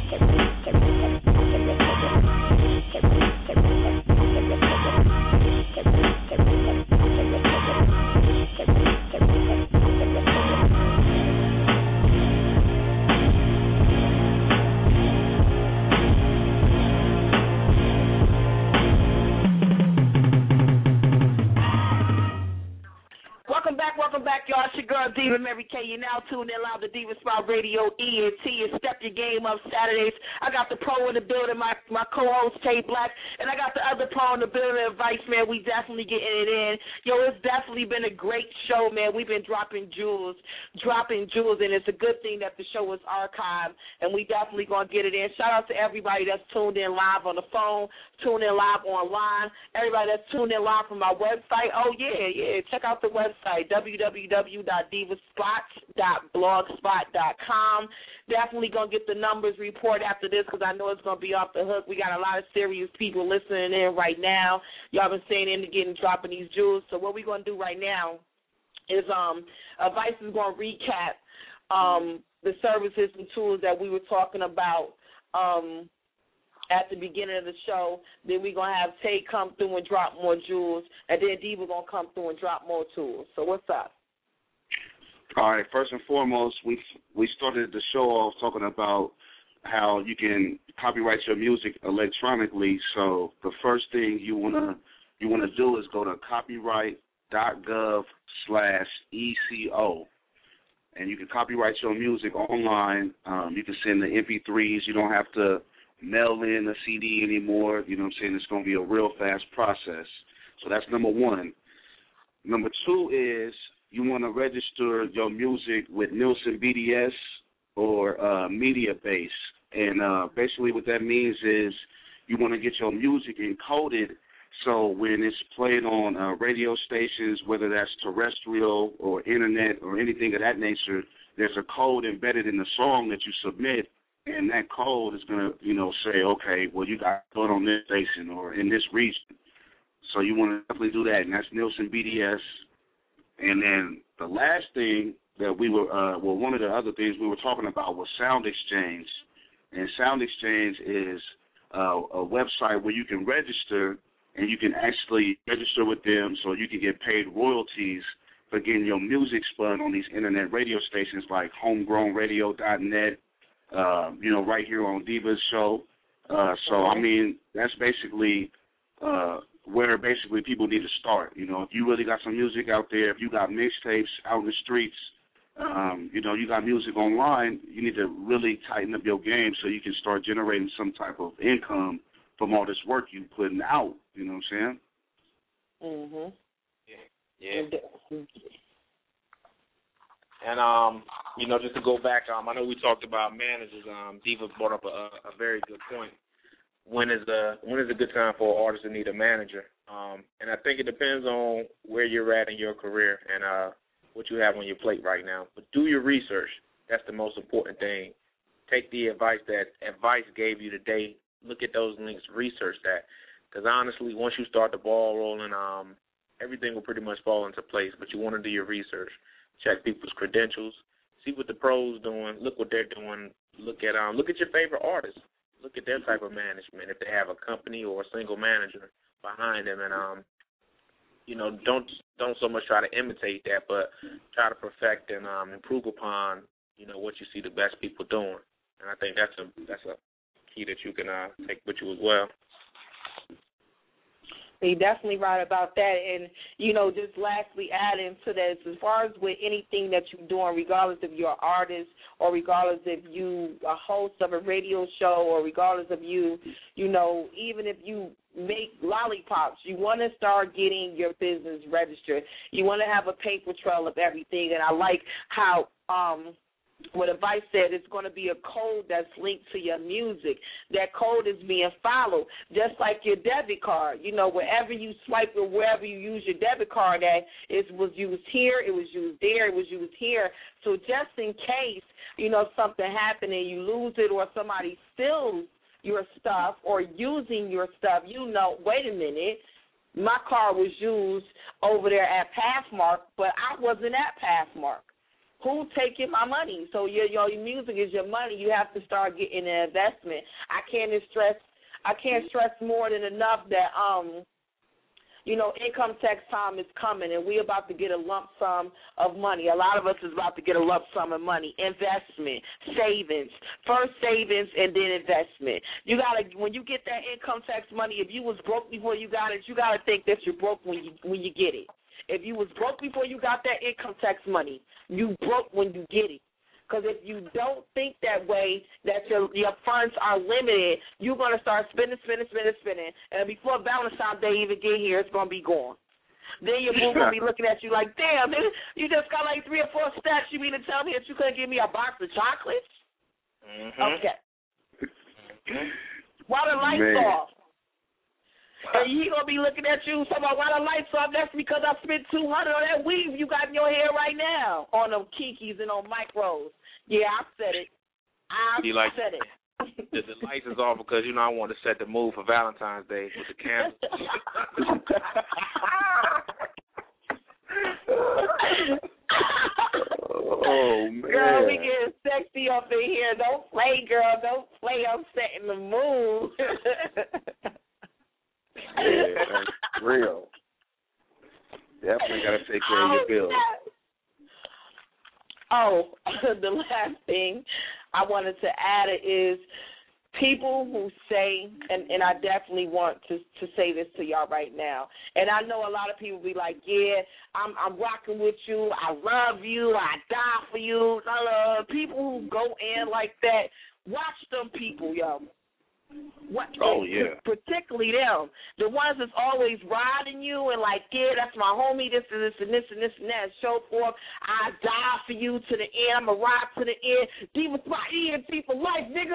Speaker 13: Welcome back, y'all. It's your girl, Diva Mary K. You're now tuned in live to Diva Spot Radio, E N T. And Step Your Game Up Saturdays. I got the pro in the building, my, my co-host, Tay Black. And I got the other pro in the building, Advice, man. We definitely getting it in. Yo, it's definitely been a great show, man. We've been dropping jewels, dropping jewels. And it's a good thing that the show is archived. And we definitely going to get it in. Shout out to everybody that's tuned in live on the phone, tuned in live online, everybody that's tuned in live from our website. Oh, yeah, yeah. Check out the website, w w w dot divaspot dot blogspot dot com. Definitely going to get the numbers report after this because I know it's going to be off the hook. We got a lot of serious people listening in right now. Y'all been saying in to getting dropping these jewels. So what we're going to do right now is um, Advice is going to recap um, the services and tools that we were talking about um, at the beginning of the show. Then we're going to have Tay come through and drop more jewels, and then Diva going to come through and drop more tools. So what's up?
Speaker 1: All right, first and foremost, we we started the show off talking about how you can copyright your music electronically. So the first thing you wanna you wanna do is go to copyright.gov slash ECO. And you can copyright your music online. Um, you can send the M P threes. You don't have to mail in a C D anymore. You know what I'm saying? It's going to be a real fast process. So that's number one. Number two is you want to register your music with Nielsen B D S or uh, Mediabase. And uh, basically what that means is you want to get your music encoded So when it's played on uh, radio stations, whether that's terrestrial or internet or anything of that nature, there's a code embedded in the song that you submit, and that code is going to, you know, say, okay, well, you got to put on this station or in this region. So you want to definitely do that, and that's Nielsen B D S. And then the last thing that we were, uh, well, one of the other things we were talking about was Sound Exchange. And Sound Exchange is uh, a website where you can register, and you can actually register with them so you can get paid royalties for getting your music spun on these internet radio stations like homegrown radio dot net, uh, you know, right here on Diva's show. Uh, so, I mean, that's basically uh, where basically people need to start. You know, if you really got some music out there, if you got mixtapes out in the streets, um, you know, you got music online, you need to really tighten up your game so you can start generating some type of income from all this work you putting out. You know what I'm saying?
Speaker 13: Mhm.
Speaker 2: Yeah. Yeah. And um, you know, just to go back, um, I know we talked about managers. Um, Diva brought up a, a very good point. When is the when is a good time for an artist to need a manager? Um, and I think it depends on where you're at in your career and uh, what you have on your plate right now. But do your research. That's the most important thing. Take the advice that advice gave you today. Look at those links. Research that. Because honestly, once you start the ball rolling, um, everything will pretty much fall into place. But you want to do your research. Check people's credentials. See what the pros doing. Look what they're doing. Look at um. Look at your favorite artists. Look at their type of management. If they have a company or a single manager behind them, and um, you know, don't don't so much try to imitate that, but try to perfect and um improve upon, you know, what you see the best people doing. And I think that's a that's a key that you can uh, take with you as well.
Speaker 13: You're definitely right about that. And, you know, just lastly adding to this, as far as with anything that you're doing, regardless if you're an artist or regardless if you a host of a radio show or regardless of you, you know, even if you make lollipops, you want to start getting your business registered. You want to have a paper trail of everything. And I like how um, what Advice said, it's going to be a code that's linked to your music. That code is being followed, just like your debit card. You know, wherever you swipe or wherever you use your debit card at, it was used here, it was used there, it was used here. So just in case, you know, something happened and you lose it or somebody steals your stuff or using your stuff, you know, wait a minute, my card was used over there at Pathmark, but I wasn't at Pathmark. Who's taking my money? So your, your music is your money. You have to start getting an investment. I can't stress I can't stress more than enough that um you know, income tax time is coming and we're about to get a lump sum of money. A lot of us is about to get a lump sum of money. Investment, savings, first savings and then investment. You gotta when you get that income tax money, if you was broke before you got it, you gotta think that you're broke when you when you get it. If you was broke before you got that income tax money, you broke when you get it. Because if you don't think that way, that your your funds are limited, you're going to start spending, spending, spending, spending. And before Valentine's Day even get here, it's going to be gone. Then your boo going to be looking at you like, damn, nigga, you just got like three or four stacks. You mean to tell me that you couldn't give me a box of chocolates? Mm-hmm. Okay. Why the lights
Speaker 1: Man.
Speaker 13: off? And he gonna be looking at you talking about why the lights off. That's because I spent two hundred on that weave you got in your hair right now on them Kikis and on micros. Yeah, I said it. I
Speaker 2: He like,
Speaker 13: said it.
Speaker 2: The, the lights is off because you know I want to set the mood for Valentine's Day with the candles.
Speaker 1: Oh man,
Speaker 13: girl, we getting sexy up in here. Don't play, girl. Don't play. I'm setting the mood.
Speaker 1: Yeah, that's real. Definitely got to take care of your bills.
Speaker 13: Oh, the last thing I wanted to add is people who say, and, and I definitely want to, to say this to y'all right now, and I know a lot of people be like, yeah, I'm, I'm rocking with you, I love you, I die for you. Uh, people who go in like that, watch them people, yo. What,
Speaker 1: oh, yeah.
Speaker 13: Particularly them, the ones that's always riding you and like, yeah, that's my homie, this and this and this and this and that, and so forth. I die for you to the end. I'm going to ride to the end. Diva Spot E N T for life, nigga.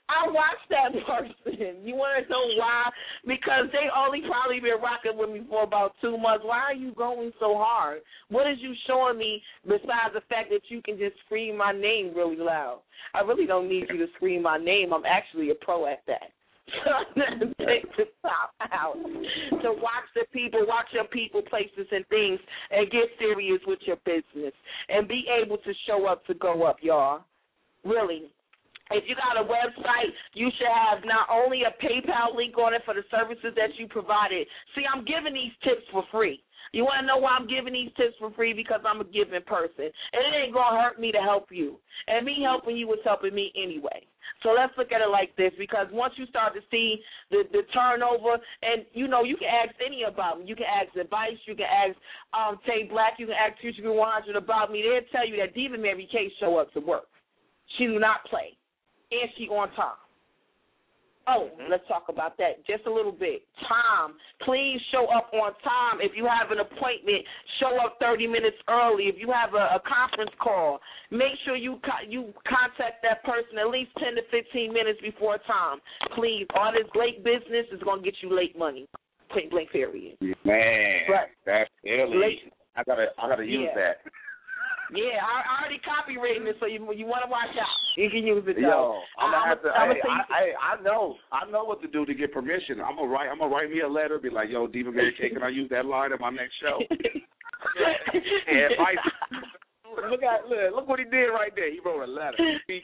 Speaker 13: I watched that person. You want to know why? Because they only probably been rocking with me for about two months. Why are you going so hard? What is you showing me besides the fact that you can just scream my name really loud? I really don't need you to scream my name. I'm actually a pro at that. Take the top out. To watch the people, watch your people, places, and things, and get serious with your business. And be able to show up to go up, y'all. Really. If you got a website, you should have not only a PayPal link on it for the services that you provided. See, I'm giving these tips for free. You want to know why I'm giving these tips for free? Because I'm a giving person. And it ain't going to hurt me to help you. And me helping you is helping me anyway. So let's look at it like this, because once you start to see the, the turnover, and, you know, you can ask any about me. You can ask advice. You can ask um, Tay Black. You can ask Future Group one hundred about me. They'll tell you that Diva Mary K show up to work. She do not play. And she on time. Oh, let's talk about that just a little bit. Time. Please show up on time. If you have an appointment, show up thirty minutes early. If you have a, a conference call, make sure you co- you contact that person at least ten to fifteen minutes before time. Please. All this late business is going to get you late money. Point blank period.
Speaker 1: Man,
Speaker 13: but,
Speaker 1: that's early.
Speaker 13: late,
Speaker 1: I gotta, I gotta use
Speaker 13: yeah.
Speaker 1: that.
Speaker 13: Yeah, I, I already copywritten it, so you you want to watch out. You can use it.
Speaker 1: Yo,
Speaker 13: though.
Speaker 1: I'm gonna have to.
Speaker 13: I'm
Speaker 1: Hey, I, I, I know, I know what to do to get permission. I'm gonna write. I'm gonna write me a letter. Be like, yo, Diva Mary K, can I use that line in my next show? And advice.
Speaker 2: Look at look, look what he did right there. He wrote a letter.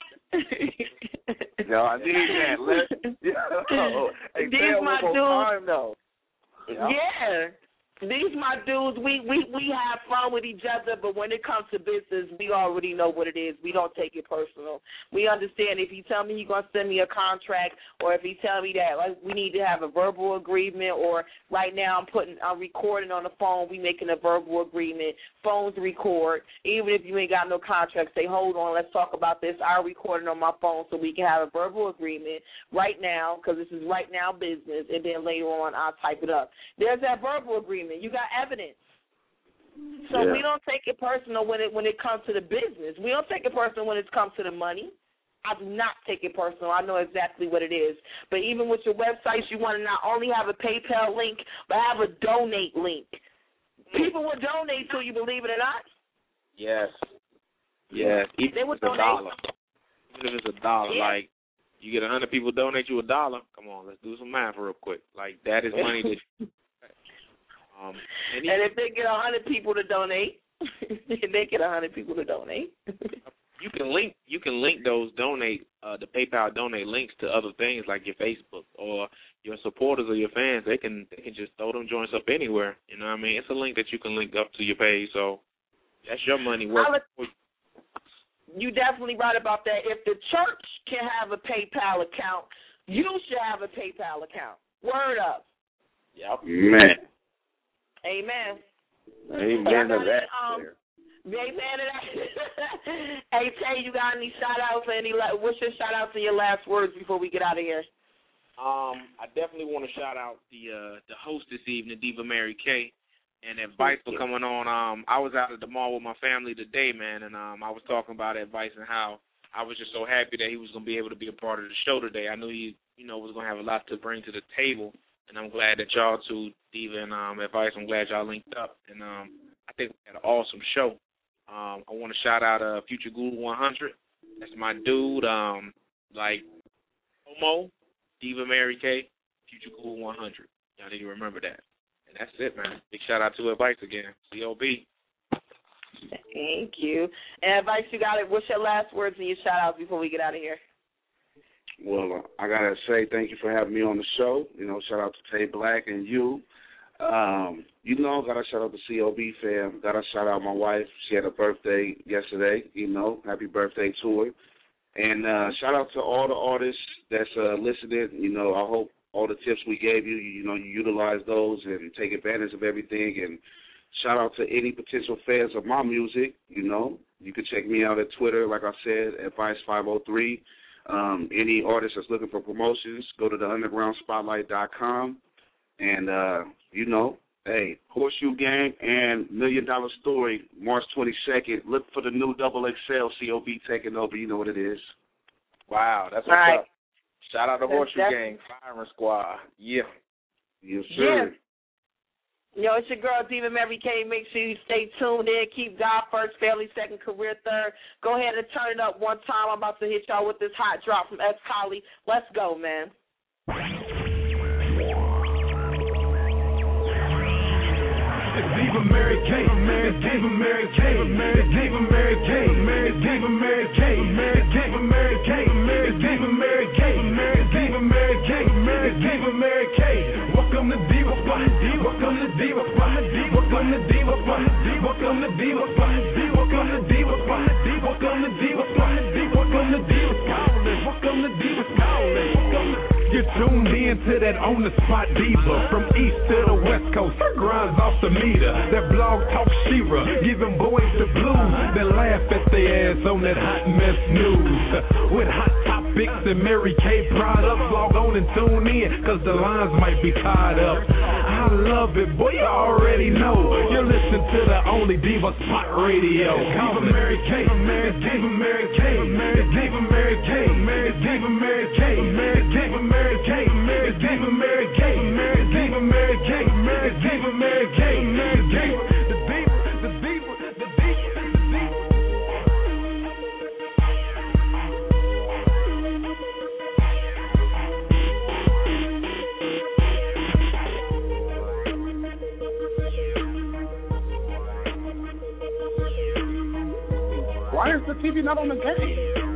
Speaker 1: No, I need that. Let, yo, hey,
Speaker 13: These my dudes.
Speaker 1: Time, though.
Speaker 13: Yeah. yeah. These my dudes, we, we, we have fun with each other, but when it comes to business, we already know what it is. We don't take it personal. We understand if he tell me he's going to send me a contract, or if he tell me that like we need to have a verbal agreement, or right now I'm putting I'm recording on the phone, we making a verbal agreement. Phones record. Even if you ain't got no contract, say, hold on, let's talk about this. I'm recording on my phone so we can have a verbal agreement right now, because this is right now business, and then later on I'll type it up. There's that verbal agreement. You got evidence. So
Speaker 1: yeah.
Speaker 13: we don't take it personal when it when it comes to the business. We don't take it personal when it comes to the money. I do not take it personal. I know exactly what it is. But even with your websites, you want to not only have a PayPal link, but have a donate link. People will donate to you, believe it or not.
Speaker 2: Yes. Yes. Even
Speaker 13: they
Speaker 2: if
Speaker 13: would
Speaker 2: it's a
Speaker 13: donate.
Speaker 2: dollar. Even if it's a dollar,
Speaker 13: yeah.
Speaker 2: like you get a hundred people donate you a dollar. Come on, let's do some math real quick. Like that is money that. Um, and,
Speaker 13: and if they get a hundred people to donate, they get a hundred people to donate.
Speaker 2: you can link you can link those donate uh, the PayPal donate links to other things like your Facebook or your supporters or your fans. They can they can just throw them joints up anywhere. You know what I mean? It's a link that you can link up to your page. So that's your money worth.
Speaker 13: You definitely right about that. If the church can have a PayPal account, you should have a PayPal account. Word up.
Speaker 2: Yep.
Speaker 1: Man.
Speaker 13: Amen.
Speaker 1: Amen to that.
Speaker 13: Um, amen to that. Hey, Tay, you got any shout-outs? Any, what's your shout-outs and your last words before we get out of here?
Speaker 2: Um, I definitely want to shout out the uh, the host this evening, Diva Mary K, and advice for coming on. Um, I was out at the mall with my family today, man, and um, I was talking about advice and how I was just so happy that he was going to be able to be a part of the show today. I knew he, you know, was going to have a lot to bring to the table. And I'm glad that y'all two, Diva and um, Advice, I'm glad y'all linked up. And um, I think we had an awesome show. Um, I want to shout out uh, Future Guru one hundred. That's my dude. Um, like Homo, Diva Mary K, Future Guru one hundred. Y'all need to remember that. And that's it, man. Big shout out to Advice again. C O B.
Speaker 13: Thank you. And Advice, you got it. What's your last words and your shout outs before we get out of here?
Speaker 1: Well, I got to say thank you for having me on the show. You know, shout out to Tay Black and you. Um, you know, got to shout out to C O B fam. Got to shout out my wife. She had a birthday yesterday. You know, happy birthday to her. And uh, shout out to all the artists that's uh, listening. You know, I hope all the tips we gave you, you, you know, you utilize those and take advantage of everything. And shout out to any potential fans of my music. You know, you can check me out at Twitter, like I said, Advice five oh three. Um, any artist that's looking for promotions, go to the underground spotlight dot com. And, uh, you know, hey, Horseshoe Gang and Million Dollar Story, March twenty-second. Look for the new Double X L C O B taking over. You know what it is.
Speaker 2: Wow, that's what's
Speaker 13: All right.
Speaker 2: up. Shout out to
Speaker 13: That's
Speaker 2: Horseshoe
Speaker 13: def-
Speaker 2: Gang, Firing Squad. Yeah.
Speaker 1: Yes,
Speaker 13: Yeah.
Speaker 1: sir.
Speaker 13: Yo, it's your girl, Diva Mary K. Make sure you stay tuned in. Keep God first, family second, career third. Go ahead and turn it up one time. I'm about to hit y'all with this hot drop from S. Collie. Let's go, man.
Speaker 4: It's Diva Mary K. It's Diva Mary K. It's Diva Mary K. It's Diva Mary K. It's Diva Mary K. It's Diva Mary K. It's Diva Mary K. It's Diva Mary K. Welcome to Diva Spot. Welcome to Diva Spot. Welcome to Diva Spot. Welcome to Diva Spot. Welcome to Diva Spot. Welcome to Diva Spot. Welcome to Diva Scholars. Welcome to Diva Scholars. Welcome to You're tuned in to that on the spot diva. From east to the west coast, her grinds off the meter. That blog talk Shira, giving boys the blues. Then laugh at their ass on that hot mess news. With hot topics and Mary Kay products, log on and tune in, cause the lines might be tied up. I love it, boy, you already know. You're listening to the only Diva Spot Radio. Diva Mary Kay, it's Diva Mary Kay, it's Diva Mary Kay, it's Diva Mary Kay, it's Diva Mary Kay, it's Diva Mary Kay, it's Diva Mary Kay, it's Diva Mary Kay, it's Diva, the Diva, the Diva, the Diva, the Diva.
Speaker 14: Why is the T V not on the game?